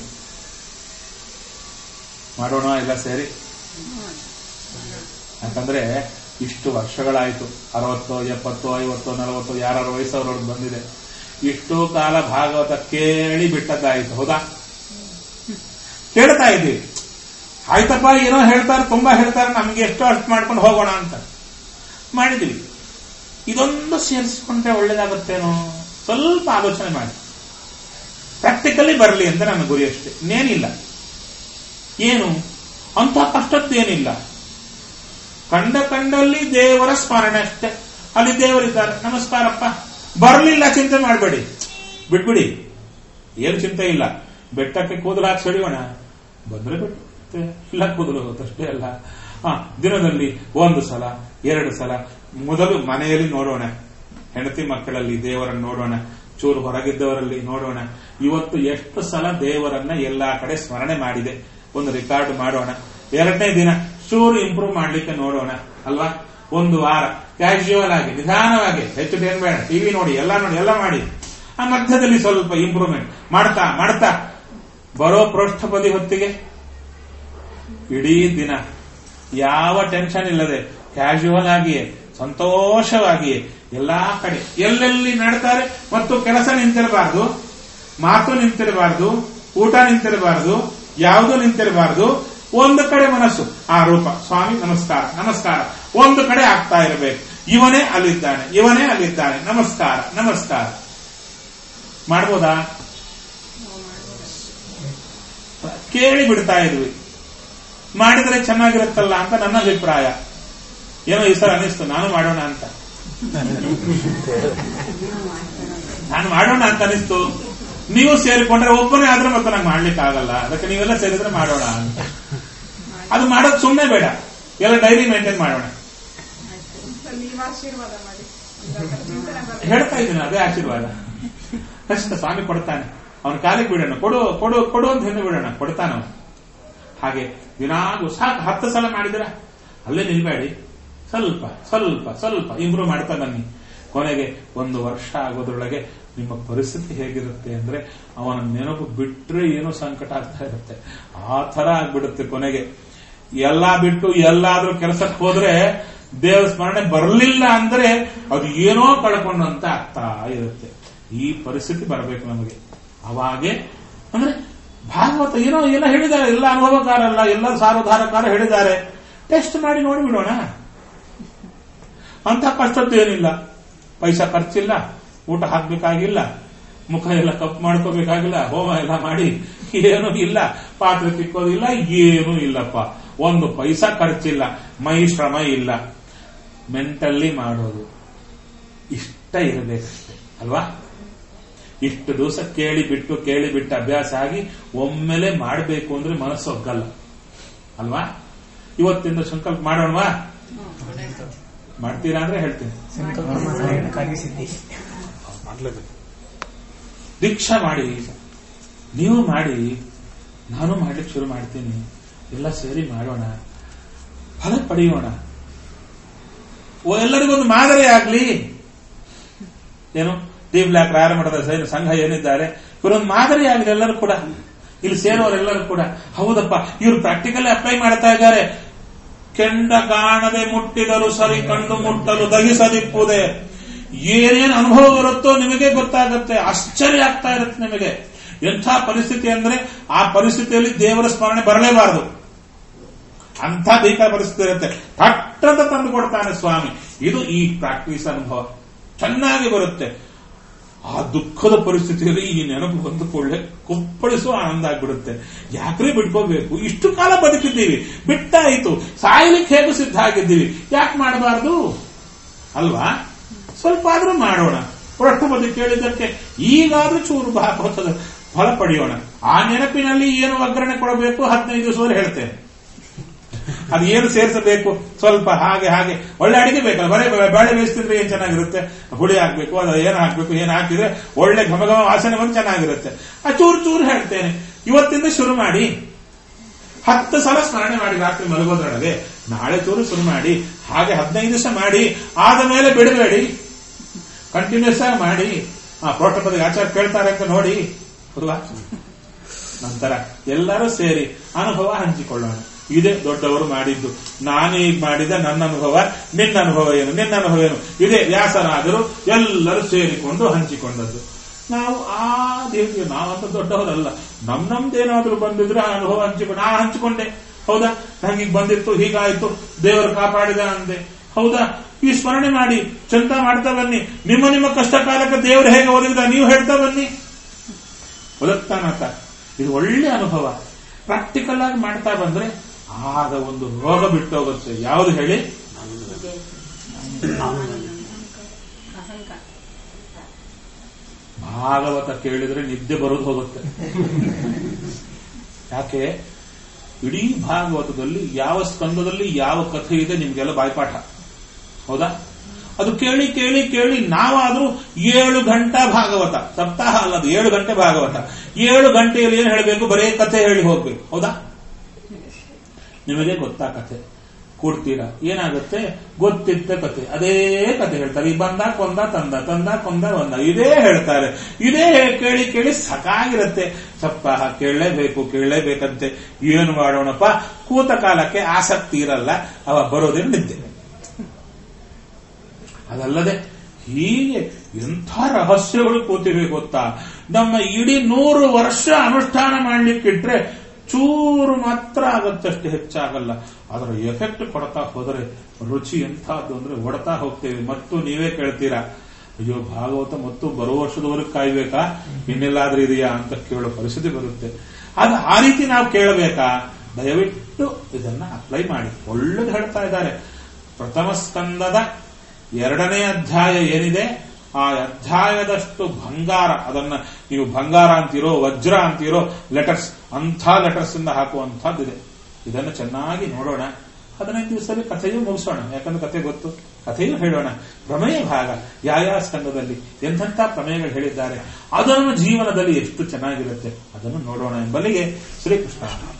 ಮಾಡೋಣ ಎಲ್ಲ ಸೇರಿ. ಯಾಕಂದ್ರೆ ಇಷ್ಟು ವರ್ಷಗಳಾಯ್ತು, 60, 70, 50, 40 ಯಾರು ವಯಸ್ಸವ್ರವ್ರಿಗೆ ಬಂದಿದೆ. ಇಷ್ಟು ಕಾಲ ಭಾಗವತ ಕೇಳಿ ಬಿಟ್ಟದ್ದಾಯ್ತು, ಹೌದಾ? ಕೇಳ್ತಾ ಇದ್ದೀವಿ, ಆಯ್ತಪ್ಪ ಏನೋ ಹೇಳ್ತಾರೆ, ತುಂಬಾ ಹೇಳ್ತಾರೆ, ನಮ್ಗೆ ಎಷ್ಟೋ ಅಷ್ಟು ಮಾಡ್ಕೊಂಡು ಹೋಗೋಣ ಅಂತ ಮಾಡಿದ್ವಿ. ಇದೊಂದು ಸೇರಿಸಿಕೊಂಡ್ರೆ ಒಳ್ಳೇದಾಗುತ್ತೇನೋ, ಸ್ವಲ್ಪ ಆಲೋಚನೆ ಮಾಡಿ. ಪ್ರಾಕ್ಟಿಕಲಿ ಬರಲಿ ಅಂತ ನನ್ನ ಗುರಿ ಅಷ್ಟೇ, ಇನ್ನೇನಿಲ್ಲ. ಏನು ಅಂತ ಕಷ್ಟದ್ದೇನಿಲ್ಲ, ಕಂಡಲ್ಲಿ ದೇವರ ಸ್ಮರಣೆ ಅಷ್ಟೇ. ಅಲ್ಲಿ ದೇವರಿದ್ದಾರೆ, ನಮಸ್ಕಾರಪ್ಪ, ಬರಲಿಲ್ಲ ಚಿಂತೆ ಮಾಡಬೇಡಿ, ಬಿಟ್ಬಿಡಿ, ಏನು ಚಿಂತೆ ಇಲ್ಲ. ಬೆಟ್ಟಕ್ಕೆ ಕೂದಲು ಹಾಕಿ ಸೆಳೆಯೋಣ, ಬಂದ್ರೆ ಬಿಟ್ಟು ಇಲ್ಲ ಕೂದಲು ಹೋಗುತ್ತಷ್ಟೇ ಅಲ್ಲ. ದಿನದಲ್ಲಿ 1 ಸಲ 2 ಸಲ ಮೊದಲು ಮನೆಯಲ್ಲಿ ನೋಡೋಣ, ಹೆಂಡತಿ ಮಕ್ಕಳಲ್ಲಿ ದೇವರನ್ನು ನೋಡೋಣ, ಚೂರು ಹೊರಗಿದ್ದವರಲ್ಲಿ ನೋಡೋಣ. ಇವತ್ತು ಎಷ್ಟು ಸಲ ದೇವರನ್ನ ಎಲ್ಲಾ ಕಡೆ ಸ್ಮರಣೆ ಮಾಡಿದೆ, ಒಂದು ರೆಕಾರ್ಡ್ ಮಾಡೋಣ. 2ನೇ ದಿನ ಚೂರು ಇಂಪ್ರೂವ್ ಮಾಡ್ಲಿಕ್ಕೆ ನೋಡೋಣ ಅಲ್ವಾ. 1 ವಾರ ಕ್ಯಾಶುವಲ್ ಆಗಿ ನಿಧಾನವಾಗಿ, ಹೆಚ್ಚು ಏನ್ ಬೇಡ, ಟಿವಿ ನೋಡಿ, ಎಲ್ಲ ಮಾಡಿ, ಆ ಮಧ್ಯದಲ್ಲಿ ಸ್ವಲ್ಪ ಇಂಪ್ರೂವ್ಮೆಂಟ್ ಮಾಡ್ತಾ ಮಾಡ್ತಾ ಬರೋ ಪೃಷ್ಠಪದಿ ಹೊತ್ತಿಗೆ ಇಡೀ ದಿನ ಯಾವ ಟೆನ್ಷನ್ ಇಲ್ಲದೆ ಕ್ಯಾಶುವಲ್ ಆಗಿಯೇ ಸಂತೋಷವಾಗಿಯೇ ಎಲ್ಲಾ ಕಡೆ ಎಲ್ಲೆಲ್ಲಿ ನಡ್ತಾರೆ. ಮತ್ತು ಕೆಲಸ ನಿಂತಿರಬಾರ್ದು, ಮಾತು ನಿಂತಿರಬಾರ್ದು, ಊಟ ನಿಂತಿರಬಾರ್ದು, ಯಾವುದೂ ನಿಂತಿರಬಾರ್ದು. ಒಂದು ಕಡೆ ಮನಸ್ಸು, ಆ ರೂಪ ಸ್ವಾಮಿ ನಮಸ್ಕಾರ ನಮಸ್ಕಾರ ಒಂದು ಕಡೆ ಆಗ್ತಾ ಇರಬೇಕು. ಇವನೇ ಅಲ್ಲಿದ್ದಾನೆ, ಇವನೇ ಅಲ್ಲಿದ್ದಾನೆ, ನಮಸ್ಕಾರ ನಮಸ್ಕಾರ. ಮಾಡ್ಬೋದಾ? ಕೇಳಿ ಬಿಡ್ತಾ ಇದ್ವಿ, ಮಾಡಿದ್ರೆ ಚೆನ್ನಾಗಿರುತ್ತಲ್ಲ ಅಂತ ನನ್ನ ಅಭಿಪ್ರಾಯ. ಏನೋ ಈ ಸಲ ಅನಿಸ್ತು, ನಾನು ಮಾಡೋಣ ಅಂತ ಅನಿಸ್ತು. ನೀವು ಸೇರಿಕೊಂಡ್ರೆ ಒಬ್ಬನೇ ಆದ್ರೆ ಮತ್ತೆ ನಂಗೆ ಮಾಡ್ಲಿಕ್ಕೆ ಆಗಲ್ಲ, ಅದಕ್ಕೆ ನೀವೆಲ್ಲ ಸೇರಿದ್ರೆ ಮಾಡೋಣ ಅಂತ. ಅದು ಮಾಡೋದು ಸುಮ್ಮನೆ ಬೇಡ, ಎಲ್ಲ ಡೈರಿ ಮೇಂಟೈನ್ ಮಾಡೋಣ. ಹೇಳ್ತಾ ಇದ್ದೀನಿ, ಅದೇ ಆಶೀರ್ವಾದ. ಕಷ್ಟ ಸ್ವಾಮಿ ಕೊಡ್ತಾನೆ, ಅವನ ಕಾಲಿಗೆ ಬಿಡೋಣ, ಕೊಡು ಕೊಡು ಕೊಡು ಅಂತ ಹೆಣ್ಣು ಬಿಡೋಣ, ಕೊಡ್ತಾನ. ಹಾಗೆ ದಿನಾಗೂ ಸಾಕು 10 ಸಲ ಮಾಡಿದ್ರ ಅಲ್ಲೇ ನಿಲ್ಬೇಡಿ, ಸ್ವಲ್ಪ ಸ್ವಲ್ಪ ಸ್ವಲ್ಪ ಇಂಪ್ರೂವ್ ಮಾಡ್ತಾ ಬನ್ನಿ. ಕೊನೆಗೆ 1 ವರ್ಷ ಆಗೋದ್ರೊಳಗೆ ನಿಮ್ಮ ಪರಿಸ್ಥಿತಿ ಹೇಗಿರುತ್ತೆ ಅಂದ್ರೆ, ಅವನ ನೆನಪು ಬಿಟ್ರೆ ಏನೋ ಸಂಕಟ ಆಗ್ತಾ ಇರುತ್ತೆ, ಆ ತರ ಆಗ್ಬಿಡುತ್ತೆ. ಕೊನೆಗೆ ಎಲ್ಲಾ ಬಿಟ್ಟು ಎಲ್ಲಾದ್ರೂ ಕೆಲಸಕ್ಕೆ ಹೋದ್ರೆ ದೇವ ಸ್ಮರಣೆ ಬರಲಿಲ್ಲ ಅಂದ್ರೆ ಅದು ಏನೋ ಕಳ್ಕೊಂಡಂತ ಆಗ್ತಾ ಇರುತ್ತೆ. ಈ ಪರಿಸ್ಥಿತಿ ಬರಬೇಕು ನಮಗೆ. ಅವಾಗೆ ಅಂದ್ರೆ ಭಾಗವತ ಏನೋ ಎಲ್ಲ ಹೇಳಿದ್ದಾರೆ, ಎಲ್ಲ ಅನುಭವಕಾರಲ್ಲ, ಎಲ್ಲ ಸಾರೋದ್ಧಾರಕಾರ ಹೇಳಿದ್ದಾರೆ, ಟೆಸ್ಟ್ ಮಾಡಿ ನೋಡಿಬಿಡೋಣ. ಅಂತ ಕಷ್ಟದ್ದು ಏನಿಲ್ಲ, ಪೈಸಾ ಖರ್ಚಿಲ್ಲ, ಊಟ ಹಾಕ್ಬೇಕಾಗಿಲ್ಲ, ಮುಖ ಎಲ್ಲ ಕಪ್ಪು ಮಾಡ್ಕೋಬೇಕಾಗಿಲ್ಲ, ಹೋಮ ಎಲ್ಲ ಮಾಡಿ ಏನೂ ಇಲ್ಲ, ಪಾತ್ರೆ ತಿಕ್ಕೋದಿಲ್ಲ, ಏನೂ ಇಲ್ಲಪ್ಪ. 1 ಪೈಸಾ ಖರ್ಚಿಲ್ಲ, ಮೈ ಶ್ರಮ ಇಲ್ಲ, ಮೆಂಟಲ್ಲಿ ಮಾಡೋದು ಇಷ್ಟ ಇರಬೇಕಷ್ಟೆ ಅಲ್ವಾ. ಇಷ್ಟು ದಿವಸ ಕೇಳಿಬಿಟ್ಟು ಅಭ್ಯಾಸ ಆಗಿ ಒಮ್ಮೆಲೆ ಮಾಡಬೇಕು ಅಂದ್ರೆ ಮನಸ್ಸು ಒಗ್ಗಲ್ಲ ಅಲ್ವಾ. ಇವತ್ತಿಂದ ಸಂಕಲ್ಪ ಮಾಡೋಣವಾ? ಮಾಡ್ತೀರಾ ಅಂದ್ರೆ ಹೇಳ್ತೀನಿ. ದೀಕ್ಷಾ ಮಾಡಿ, ನೀವು ಮಾಡಿ, ನಾನು ಮಾಡ್ಲಿಕ್ಕೆ ಶುರು ಮಾಡ್ತೀನಿ, ಎಲ್ಲ ಸೇರಿ ಮಾಡೋಣ, ಫಲ ಪಡೆಯೋಣ. ಎಲ್ಲರಿಗೊಂದು ಮಾದರಿ ಆಗ್ಲಿ. ಏನು ದೀಪ್ಲಾಕ್ ರಾಯರ ಮಠದ ಸಂಘ ಏನಿದ್ದಾರೆ, ಇವರೊಂದು ಮಾದರಿ ಆಗಲಿ ಎಲ್ಲರೂ ಕೂಡ, ಇಲ್ಲಿ ಸೇರೋರೆಲ್ಲರೂ ಕೂಡ. ಹೌದಪ್ಪ, ಇವರು ಪ್ರಾಕ್ಟಿಕಲ್ ಅಪ್ಲೈ ಮಾಡ್ತಾ ಇದ್ದಾರೆ. ಕೆಂಡ ಕಾಣದೆ ಮುಟ್ಟಿದರು ಸರಿ, ಕಂಡು ಮುಟ್ಟಲು ದಹಿಸದಿಪ್ಪುದೆ. ಏನೇನು ಅನುಭವ ಬರುತ್ತೋ ನಿಮಗೆ ಗೊತ್ತಾಗುತ್ತೆ, ಆಶ್ಚರ್ಯ ಆಗ್ತಾ ಇರುತ್ತೆ ನಿಮಗೆ. ಎಂಥ ಪರಿಸ್ಥಿತಿ ಅಂದ್ರೆ ಆ ಪರಿಸ್ಥಿತಿಯಲ್ಲಿ ದೇವರ ಸ್ಮರಣೆ ಬರಲೇಬಾರದು, ಅಂಥ ಭೀಕರ ಪರಿಸ್ಥಿತಿ ಇರುತ್ತೆ. ಪಟ್ಟಂತ ತಂದು ಕೊಡ್ತಾನೆ ಸ್ವಾಮಿ. ಇದು ಈ ಪ್ರಾಕ್ಟೀಸ್ ಅನುಭವ ಚೆನ್ನಾಗಿ ಬರುತ್ತೆ. ಆ ದುಃಖದ ಪರಿಸ್ಥಿತಿಯಲ್ಲಿ ಈ ನೆನಪು ಬಂದು ಕೊಳ್ಳೆ ಕುಪ್ಪಳಿಸುವ ಆನಂದ ಆಗ್ಬಿಡುತ್ತೆ. ಯಾಕ್ರೆ ಬಿಟ್ಕೋಬೇಕು, ಇಷ್ಟು ಕಾಲ ಬದುಕಿದ್ದೀವಿ, ಬಿಟ್ಟಾಯಿತು, ಸಾಯಲಿಕ್ಕೆ ಹೇಗೂ ಸಿದ್ಧ ಆಗಿದ್ದೀವಿ, ಯಾಕೆ ಮಾಡಬಾರ್ದು? ಅಲ್ವಾ? ಸ್ವಲ್ಪ ಆದ್ರೂ ಮಾಡೋಣ. ಪೃಷ್ಠಪದಿ ಕೇಳಿದ್ದಕ್ಕೆ ಈಗಾದ್ರೂ ಚೂರು ಭಾಗವತದ ಫಲ ಪಡೆಯೋಣ. ಆ ನೆನಪಿನಲ್ಲಿ ಏನು ಒಗ್ಗರಣೆ ಕೊಡಬೇಕು 15 ದಿವಸವರೆಗೆ ಹೇಳ್ತೇನೆ. ಅದು ಏನು ಸೇರಿಸಬೇಕು ಸ್ವಲ್ಪ ಹಾಗೆ ಹಾಗೆ ಒಳ್ಳೆ ಅಡಿಗೆ ಬೇಕಲ್ಲ. ಬರೀ ಬೇಳೆ ಬೇಯಿಸ್ತಿದ್ರೆ ಏನ್ ಚೆನ್ನಾಗಿರುತ್ತೆ? ಹುಳಿ ಹಾಕ್ಬೇಕು, ಅದು ಏನು ಹಾಕ್ಬೇಕು, ಏನು ಹಾಕಿದ್ರೆ ಒಳ್ಳೆ ಘಮಘಮ ವಾಸನೆ ಬಂದು ಚೆನ್ನಾಗಿರುತ್ತೆ. ಆ ಚೂರು ಚೂರು ಹೇಳ್ತೇನೆ. ಇವತ್ತಿಂದ ಶುರು ಮಾಡಿ 10 ಸಲ ಸ್ಮರಣೆ ಮಾಡಿ ರಾತ್ರಿ ಮಲಗೋದ್ರೊಳಗೆ. ನಾಳೆ ಚೂರು ಶುರು ಮಾಡಿ, ಹಾಗೆ 15 ದಿವಸ ಮಾಡಿ, ಆದ ಮೇಲೆ ಬಿಡಬೇಡಿ, ಕಂಟಿನ್ಯೂಸ್ ಆಗಿ ಮಾಡಿ. ಪ್ರೋಟೋಪದಿಗೆ ಆಚಾರ ಕೇಳ್ತಾರೆ ಅಂತ ನೋಡಿ ಹೌದಾ? ನಂತರ ಎಲ್ಲರೂ ಸೇರಿ ಅನುಭವ ಹಂಚಿಕೊಳ್ಳೋಣ. ಇದೇ ದೊಡ್ಡವರು ಮಾಡಿದ್ದು. ನಾನೀಗ ಮಾಡಿದ ನನ್ನ ಅನುಭವ, ನಿನ್ನ ಅನುಭವ ಏನು, ನಿನ್ನ ಅನುಭವ ಏನು, ಇದೇ ವ್ಯಾಸರಾದರು ಎಲ್ಲರೂ ಸೇರಿಕೊಂಡು ಹಂಚಿಕೊಂಡದ್ದು. ನಾವು ಆ ದೇವಿಗೆ ನಾವಂತ ದೊಡ್ಡವರಲ್ಲ. ನಮ್ದೇನಾದ್ರೂ ಬಂದಿದ್ರೆ ಆ ಅನುಭವ ಹಂಚಿಕೊಂಡು ನಾ ಹಂಚಿಕೊಂಡೆ. ಹೌದಾ? ನಂಗೀಗ ಬಂದಿತ್ತು, ಹೀಗಾಯ್ತು, ದೇವರು ಕಾಪಾಡಿದ ಅಂದೆ. ಹೌದಾ? ಈ ಸ್ಮರಣೆ ಮಾಡಿ ಚಂದ ಮಾಡ್ತಾ ಬನ್ನಿ. ನಿಮ್ಮ ಕಷ್ಟ ಕಾಲಕ್ಕೆ ದೇವರು ಹೇಗೆ ಒದಗಿದ ನೀವು ಹೇಳ್ತಾ ಬನ್ನಿ. ಒದಗ್ತಾನತ. ಇದು ಒಳ್ಳೆ ಅನುಭವ. ಪ್ರಾಕ್ಟಿಕಲ್ ಆಗಿ ಮಾಡ್ತಾ ಬಂದ್ರೆ ಆಗ ಒಂದು ರೋಗ ಬಿಟ್ಟು ಹೋಗುತ್ತೆ. ಯಾವುದು ಹೇಳಿ? ಭಾಗವತ ಕೇಳಿದ್ರೆ ನಿದ್ದೆ ಬರೋದು ಹೋಗುತ್ತೆ. ಯಾಕೆ? ಇಡೀ ಭಾಗವತದಲ್ಲಿ ಯಾವ ಸ್ಕಂದದಲ್ಲಿ ಯಾವ ಕಥೆ ಇದೆ ನಿಮ್ಗೆಲ್ಲ ಬಾಯ್ಪಾಠ. ಹೌದಾ? ಅದು ಕೇಳಿ ಕೇಳಿ ಕೇಳಿ ನಾವಾದ್ರೂ 7 ಗಂಟೆ ಭಾಗವತ, ಸಪ್ತಾಹ ಅಲ್ಲ, ಅದು 7 ಗಂಟೆ ಭಾಗವತ. 7 ಗಂಟೆಯಲ್ಲಿ ಏನು ಹೇಳಬೇಕು? ಬರೇ ಕಥೆ ಹೇಳಿ ಹೋಗ್ಬೇಕು. ಹೌದಾ? ನಿಮಗೆ ಗೊತ್ತಾ ಕಥೆ? ಕೂಡ್ತೀರಾ, ಏನಾಗುತ್ತೆ? ಗೊತ್ತಿದ್ದ ಕಥೆ, ಅದೇ ಕಥೆ ಹೇಳ್ತಾರೆ. ಈ ಬಂದ ಕೊಂದ ತಂದ, ತಂದ ಕೊಂದ ಬಂದ, ಇದೇ ಹೇಳ್ತಾರೆ. ಇದೇ ಕೇಳಿ ಕೇಳಿ ಸಾಕಾಗಿರುತ್ತೆ. ಸಪ್ತಾಹ ಕೇಳಲೇಬೇಕಂತೆ. ಏನು ಮಾಡೋಣಪ್ಪ? ಕೂತ ಕಾಲಕ್ಕೆ ಆಸಕ್ತಿ ಇರಲ್ಲ, ಅವ ಬರೋದೇನು ನಿದ್ದೆ. ಅದಲ್ಲದೆ ಹೀಗೆ ಎಂಥ ರಹಸ್ಯಗಳು ಕೂತಿವೆ ಗೊತ್ತಾ? ನಮ್ಮ ಇಡೀ 100 ವರ್ಷ ಅನುಷ್ಠಾನ ಮಾಡ್ಲಿಕ್ಕಿಟ್ರೆ ಚೂರು ಮಾತ್ರ ಆಗತ್ತಷ್ಟು, ಹೆಚ್ಚಾಗಲ್ಲ. ಅದರ ಎಫೆಕ್ಟ್ ಕೊಡ್ತಾ ಹೋದರೆ ರುಚಿ ಎಂಥದ್ದು ಅಂದ್ರೆ ಒಡ್ತಾ ಹೋಗ್ತೇವೆ. ಮತ್ತು ನೀವೇ ಕೇಳ್ತೀರಾ, ಅಯ್ಯೋ ಭಾಗವತ ಮತ್ತು ಬರುವ ವರ್ಷದವರೆಗೆ ಕಾಯ್ಬೇಕಾ, ಇನ್ನೆಲ್ಲಾದ್ರೂ ಇದೆಯಾ ಅಂತ ಕೇಳೋ ಪರಿಸ್ಥಿತಿ ಬರುತ್ತೆ. ಅದು ಆ ರೀತಿ ನಾವು ಕೇಳಬೇಕಾ? ದಯವಿಟ್ಟು ಇದನ್ನ ಅಪ್ಲೈ ಮಾಡಿ. ಒಳ್ಳೇದು ಹೇಳ್ತಾ ಇದ್ದಾರೆ. ಪ್ರಥಮ ಸ್ಕಂದದ 2ನೇ ಅಧ್ಯಾಯ ಏನಿದೆ, ಆ ಅಧ್ಯಾಯದಷ್ಟು ಬಂಗಾರ, ಅದನ್ನ ನೀವು ಬಂಗಾರ ಅಂತೀರೋ ವಜ್ರ ಅಂತೀರೋ, ಲೆಟರ್ಸ್, ಅಂಥ ಲೆಟರ್ಸ್ ಇಂದ ಹಾಕುವಂತಹದ್ದಿದೆ. ಇದನ್ನು ಚೆನ್ನಾಗಿ ನೋಡೋಣ. 15 ದಿವಸದಲ್ಲಿ ಕಥೆಯೂ ಮುಗಿಸೋಣ. ಯಾಕಂದ್ರೆ ಕಥೆ ಗೊತ್ತು, ಕಥೆಯೂ ಹೇಳೋಣ. ಪ್ರಮೇಯ ಭಾಗ ಯಾವ ಸ್ಕಂದದಲ್ಲಿ ಎಂಥ ಪ್ರಮೇಯಗಳು ಹೇಳಿದ್ದಾರೆ, ಅದನ್ನು ಜೀವನದಲ್ಲಿ ಎಷ್ಟು ಚೆನ್ನಾಗಿರುತ್ತೆ ಅದನ್ನು ನೋಡೋಣ ಎಂಬಲ್ಲಿಗೆ ಶ್ರೀಕೃಷ್ಣ.